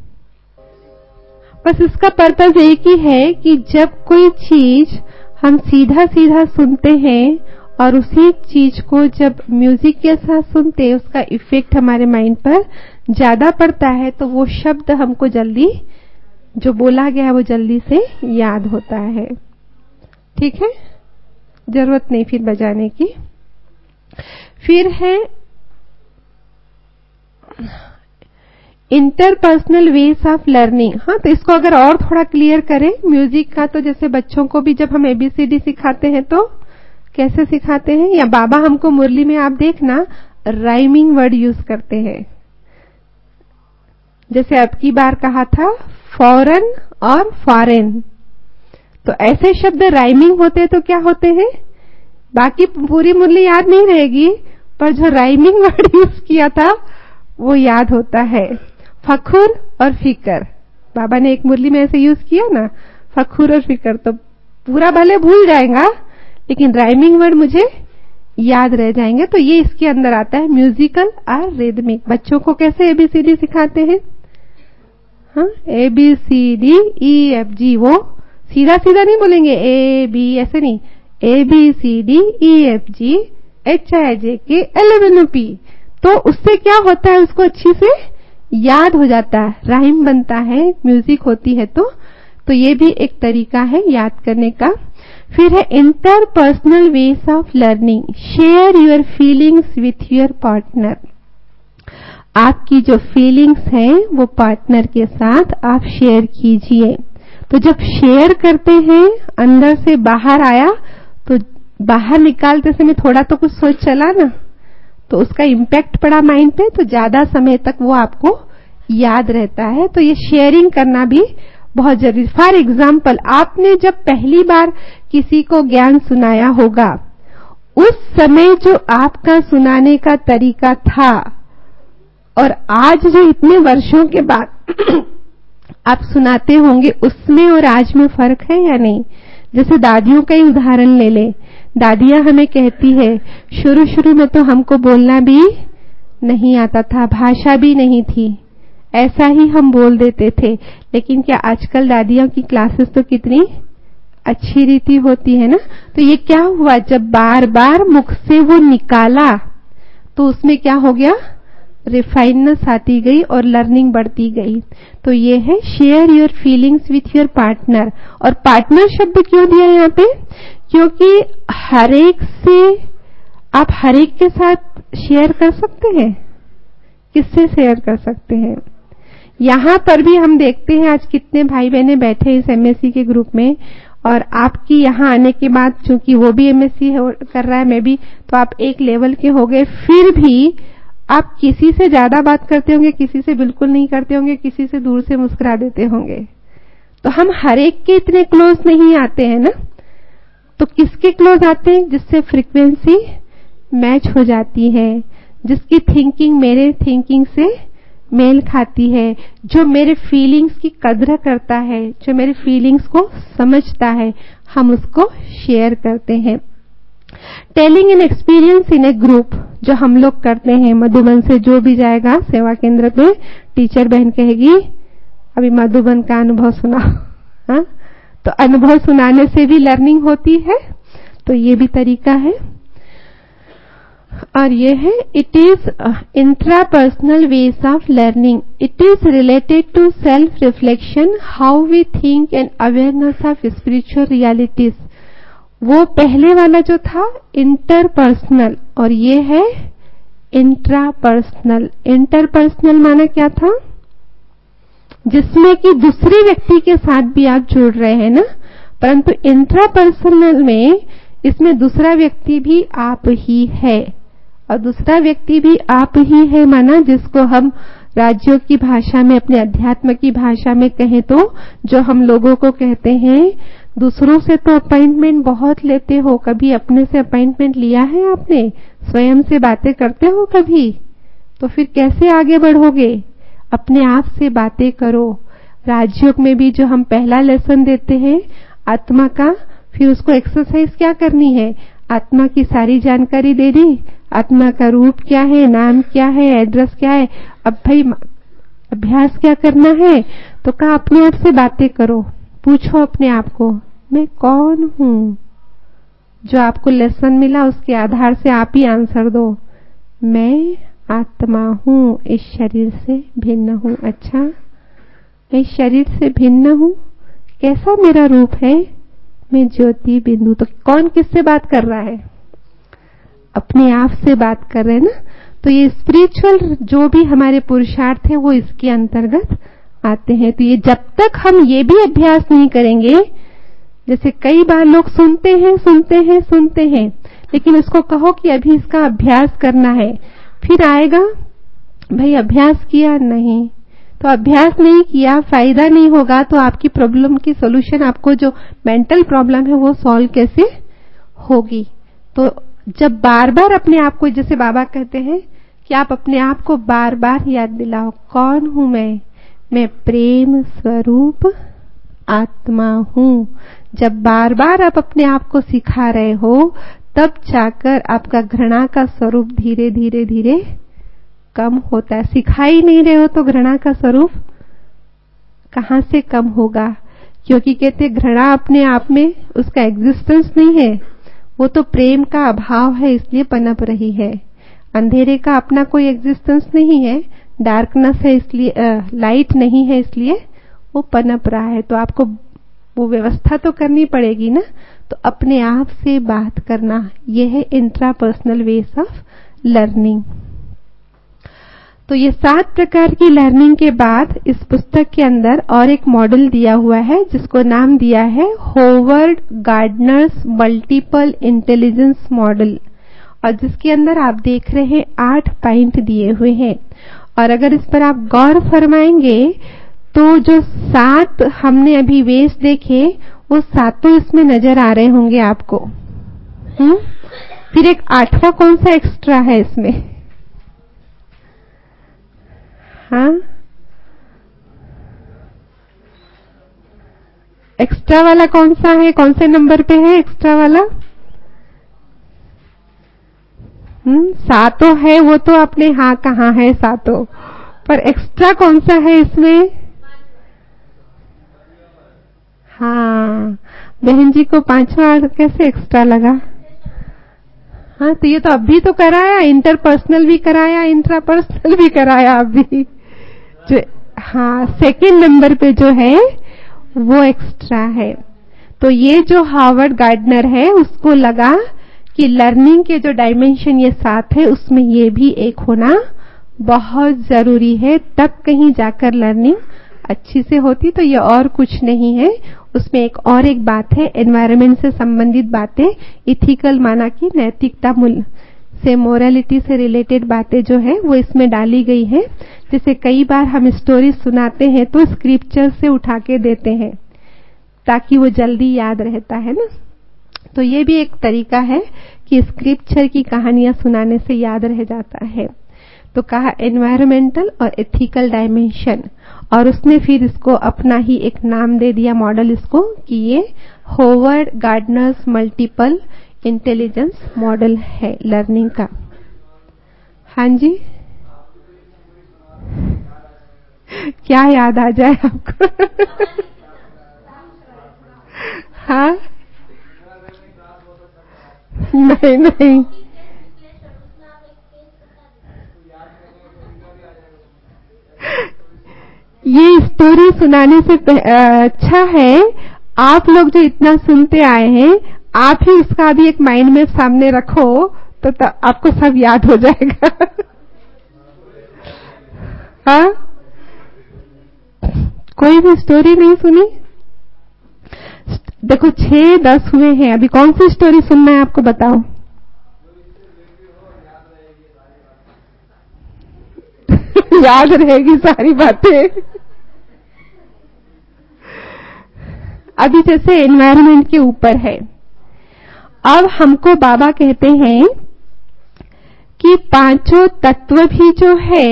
बस इसका पर्पस एक ही है कि जब कोई चीज हम सीधा सीधा सुनते हैं और उसी चीज को जब म्यूजिक के साथ सुनते हैं उसका इफेक्ट हमारे माइंड पर ज्यादा पड़ता है, तो वो शब्द हमको जल्दी, जो बोला गया है वो जल्दी से याद होता है। ठीक है, जरूरत नहीं फिर बजाने की। फिर है इंटरपर्सनल वेज ऑफ लर्निंग। हाँ, तो इसको अगर और थोड़ा क्लियर करें म्यूजिक का, तो जैसे बच्चों को भी जब हम ABCD सिखाते हैं तो कैसे सिखाते हैं, या बाबा हमको मुरली में आप देखना राइमिंग वर्ड यूज करते हैं। जैसे अब की बार कहा था फॉरेन और फॉरेन, तो ऐसे शब्द राइमिंग होते तो क्या होते हैं, बाकी पूरी मुरली याद नहीं रहेगी पर जो राइमिंग वर्ड यूज किया था वो याद होता है। फखुर और फिकर, बाबा ने एक मुरली में ऐसे यूज किया ना, फखुर और फिकर, तो पूरा भले भूल जाएगा लेकिन राइमिंग वर्ड मुझे याद रह जाएंगे। तो ये इसके अंदर आता है म्यूजिकल और रिदमिक। बच्चों को कैसे ABCD सिखाते हैं, हाँ, ABCD EFG, वो सीधा सीधा नहीं बोलेंगे AB, ऐसे नहीं, ABCD EFG HIJK LMNOP। तो उससे क्या होता है, उसको अच्छी से याद हो जाता है, राइम बनता है, म्यूजिक होती है। तो ये भी एक तरीका है याद करने का। फिर है interpersonal ways of learning. Share your feelings with your partner. आपकी जो फीलिंग्स हैं वो पार्टनर के साथ आप शेयर कीजिए। तो जब शेयर करते हैं, अंदर से बाहर आया, तो बाहर निकालते समय थोड़ा तो कुछ सोच चला ना, तो उसका इम्पैक्ट पड़ा माइंड पे, तो ज्यादा समय तक वो आपको याद रहता है। तो ये शेयरिंग करना भी बहुत जरूरी। फॉर एग्जाम्पल, आपने जब पहली बार किसी को ज्ञान सुनाया होगा, उस समय जो आपका सुनाने का तरीका था और आज जो इतने वर्षों के बाद आप सुनाते होंगे, उसमें और आज में फर्क है या नहीं। जैसे दादियों का ही उदाहरण ले ले। दादियां हमें कहती है शुरू शुरू में तो हमको बोलना भी नहीं आता था, भाषा भी नहीं थी, ऐसा ही हम बोल देते थे। लेकिन क्या आजकल दादियों की क्लासेस तो कितनी अच्छी रीति होती है ना। तो ये क्या हुआ, जब बार बार मुख से वो निकाला तो उसमें क्या हो गया, रिफाइननेस आती गई और लर्निंग बढ़ती गई। तो ये है share your feelings with your partner. और पार्टनर शब्द क्यों दिया यहाँ पे, क्योंकि हरेक से आप हरेक के साथ शेयर कर सकते हैं। किससे शेयर कर सकते हैं, यहाँ पर भी हम देखते हैं आज कितने भाई बहने बैठे इस MSc के ग्रुप में, और आपकी यहाँ आने के बाद, चूंकि वो भी MSc कर रहा है, मैं भी, तो आप एक लेवल के हो गए। फिर भी आप किसी से ज्यादा बात करते होंगे, किसी से बिल्कुल नहीं करते होंगे, किसी से दूर से मुस्कुरा देते होंगे। तो हम हर एक के इतने क्लोज नहीं आते हैं ना। तो किसके क्लोज आते हैं, जिससे फ्रीक्वेंसी मैच हो जाती है, जिसकी थिंकिंग मेरे थिंकिंग से मेल खाती है, जो मेरे फीलिंग्स की कदर करता है, जो मेरे फीलिंग्स को समझता है, हम उसको शेयर करते हैं। Telling an experience in a group, जो हम लोग करते हैं, मधुबन से जो भी जाएगा सेवा केंद्र पे, टीचर बहन कहेगी अभी मधुबन का अनुभव सुना। हाँ, तो अनुभव सुनाने से भी लर्निंग होती है। तो ये भी तरीका है। और ये है it is intrapersonal ways of learning. It is related to self reflection, how we think and awareness of spiritual realities. वो पहले वाला जो था इंटरपर्सनल, और ये है इंट्रापर्सनल। इंटरपर्सनल माना क्या था, जिसमें कि दूसरे व्यक्ति के साथ भी आप जुड़ रहे हैं ना, परंतु इंट्रापर्सनल में इसमें दूसरा व्यक्ति भी आप ही है। और दूसरा व्यक्ति भी आप ही है माना जिसको हम राज्यों की भाषा में, अपने अध्यात्म की भाषा में कहें तो जो हम लोगों को कहते हैं, दूसरों से तो अपॉइंटमेंट बहुत लेते हो, कभी अपने से अपॉइंटमेंट लिया है आपने? स्वयं से बातें करते हो कभी? तो फिर कैसे आगे बढ़ोगे? अपने आप से बातें करो। राजयोग में भी जो हम पहला लेसन देते हैं आत्मा का, फिर उसको एक्सरसाइज क्या करनी है? आत्मा की सारी जानकारी दे दी, आत्मा का रूप क्या है, नाम क्या है, एड्रेस क्या है। अब भाई अभ्यास क्या करना है? तो कहा अपने आप से बातें करो, पूछो अपने आप को मैं कौन हूं। जो आपको लेसन मिला उसके आधार से आप ही आंसर दो। मैं आत्मा हूं, इस शरीर से भिन्न हूं। अच्छा, मैं इस शरीर से भिन्न हूं, कैसा मेरा रूप है? मैं ज्योति बिंदु। तो कौन किससे बात कर रहा है? अपने आप से बात कर रहे हैं ना। तो ये स्पिरिचुअल जो भी हमारे पुरुषार्थ है वो इसके अंतर्गत आते हैं। तो ये जब तक हम ये भी अभ्यास नहीं करेंगे, जैसे कई बार लोग सुनते हैं, लेकिन उसको कहो कि अभी इसका अभ्यास करना है, फिर आएगा भाई अभ्यास किया नहीं, तो अभ्यास नहीं किया, फायदा नहीं होगा, तो आपकी प्रॉब्लम की सॉल्यूशन, आपको जो मेंटल प्रॉब्लम है वो सॉल्व कैसे होगी? तो जब बार बार अपने आप को, जैसे बाबा कहते हैं कि आप अपने आप को बार बार याद दिलाओ, कौन हूं मैं प्रेम स्वरूप आत्मा हूं। जब बार बार आप अपने आप को सिखा रहे हो, तब जाकर आपका घृणा का स्वरूप धीरे धीरे धीरे कम होता है। सिखा ही नहीं रहे हो तो घृणा का स्वरूप कहां से कम होगा? क्योंकि कहते घृणा अपने आप में उसका एग्जिस्टेंस नहीं है, वो तो प्रेम का अभाव है, इसलिए पनप रही है। अंधेरे का अपना कोई एग्जिस्टेंस नहीं है, डार्कनेस है इसलिए, लाइट नहीं है इसलिए वो पनप रहा है। तो आपको वो व्यवस्था तो करनी पड़ेगी ना। तो अपने आप से बात करना, यह है इंट्रापर्सनल वेज ऑफ लर्निंग। तो ये 7 प्रकार की लर्निंग के बाद इस पुस्तक के अंदर और एक मॉडल दिया हुआ है जिसको नाम दिया है Howard Gardner's multiple intelligence model, और जिसके अंदर आप देख रहे हैं 8 पॉइंट दिए हुए हैं। और अगर इस पर आप गौर फरमाएंगे तो जो 7 हमने अभी वेज देखे वो 7 इसमें नजर आ रहे होंगे आपको। फिर एक 8वां कौन सा एक्स्ट्रा है इसमें? हाँ, एक्स्ट्रा वाला कौन सा है? कौन से नंबर पे है एक्स्ट्रा वाला? 7 है वो तो अपने, हाँ कहाँ है 7, पर एक्स्ट्रा कौन सा है इसमें? हाँ, बहन जी को 5वां कैसे एक्स्ट्रा लगा? हाँ, तो ये तो अभी तो कराया, इंटरपर्सनल भी कराया, इंट्रापर्सनल भी कराया अभी जो। हाँ, सेकंड नंबर पे जो है वो एक्स्ट्रा है। तो ये जो हार्वर्ड गार्डनर है उसको लगा कि लर्निंग के जो डायमेंशन ये 7 है उसमें ये भी एक होना बहुत जरूरी है, तब कहीं जाकर लर्निंग अच्छी से होती। तो ये और कुछ नहीं है, उसमें एक बात है, एनवायरनमेंट से संबंधित बातें, इथिकल माना कि नैतिकता मूल्य से, मोरालिटी से रिलेटेड बातें जो है वो इसमें डाली गई है। जैसे कई बार हम स्टोरी सुनाते हैं तो स्क्रिप्चर से उठा के देते हैं ताकि वो जल्दी याद रहता है ना। तो ये भी एक तरीका है कि स्क्रिप्चर की कहानियां सुनाने से याद रह जाता है। तो कहा एनवायरमेंटल और एथिकल डायमेंशन, और उसने फिर इसको अपना ही एक नाम दे दिया मॉडल इसको कि ये Howard Gardner's multiple intelligence model है लर्निंग का। हाँ जी, क्या याद आ जाए आपको? हाँ, नहीं ये स्टोरी सुनाने से अच्छा है आप लोग जो इतना सुनते आए हैं, आप ही इसका भी एक माइंड में सामने रखो तो आपको सब याद हो जाएगा। हाँ, कोई भी स्टोरी नहीं सुनी? देखो 6-10 हुए हैं, अभी कौन सी स्टोरी सुनना है आपको बताओ। याद रहेगी सारी बातें। अभी जैसे एनवायरनमेंट के ऊपर है, अब हमको बाबा कहते हैं कि पांचों तत्व भी जो है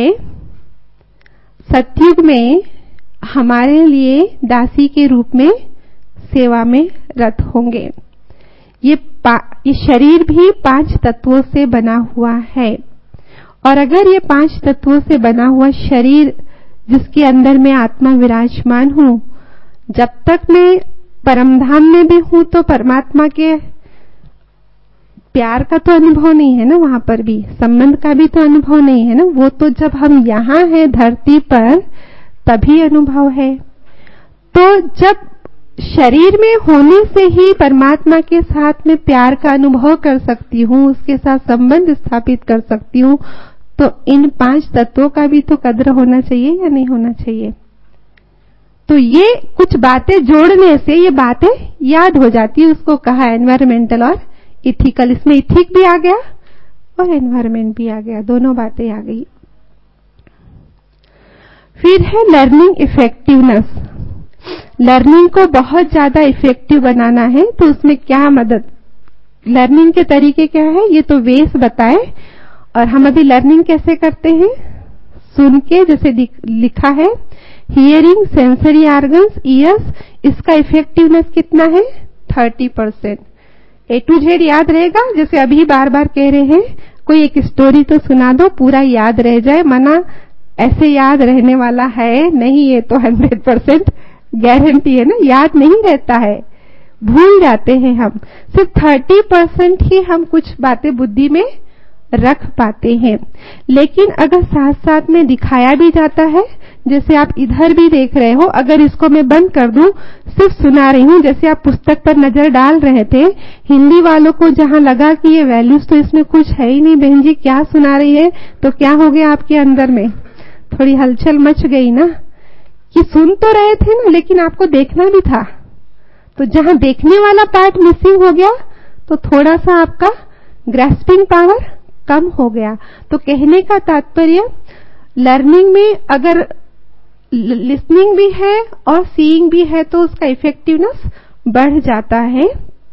सतयुग में हमारे लिए दासी के रूप में सेवा में रत होंगे। ये शरीर भी 5 तत्वों से बना हुआ है, और अगर ये 5 तत्वों से बना हुआ शरीर जिसके अंदर मैं आत्मा विराजमान हूं, जब तक मैं परमधाम में भी हूं तो परमात्मा के प्यार का तो अनुभव नहीं है ना, वहां पर भी संबंध का भी तो अनुभव नहीं है ना, वो तो जब हम यहां हैं धरती पर तभी अनुभव है। तो जब शरीर में होने से ही परमात्मा के साथ में प्यार का अनुभव कर सकती हूँ, उसके साथ संबंध स्थापित कर सकती हूँ, तो इन 5 तत्वों का भी तो कद्र होना चाहिए या नहीं होना चाहिए। तो ये कुछ बातें जोड़ने से ये बातें याद हो जाती है। उसको कहा एनवायरमेंटल और इथिकल, इसमें इथिक भी आ गया और एनवायरमेंट भी आ गया, दोनों बातें आ गई। फिर है लर्निंग इफेक्टिवनेस। लर्निंग को बहुत ज्यादा इफेक्टिव बनाना है तो उसमें क्या मदद, लर्निंग के तरीके क्या है, ये तो वेस बताए। और हम अभी लर्निंग कैसे करते हैं, सुन के, जैसे लिखा है हियरिंग सेंसरी ऑर्गन्स ईयर्स, इसका इफेक्टिवनेस कितना है 30%। A to Z याद रहेगा, जैसे अभी बार बार कह रहे हैं कोई एक स्टोरी तो सुना दो पूरा याद रह जाए, मना ऐसे याद रहने वाला है नहीं, ये तो 100% गारंटी है ना, याद नहीं रहता है, भूल जाते हैं हम। सिर्फ 30% ही हम कुछ बातें बुद्धि में रख पाते हैं। लेकिन अगर साथ साथ में दिखाया भी जाता है, जैसे आप इधर भी देख रहे हो, अगर इसको मैं बंद कर दूं, सिर्फ सुना रही हूं, जैसे आप पुस्तक पर नजर डाल रहे थे, हिंदी वालों को जहां लगा कि ये वैल्यूज तो इसमें कुछ है ही नहीं, बहन जी क्या सुना रही है, तो क्या हो गया आपके अंदर में, थोड़ी हलचल मच गई ना, कि सुन तो रहे थे ना लेकिन आपको देखना भी था। तो जहां देखने वाला पार्ट मिसिंग हो गया तो थोड़ा सा आपका ग्रैस्पिंग पावर कम हो गया। तो कहने का तात्पर्य, लर्निंग में अगर लिसनिंग भी है और सीइंग भी है तो उसका इफेक्टिवनेस बढ़ जाता है।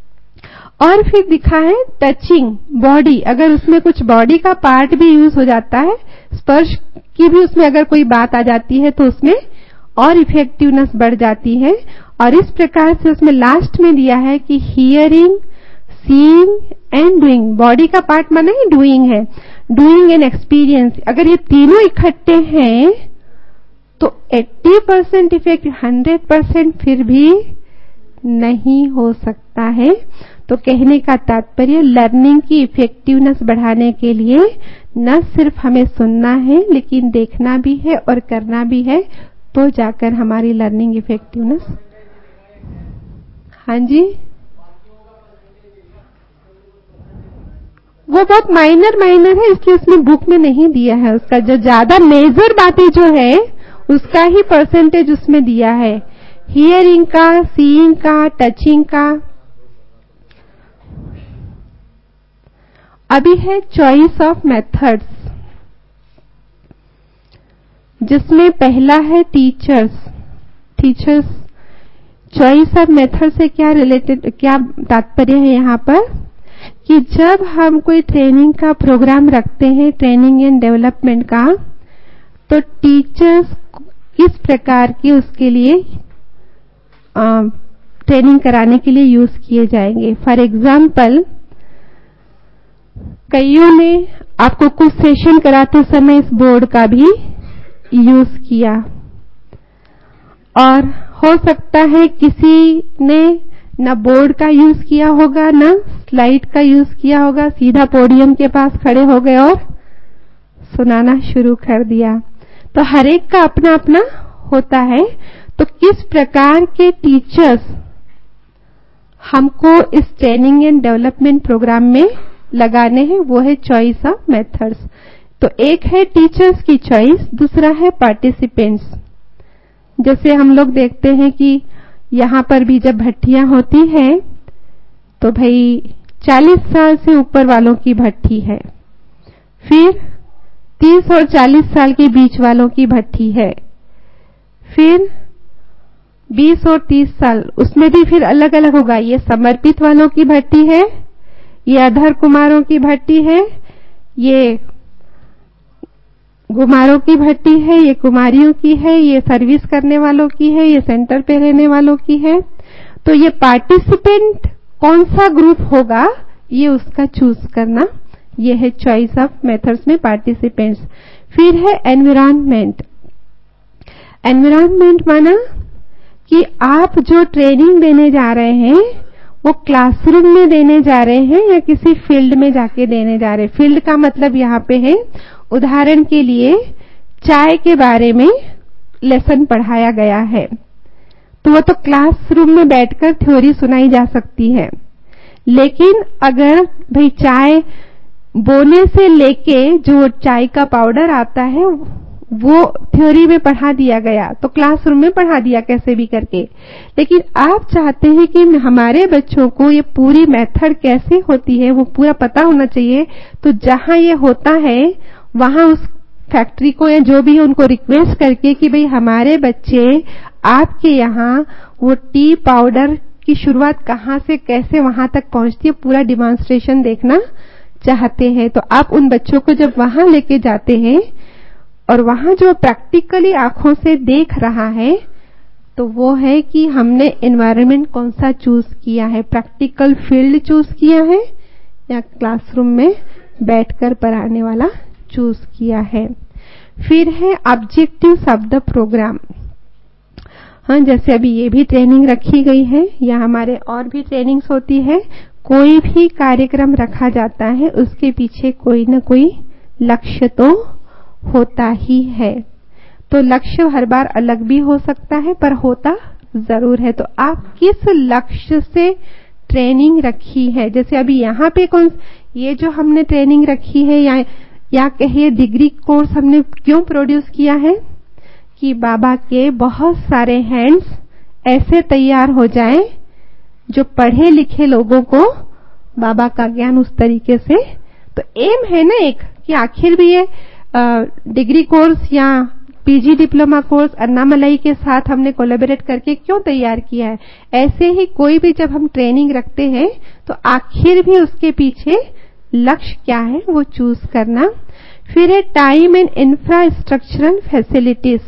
और फिर दिखा है टचिंग बॉडी, अगर उसमें कुछ बॉडी का पार्ट भी यूज हो जाता है, स्पर्श की भी उसमें अगर कोई बात आ जाती है तो उसमें और इफेक्टिवनेस बढ़ जाती है। और इस प्रकार से उसमें लास्ट में दिया है कि hearing, seeing and doing, body का पार्ट माने ही डूइंग है, डूइंग एंड एक्सपीरियंस, अगर ये तीनों इकट्ठे हैं तो 80% इफेक्ट 100% फिर भी नहीं हो सकता है। तो कहने का तात्पर्य, लर्निंग की इफेक्टिवनेस बढ़ाने के लिए न सिर्फ हमें सुनना है लेकिन देखना भी है और करना भी है, तो जाकर हमारी लर्निंग इफेक्टिवनेस। हाँ जी, वो बहुत माइनर है, इसलिए उसमें बुक में नहीं दिया है। उसका जो ज्यादा मेजर बातें जो है उसका ही परसेंटेज उसमें दिया है, हियरिंग का, सीइंग का, टचिंग का। अभी है चॉइस ऑफ मेथड्स, जिसमें पहला है टीचर्स। चॉइस ऑफ मेथड से क्या रिलेटेड, क्या तात्पर्य है यहाँ पर, कि जब हम कोई ट्रेनिंग का प्रोग्राम रखते हैं, ट्रेनिंग एंड डेवलपमेंट का, तो टीचर्स किस प्रकार के उसके लिए ट्रेनिंग कराने के लिए यूज किए जाएंगे। फॉर एग्जाम्पल, कईयों ने आपको कुछ सेशन कराते समय इस बोर्ड का भी यूज किया, और हो सकता है किसी ने न बोर्ड का यूज किया होगा न स्लाइड का यूज किया होगा, सीधा पोडियम के पास खड़े हो गए और सुनाना शुरू कर दिया। तो हर एक का अपना अपना होता है। तो किस प्रकार के टीचर्स हमको इस ट्रेनिंग एंड डेवलपमेंट प्रोग्राम में लगाने हैं, वो है चॉइस ऑफ मेथड्स। तो एक है टीचर्स की चॉइस, दूसरा है पार्टिसिपेंट्स। जैसे हम लोग देखते हैं कि यहाँ पर भी जब भट्टियां होती हैं तो भाई 40 साल से ऊपर वालों की भट्टी है, फिर 30 और 40 साल के बीच वालों की भट्ठी है। फिर 20 और 30 साल, उसमें भी फिर अलग अलग होगा। ये समर्पित वालों की भट्ठी है, ये अधर कुमारों की भट्ठी है, ये कुमारों की भट्टी है, ये कुमारियों की है, ये सर्विस करने वालों की है, ये सेंटर पे रहने वालों की है। तो ये पार्टिसिपेंट कौन सा ग्रुप होगा, ये उसका चूज करना, ये है चॉइस ऑफ मेथड्स में पार्टिसिपेंट्स। फिर है एनवायरनमेंट। एनवायरनमेंट माना कि आप जो ट्रेनिंग देने जा रहे हैं वो क्लासरूम में देने जा रहे हैं या किसी फील्ड में जाके देने जा रहे हैं। फील्ड का मतलब यहाँ पे है, उदाहरण के लिए चाय के बारे में लेसन पढ़ाया गया है तो वो तो क्लासरूम में बैठकर थ्योरी सुनाई जा सकती है। लेकिन अगर भाई चाय बोने से लेके जो चाय का पाउडर आता है वो थ्योरी में पढ़ा दिया गया तो क्लासरूम में पढ़ा दिया कैसे भी करके। लेकिन आप चाहते हैं कि हमारे बच्चों को ये पूरी मेथड कैसे होती है वो पूरा पता होना चाहिए। तो जहां ये होता है वहां उस फैक्ट्री को या जो भी है उनको रिक्वेस्ट करके कि भाई हमारे बच्चे आपके यहाँ वो टी पाउडर की शुरुआत कहाँ से कैसे वहां तक पहुंचती है पूरा डिमॉन्स्ट्रेशन देखना चाहते हैं। तो आप उन बच्चों को जब वहां लेके जाते हैं और वहां जो प्रैक्टिकली आंखों से देख रहा है तो वो है कि हमने एनवायरनमेंट कौन सा चूज किया है, प्रैक्टिकल फील्ड चूज किया है या क्लासरूम में बैठकर पढ़ाने वाला चूज किया है। फिर है ऑब्जेक्टिव्स ऑफ द प्रोग्राम। हाँ, जैसे अभी ये भी ट्रेनिंग रखी गई है या हमारे और भी ट्रेनिंग्स होती है। कोई भी कार्यक्रम रखा जाता है उसके पीछे कोई न कोई लक्ष्य तो होता ही है। तो लक्ष्य हर बार अलग भी हो सकता है पर होता जरूर है। तो आप किस लक्ष्य से ट्रेनिंग रखी है, जैसे अभी यहाँ पे ये जो हमने ट्रेनिंग रखी है या कहिए डिग्री कोर्स हमने क्यों प्रोड्यूस किया है कि बाबा के बहुत सारे हैंड्स ऐसे तैयार हो जाएं जो पढ़े लिखे लोगों को बाबा का ज्ञान उस तरीके से। तो एम है ना एक कि आखिर भी ये डिग्री कोर्स या पीजी डिप्लोमा कोर्स अन्नामलाई के साथ हमने कोलैबोरेट करके क्यों तैयार किया है। ऐसे ही कोई भी जब हम ट्रेनिंग रखते हैं तो आखिर भी उसके पीछे लक्ष्य क्या है वो चूज करना। फिर है टाइम एंड इंफ्रास्ट्रक्चरल फैसिलिटीज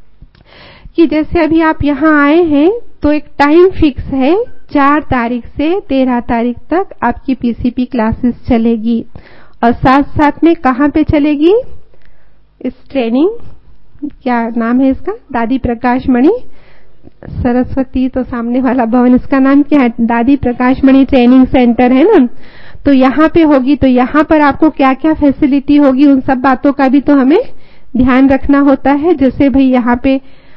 कि जैसे अभी आप यहाँ आए हैं तो एक टाइम फिक्स है, 4 तारीख से 13 तारीख तक आपकी पीसीपी क्लासेस चलेगी और साथ साथ में कहाँ पे चलेगी इस ट्रेनिंग, क्या नाम है इसका, दादी प्रकाश मणि सरस्वती तो सामने वाला भवन, इसका नाम क्या है, दादी प्रकाश मणि ट्रेनिंग सेंटर है ना। तो यहाँ पे होगी तो यहाँ पर आपको क्या क्या फैसिलिटी होगी उन सब बातों का भी तो हमें ध्यान रखना होता है। जैसे भाई यहाँ पे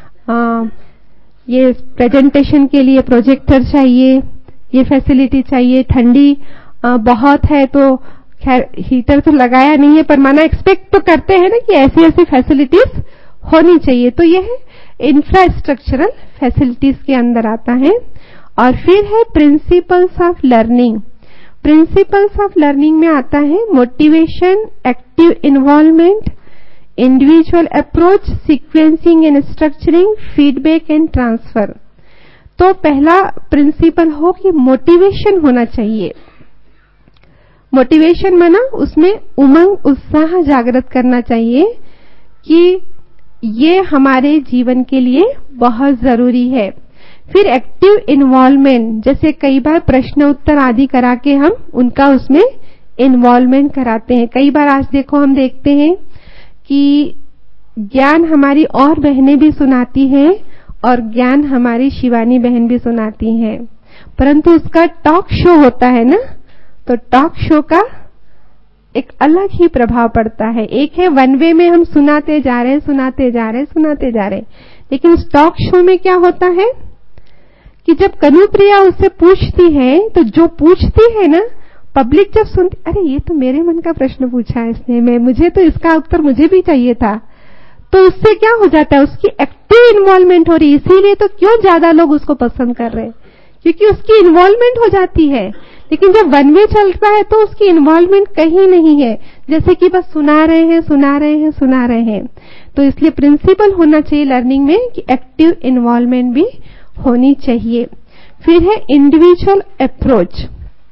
ये प्रेजेंटेशन के लिए प्रोजेक्टर चाहिए, ये फैसिलिटी चाहिए। ठंडी बहुत है तो खैर हीटर तो लगाया नहीं है पर माना एक्सपेक्ट तो करते हैं ना कि ऐसी ऐसी फैसिलिटीज होनी चाहिए। तो ये है इंफ्रास्ट्रक्चरल फैसिलिटीज के अंदर आता है। और फिर है principles of learning. Principles of learning में आता है motivation, active involvement, individual approach, sequencing and structuring, feedback and transfer. तो पहला प्रिंसिपल हो कि मोटिवेशन होना चाहिए। मोटिवेशन माना उसमें उमंग उत्साह जागृत करना चाहिए कि ये हमारे जीवन के लिए बहुत जरूरी है। फिर एक्टिव इन्वॉल्वमेंट, जैसे कई बार प्रश्न उत्तर आदि करा के हम उनका उसमें इन्वॉल्वमेंट कराते हैं। कई बार आज देखो हम देखते हैं कि ज्ञान हमारी और बहनें भी सुनाती हैं और ज्ञान हमारी शिवानी बहन भी सुनाती हैं, परंतु उसका टॉक शो होता है ना, तो टॉक शो का एक अलग ही प्रभाव पड़ता है। एक है वन वे में हम सुनाते जा रहे हैं, लेकिन उस टॉक शो में क्या होता है कि जब कनुप्रिया उससे पूछती है तो जो पूछती है ना पब्लिक जब सुनती, अरे ये तो मेरे मन का प्रश्न पूछा है इसने, मुझे तो इसका उत्तर मुझे भी चाहिए था, तो उससे क्या हो जाता है उसकी एक्टिव इन्वॉल्वमेंट हो रही है। इसीलिए तो क्यों ज्यादा लोग उसको पसंद कर रहे हैं क्योंकि उसकी इन्वॉल्वमेंट हो जाती है। लेकिन जब वन वे चल रहा है तो उसकी इन्वॉल्वमेंट कहीं नहीं है, जैसे कि बस सुना रहे हैं। तो इसलिए प्रिंसिपल होना चाहिए लर्निंग में कि एक्टिव इन्वॉल्वमेंट भी होनी चाहिए। फिर है इंडिविजुअल अप्रोच।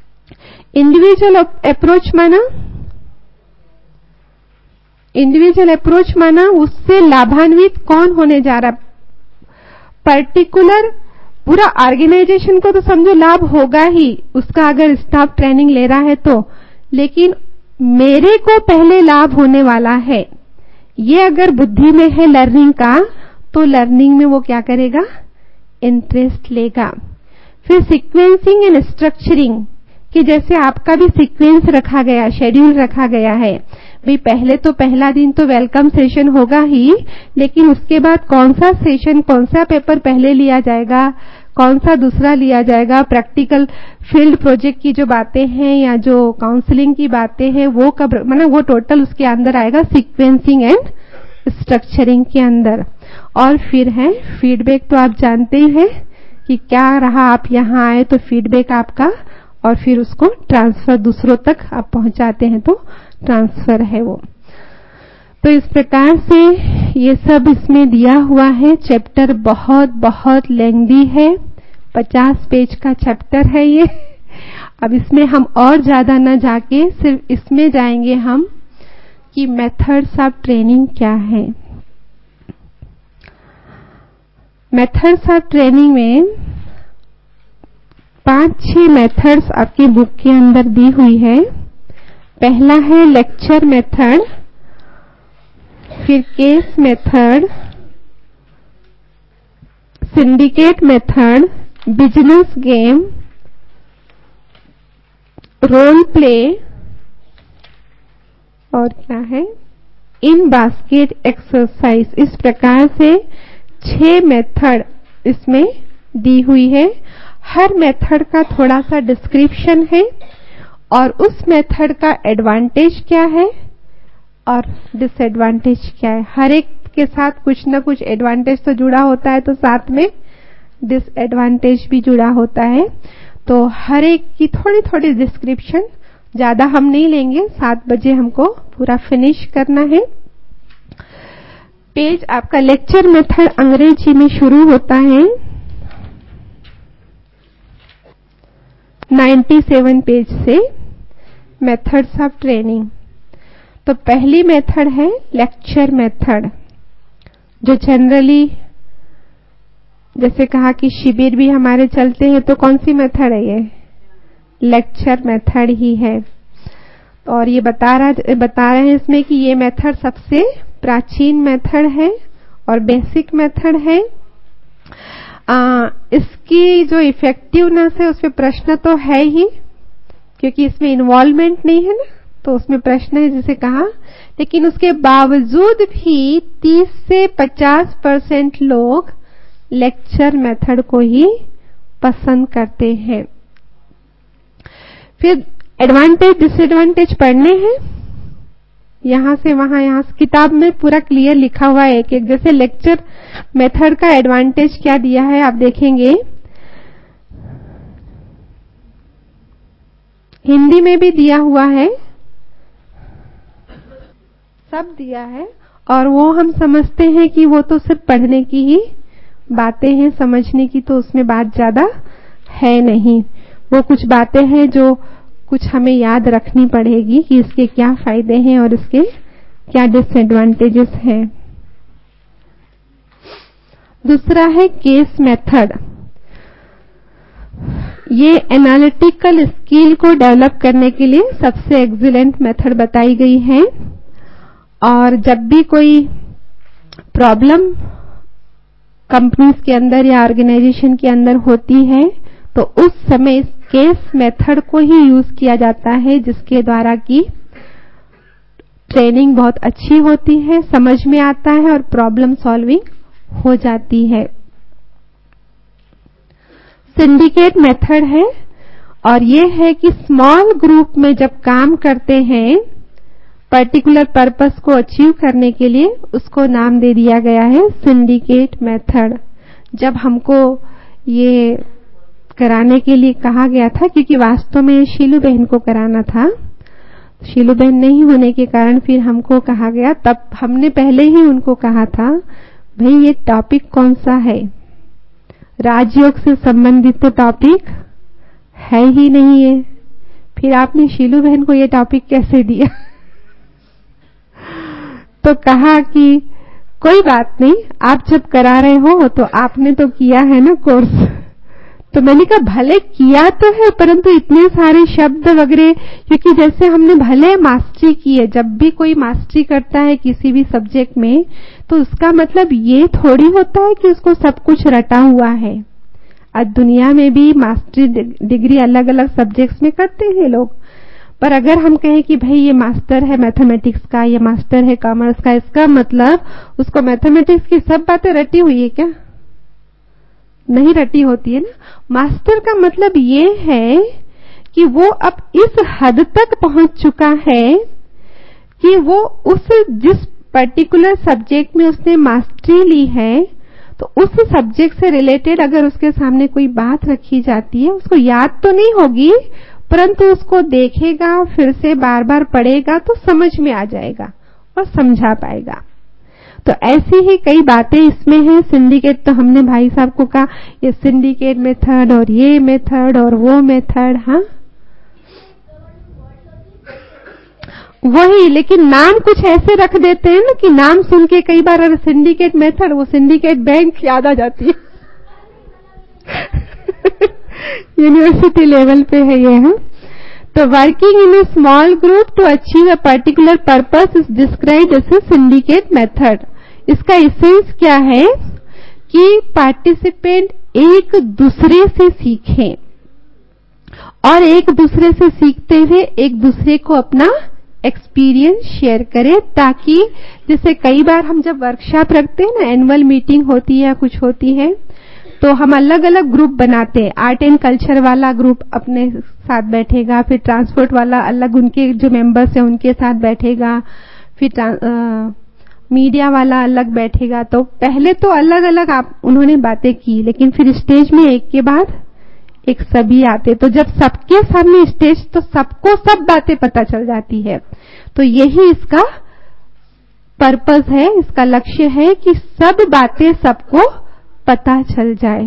इंडिविजुअल अप्रोच माना उससे लाभान्वित कौन होने जा रहा। पर्टिकुलर पूरा ऑर्गेनाइजेशन को तो समझो लाभ होगा ही उसका, अगर स्टाफ ट्रेनिंग ले रहा है तो, लेकिन मेरे को पहले लाभ होने वाला है, ये अगर बुद्धि में है लर्निंग का, तो लर्निंग में वो क्या करेगा, इंटरेस्ट लेगा। फिर सीक्वेंसिंग एंड स्ट्रक्चरिंग, कि जैसे आपका भी सीक्वेंस रखा गया, शेड्यूल रखा गया है भाई, पहले तो पहला दिन तो वेलकम सेशन होगा ही, लेकिन उसके बाद कौन सा सेशन, कौन सा पेपर पहले लिया जाएगा, कौन सा दूसरा लिया जाएगा, प्रैक्टिकल फील्ड प्रोजेक्ट की जो बातें हैं या जो काउंसलिंग की बातें हैं वो कब, मतलब वो टोटल उसके अंदर आएगा सीक्वेंसिंग एंड स्ट्रक्चरिंग के अंदर। और फिर है फीडबैक। तो आप जानते ही हैं कि क्या रहा, आप यहाँ आए तो फीडबैक आपका, और फिर उसको ट्रांसफर दूसरों तक आप पहुंचाते हैं तो ट्रांसफर है वो। तो इस प्रकार से ये सब इसमें दिया हुआ है। चैप्टर बहुत बहुत लेंथी है, 50 पेज का चैप्टर है ये। अब इसमें हम और ज्यादा न जाके सिर्फ इसमें जाएंगे हम कि मेथड्स ऑफ ट्रेनिंग क्या है। मेथड्स ऑफ ट्रेनिंग में 5-6 मेथड्स आपकी बुक के अंदर दी हुई है। पहला है लेक्चर मेथड, फिर case method, syndicate method, business game, role play, और क्या है, इन बास्केट एक्सरसाइज। इस प्रकार से 6 मेथड इसमें दी हुई है। हर मेथड का थोड़ा सा डिस्क्रिप्शन है और उस मेथड का एडवांटेज क्या है और डिसएडवांटेज क्या है। हर एक के साथ कुछ ना कुछ एडवांटेज तो जुड़ा होता है, तो साथ में डिसएडवांटेज भी जुड़ा होता है। तो हर एक की थोड़ी थोड़ी डिस्क्रिप्शन, ज्यादा हम नहीं लेंगे, 7 बजे हमको पूरा फिनिश करना है। पेज आपका लेक्चर मेथड अंग्रेजी में शुरू होता है 97 पेज से, मेथड्स ऑफ ट्रेनिंग। तो पहली मेथड है लेक्चर मेथड, जो जनरली जैसे कहा कि शिविर भी हमारे चलते हैं, तो कौन सी मेथड है ये, लेक्चर मेथड ही है। और ये बता रहे हैं इसमें कि ये मेथड सबसे प्राचीन मेथड है और बेसिक मेथड है। इसकी जो इफेक्टिवनेस है उस पर प्रश्न तो है ही, क्योंकि इसमें इन्वॉल्वमेंट नहीं है ना, तो उसमें प्रश्न है जिसे कहा। लेकिन उसके बावजूद भी 30 से 50% लोग लेक्चर मेथड को ही पसंद करते हैं। फिर एडवांटेज डिसएडवांटेज पढ़ने हैं, यहां से वहां, यहां से किताब में पूरा क्लियर लिखा हुआ है एक एक। जैसे लेक्चर मेथड का एडवांटेज क्या दिया है आप देखेंगे, हिंदी में भी दिया हुआ है, सब दिया है। और वो हम समझते हैं कि वो तो सिर्फ पढ़ने की ही बातें हैं, समझने की तो उसमें बात ज्यादा है नहीं। वो कुछ बातें हैं जो कुछ हमें याद रखनी पड़ेगी कि इसके क्या फायदे हैं और इसके क्या डिसएडवांटेजेस हैं। दूसरा है केस मेथड। ये एनालिटिकल स्किल को डेवलप करने के लिए सबसे एक्सीलेंट मेथड बताई गई है। और जब भी कोई प्रॉब्लम कंपनीज के अंदर या ऑर्गेनाइजेशन के अंदर होती है, तो उस समय इस केस मेथड को ही यूज किया जाता है, जिसके द्वारा की ट्रेनिंग बहुत अच्छी होती है, समझ में आता है और प्रॉब्लम सॉल्विंग हो जाती है। सिंडिकेट मेथड है, और ये है कि स्मॉल ग्रुप में जब काम करते हैं पर्टिकुलर पर्पस को अचीव करने के लिए, उसको नाम दे दिया गया है सिंडिकेट मेथड। जब हमको ये कराने के लिए कहा गया था, क्योंकि वास्तव में शीलू बहन को कराना था। शीलू बहन नहीं होने के कारण फिर हमको कहा गया। तब हमने पहले ही उनको कहा था, भाई ये टॉपिक कौन सा है, राजयोग से संबंधित तो टॉपिक है ही नहीं है। फिर आपने शीलू बहन को ये टॉपिक कैसे दिया? तो कहा कि कोई बात नहीं, आप जब करा रहे हो तो आपने तो किया है ना कोर्स। तो मैंने कहा भले किया तो है, परंतु इतने सारे शब्द वगैरह, क्योंकि जैसे हमने भले मास्टरी की है, जब भी कोई मास्टरी करता है किसी भी सब्जेक्ट में, तो उसका मतलब ये थोड़ी होता है कि उसको सब कुछ रटा हुआ है। आज दुनिया में भी मास्टरी डिग्री अलग अलग सब्जेक्ट्स में करते हैं लोग, पर अगर हम कहें कि भाई ये मास्टर है मैथमेटिक्स का, ये मास्टर है कॉमर्स का, इसका मतलब उसको मैथमेटिक्स की सब बातें रटी हुई है क्या? नहीं रटी होती है ना। मास्टर का मतलब ये है कि वो अब इस हद तक पहुंच चुका है कि वो उस जिस पर्टिकुलर सब्जेक्ट में उसने मास्टरी ली है, तो उस सब्जेक्ट से रिलेटेड अगर उसके सामने कोई बात रखी जाती है, उसको याद तो नहीं होगी, परंतु उसको देखेगा, फिर से बार बार पढ़ेगा तो समझ में आ जाएगा और समझा पाएगा। तो ऐसी ही कई बातें इसमें हैं। सिंडिकेट तो हमने भाई साहब को कहा, ये सिंडिकेट मेथड और ये मेथड और वो मेथड, हाँ वही, लेकिन नाम कुछ ऐसे रख देते हैं ना कि नाम सुन के कई बार अगर सिंडिकेट मेथड, वो सिंडिकेट बैंक याद आ जाती है। यूनिवर्सिटी लेवल पे है ये, हाँ। तो working in a small group to achieve a particular purpose is described as a syndicate method. इसका एसेंस क्या है कि पार्टिसिपेंट एक दूसरे से सीखें और एक दूसरे से सीखते हुए एक दूसरे को अपना एक्सपीरियंस शेयर करें, ताकि जैसे कई बार हम जब वर्कशॉप रखते हैं ना, एनुअल मीटिंग होती है या कुछ होती है, तो हम अलग अलग ग्रुप बनाते हैं। आर्ट एंड कल्चर वाला ग्रुप अपने साथ बैठेगा, फिर ट्रांसपोर्ट वाला अलग उनके जो मेंबर्स हैं उनके साथ बैठेगा, फिर मीडिया वाला अलग बैठेगा। तो पहले तो अलग अलग उन्होंने बातें की, लेकिन फिर स्टेज में एक के बाद एक सभी आते, तो जब सबके सामने स्टेज, तो सबको सब बातें पता चल जाती है। तो यही इसका पर्पस है, इसका लक्ष्य है कि सब बातें सबको पता चल जाए।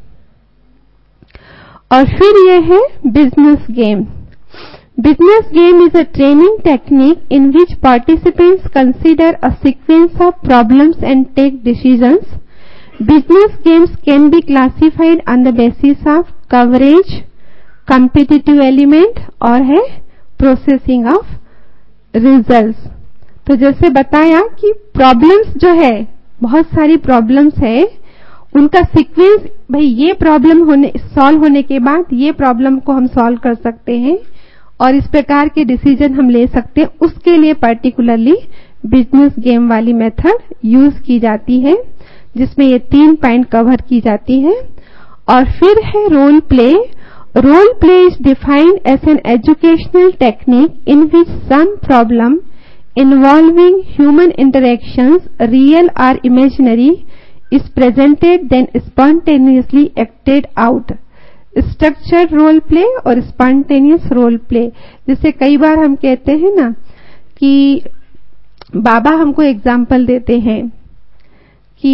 और फिर ये है business game. Business game is a training technique in which participants consider a sequence of problems and take decisions. Business games can be classified on the basis of coverage, competitive element और है processing of results. तो जैसे बताया कि problems जो है, बहुत सारी प्रॉब्लम्स है, उनका सीक्वेंस, भाई ये प्रॉब्लम सॉल्व होने के बाद ये प्रॉब्लम को हम सॉल्व कर सकते हैं और इस प्रकार के डिसीजन हम ले सकते हैं। उसके लिए पर्टिकुलरली बिजनेस गेम वाली मेथड यूज की जाती है, जिसमें ये 3 पॉइंट कवर की जाती है। और फिर है role play. Role play is defined as an educational technique in which some problem involving human interactions, real और imaginary, is presented then spontaneously acted out. Structured role play और स्पॉन्टेनियस रोल प्ले। जैसे कई बार हम कहते हैं ना कि बाबा हमको एग्जाम्पल देते हैं कि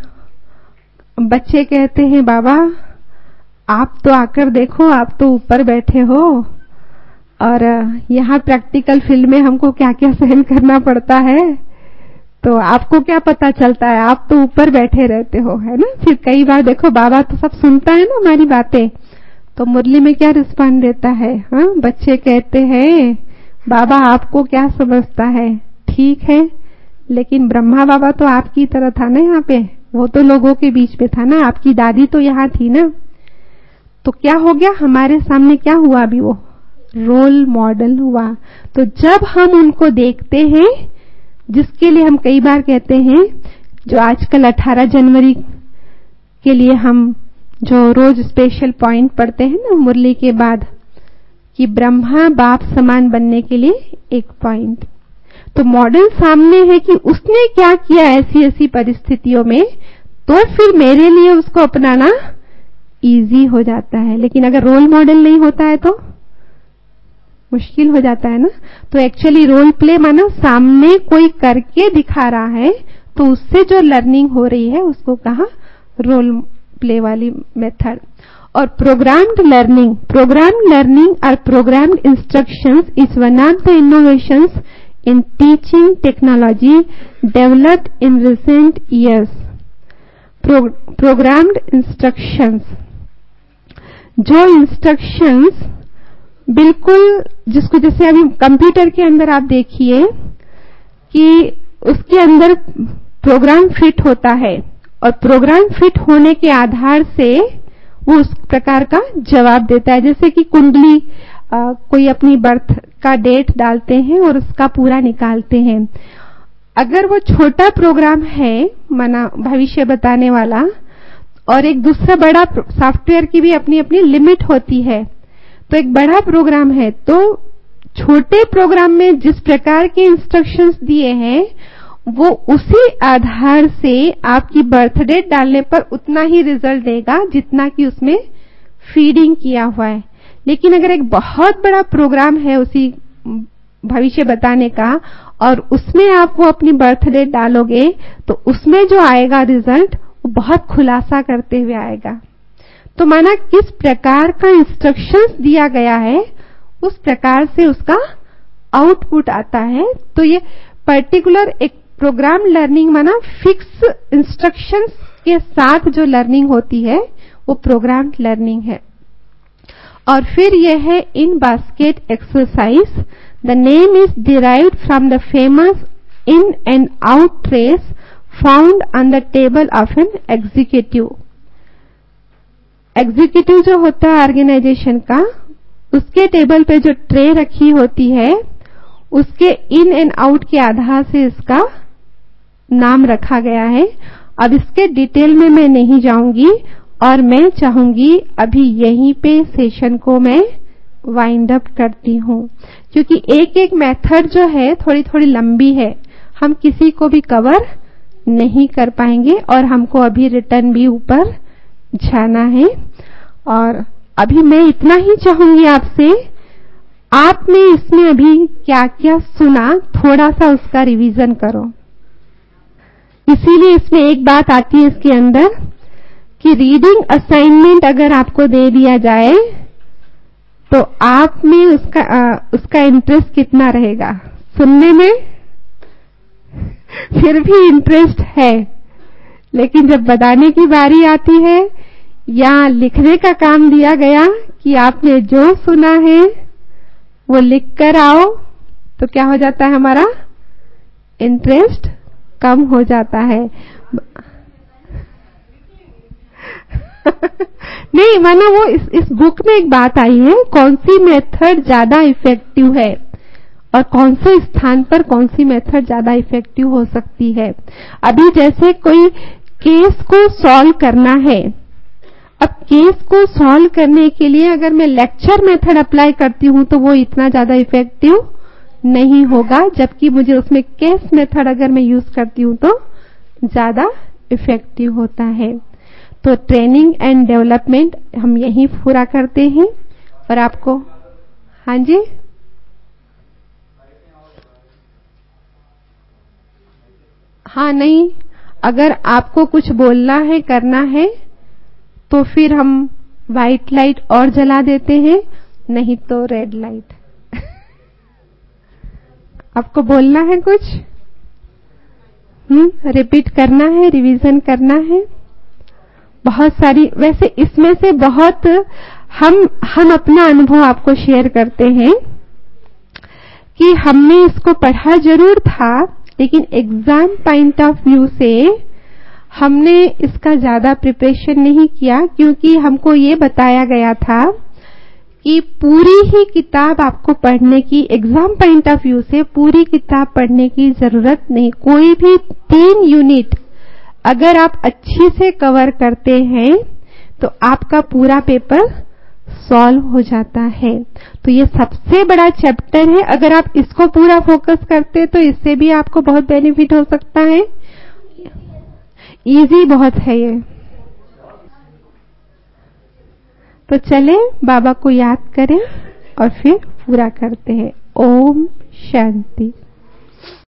बच्चे कहते हैं, बाबा आप तो आकर देखो, आप तो ऊपर बैठे हो और यहाँ प्रैक्टिकल फील्ड में हमको क्या क्या सहन करना पड़ता है, तो आपको क्या पता चलता है, आप तो ऊपर बैठे रहते हो, है ना। फिर कई बार देखो बाबा तो सब सुनता है ना हमारी बातें, तो मुरली में क्या रिस्पॉन्ड देता है, हाँ बच्चे कहते हैं बाबा आपको क्या समझता है, ठीक है लेकिन ब्रह्मा बाबा तो आपकी तरह था ना, यहाँ पे वो तो लोगों के बीच में था ना, आपकी दादी तो यहाँ थी ना। तो क्या हो गया, हमारे सामने क्या हुआ, अभी वो रोल मॉडल हुआ। तो जब हम उनको देखते हैं, जिसके लिए हम कई बार कहते हैं, जो आजकल 18 जनवरी के लिए हम जो रोज स्पेशल पॉइंट पढ़ते हैं ना मुरली के बाद, कि ब्रह्मा बाप समान बनने के लिए एक पॉइंट। तो मॉडल सामने है कि उसने क्या किया ऐसी ऐसी परिस्थितियों में, तो फिर मेरे लिए उसको अपनाना इजी हो जाता है। लेकिन अगर रोल मॉडल नहीं होता है तो मुश्किल हो जाता है ना। तो एक्चुअली रोल प्ले माना सामने कोई करके दिखा रहा है, तो उससे जो लर्निंग हो रही है उसको कहा रोल प्ले वाली मेथड। और प्रोग्राम्ड लर्निंग और programmed instructions is one of the innovations in teaching technology developed in recent years. Programmed instructions, जो इंस्ट्रक्शंस बिल्कुल जिसको जैसे अभी कंप्यूटर के अंदर आप देखिए कि उसके अंदर प्रोग्राम फिट होता है और प्रोग्राम फिट होने के आधार से वो उस प्रकार का जवाब देता है। जैसे कि कुंडली कोई अपनी बर्थ का डेट डालते हैं और उसका पूरा निकालते हैं। अगर वो छोटा प्रोग्राम है माना भविष्य बताने वाला, और एक दूसरा बड़ा सॉफ्टवेयर की भी अपनी अपनी लिमिट होती है, तो एक बड़ा प्रोग्राम है तो छोटे प्रोग्राम में जिस प्रकार के इंस्ट्रक्शंस दिए हैं वो उसी आधार से आपकी बर्थ डेट डालने पर उतना ही रिजल्ट देगा जितना कि उसमें फीडिंग किया हुआ है। लेकिन अगर एक बहुत बड़ा प्रोग्राम है उसी भविष्य बताने का और उसमें आप वो अपनी बर्थ डेट डालोगे तो उसमें जो आएगा रिजल्ट वो बहुत खुलासा करते हुए आएगा। तो माना किस प्रकार का इंस्ट्रक्शंस दिया गया है उस प्रकार से उसका आउटपुट आता है। तो ये पर्टिकुलर एक प्रोग्राम लर्निंग माना फिक्स इंस्ट्रक्शंस के साथ जो लर्निंग होती है वो प्रोग्राम लर्निंग है। और फिर यह है in basket exercise. The name is derived from the famous in and out trays found on the table of an executive. Executive जो होता है ऑर्गेनाइजेशन का, उसके टेबल पे जो ट्रे रखी होती है उसके इन एंड आउट के आधार से इसका नाम रखा गया है। अब इसके डिटेल में मैं नहीं जाऊंगी और मैं चाहूंगी अभी यहीं पे सेशन को मैं वाइंड अप करती हूं, क्योंकि एक एक मेथड जो है थोड़ी थोड़ी लंबी है, हम किसी को भी कवर नहीं कर पाएंगे और हमको अभी रिटर्न भी ऊपर जाना है। और अभी मैं इतना ही चाहूंगी आपसे, आपने इसमें अभी क्या क्या सुना थोड़ा सा उसका रिवीजन करो। इसीलिए इसमें एक बात आती है इसके अंदर कि रीडिंग असाइनमेंट अगर आपको दे दिया जाए तो आप में उसका इंटरेस्ट कितना रहेगा सुनने में? फिर भी इंटरेस्ट है, लेकिन जब बताने की बारी आती है या लिखने का काम दिया गया कि आपने जो सुना है वो लिख कर आओ, तो क्या हो जाता है, हमारा इंटरेस्ट कम हो जाता है। नहीं माना वो इस बुक में एक बात आई है, कौन सी मेथड ज्यादा इफेक्टिव है और कौन से स्थान पर कौन सी मेथड ज्यादा इफेक्टिव हो सकती है। अभी जैसे कोई केस को सॉल्व करना है, अब केस को सॉल्व करने के लिए अगर मैं लेक्चर मेथड अप्लाई करती हूं तो वो इतना ज्यादा इफेक्टिव नहीं होगा, जबकि मुझे उसमें केस मेथड अगर मैं यूज करती हूं तो ज्यादा इफेक्टिव होता है। तो ट्रेनिंग एंड डेवलपमेंट हम यही पूरा करते हैं। और आपको हाँ जी हाँ नहीं, अगर आपको कुछ बोलना है करना है तो फिर हम व्हाइट लाइट और जला देते हैं, नहीं तो रेड लाइट। आपको बोलना है कुछ, रिपीट करना है, रिवीजन करना है, बहुत सारी। वैसे इसमें से बहुत हम अपना अनुभव आपको शेयर करते हैं कि हमने इसको पढ़ा जरूर था, लेकिन एग्जाम पॉइंट ऑफ व्यू से हमने इसका ज्यादा प्रिपरेशन नहीं किया, क्योंकि हमको ये बताया गया था कि पूरी ही किताब आपको पढ़ने की, एग्जाम पॉइंट ऑफ व्यू से पूरी किताब पढ़ने की जरूरत नहीं। कोई भी 3 यूनिट अगर आप अच्छे से कवर करते हैं तो आपका पूरा पेपर सॉल्व हो जाता है। तो ये सबसे बड़ा चैप्टर है, अगर आप इसको पूरा फोकस करते तो इससे भी आपको बहुत बेनिफिट हो सकता है। इजी बहुत है ये। तो चले बाबा को याद करें और फिर पूरा करते हैं। ओम शांति।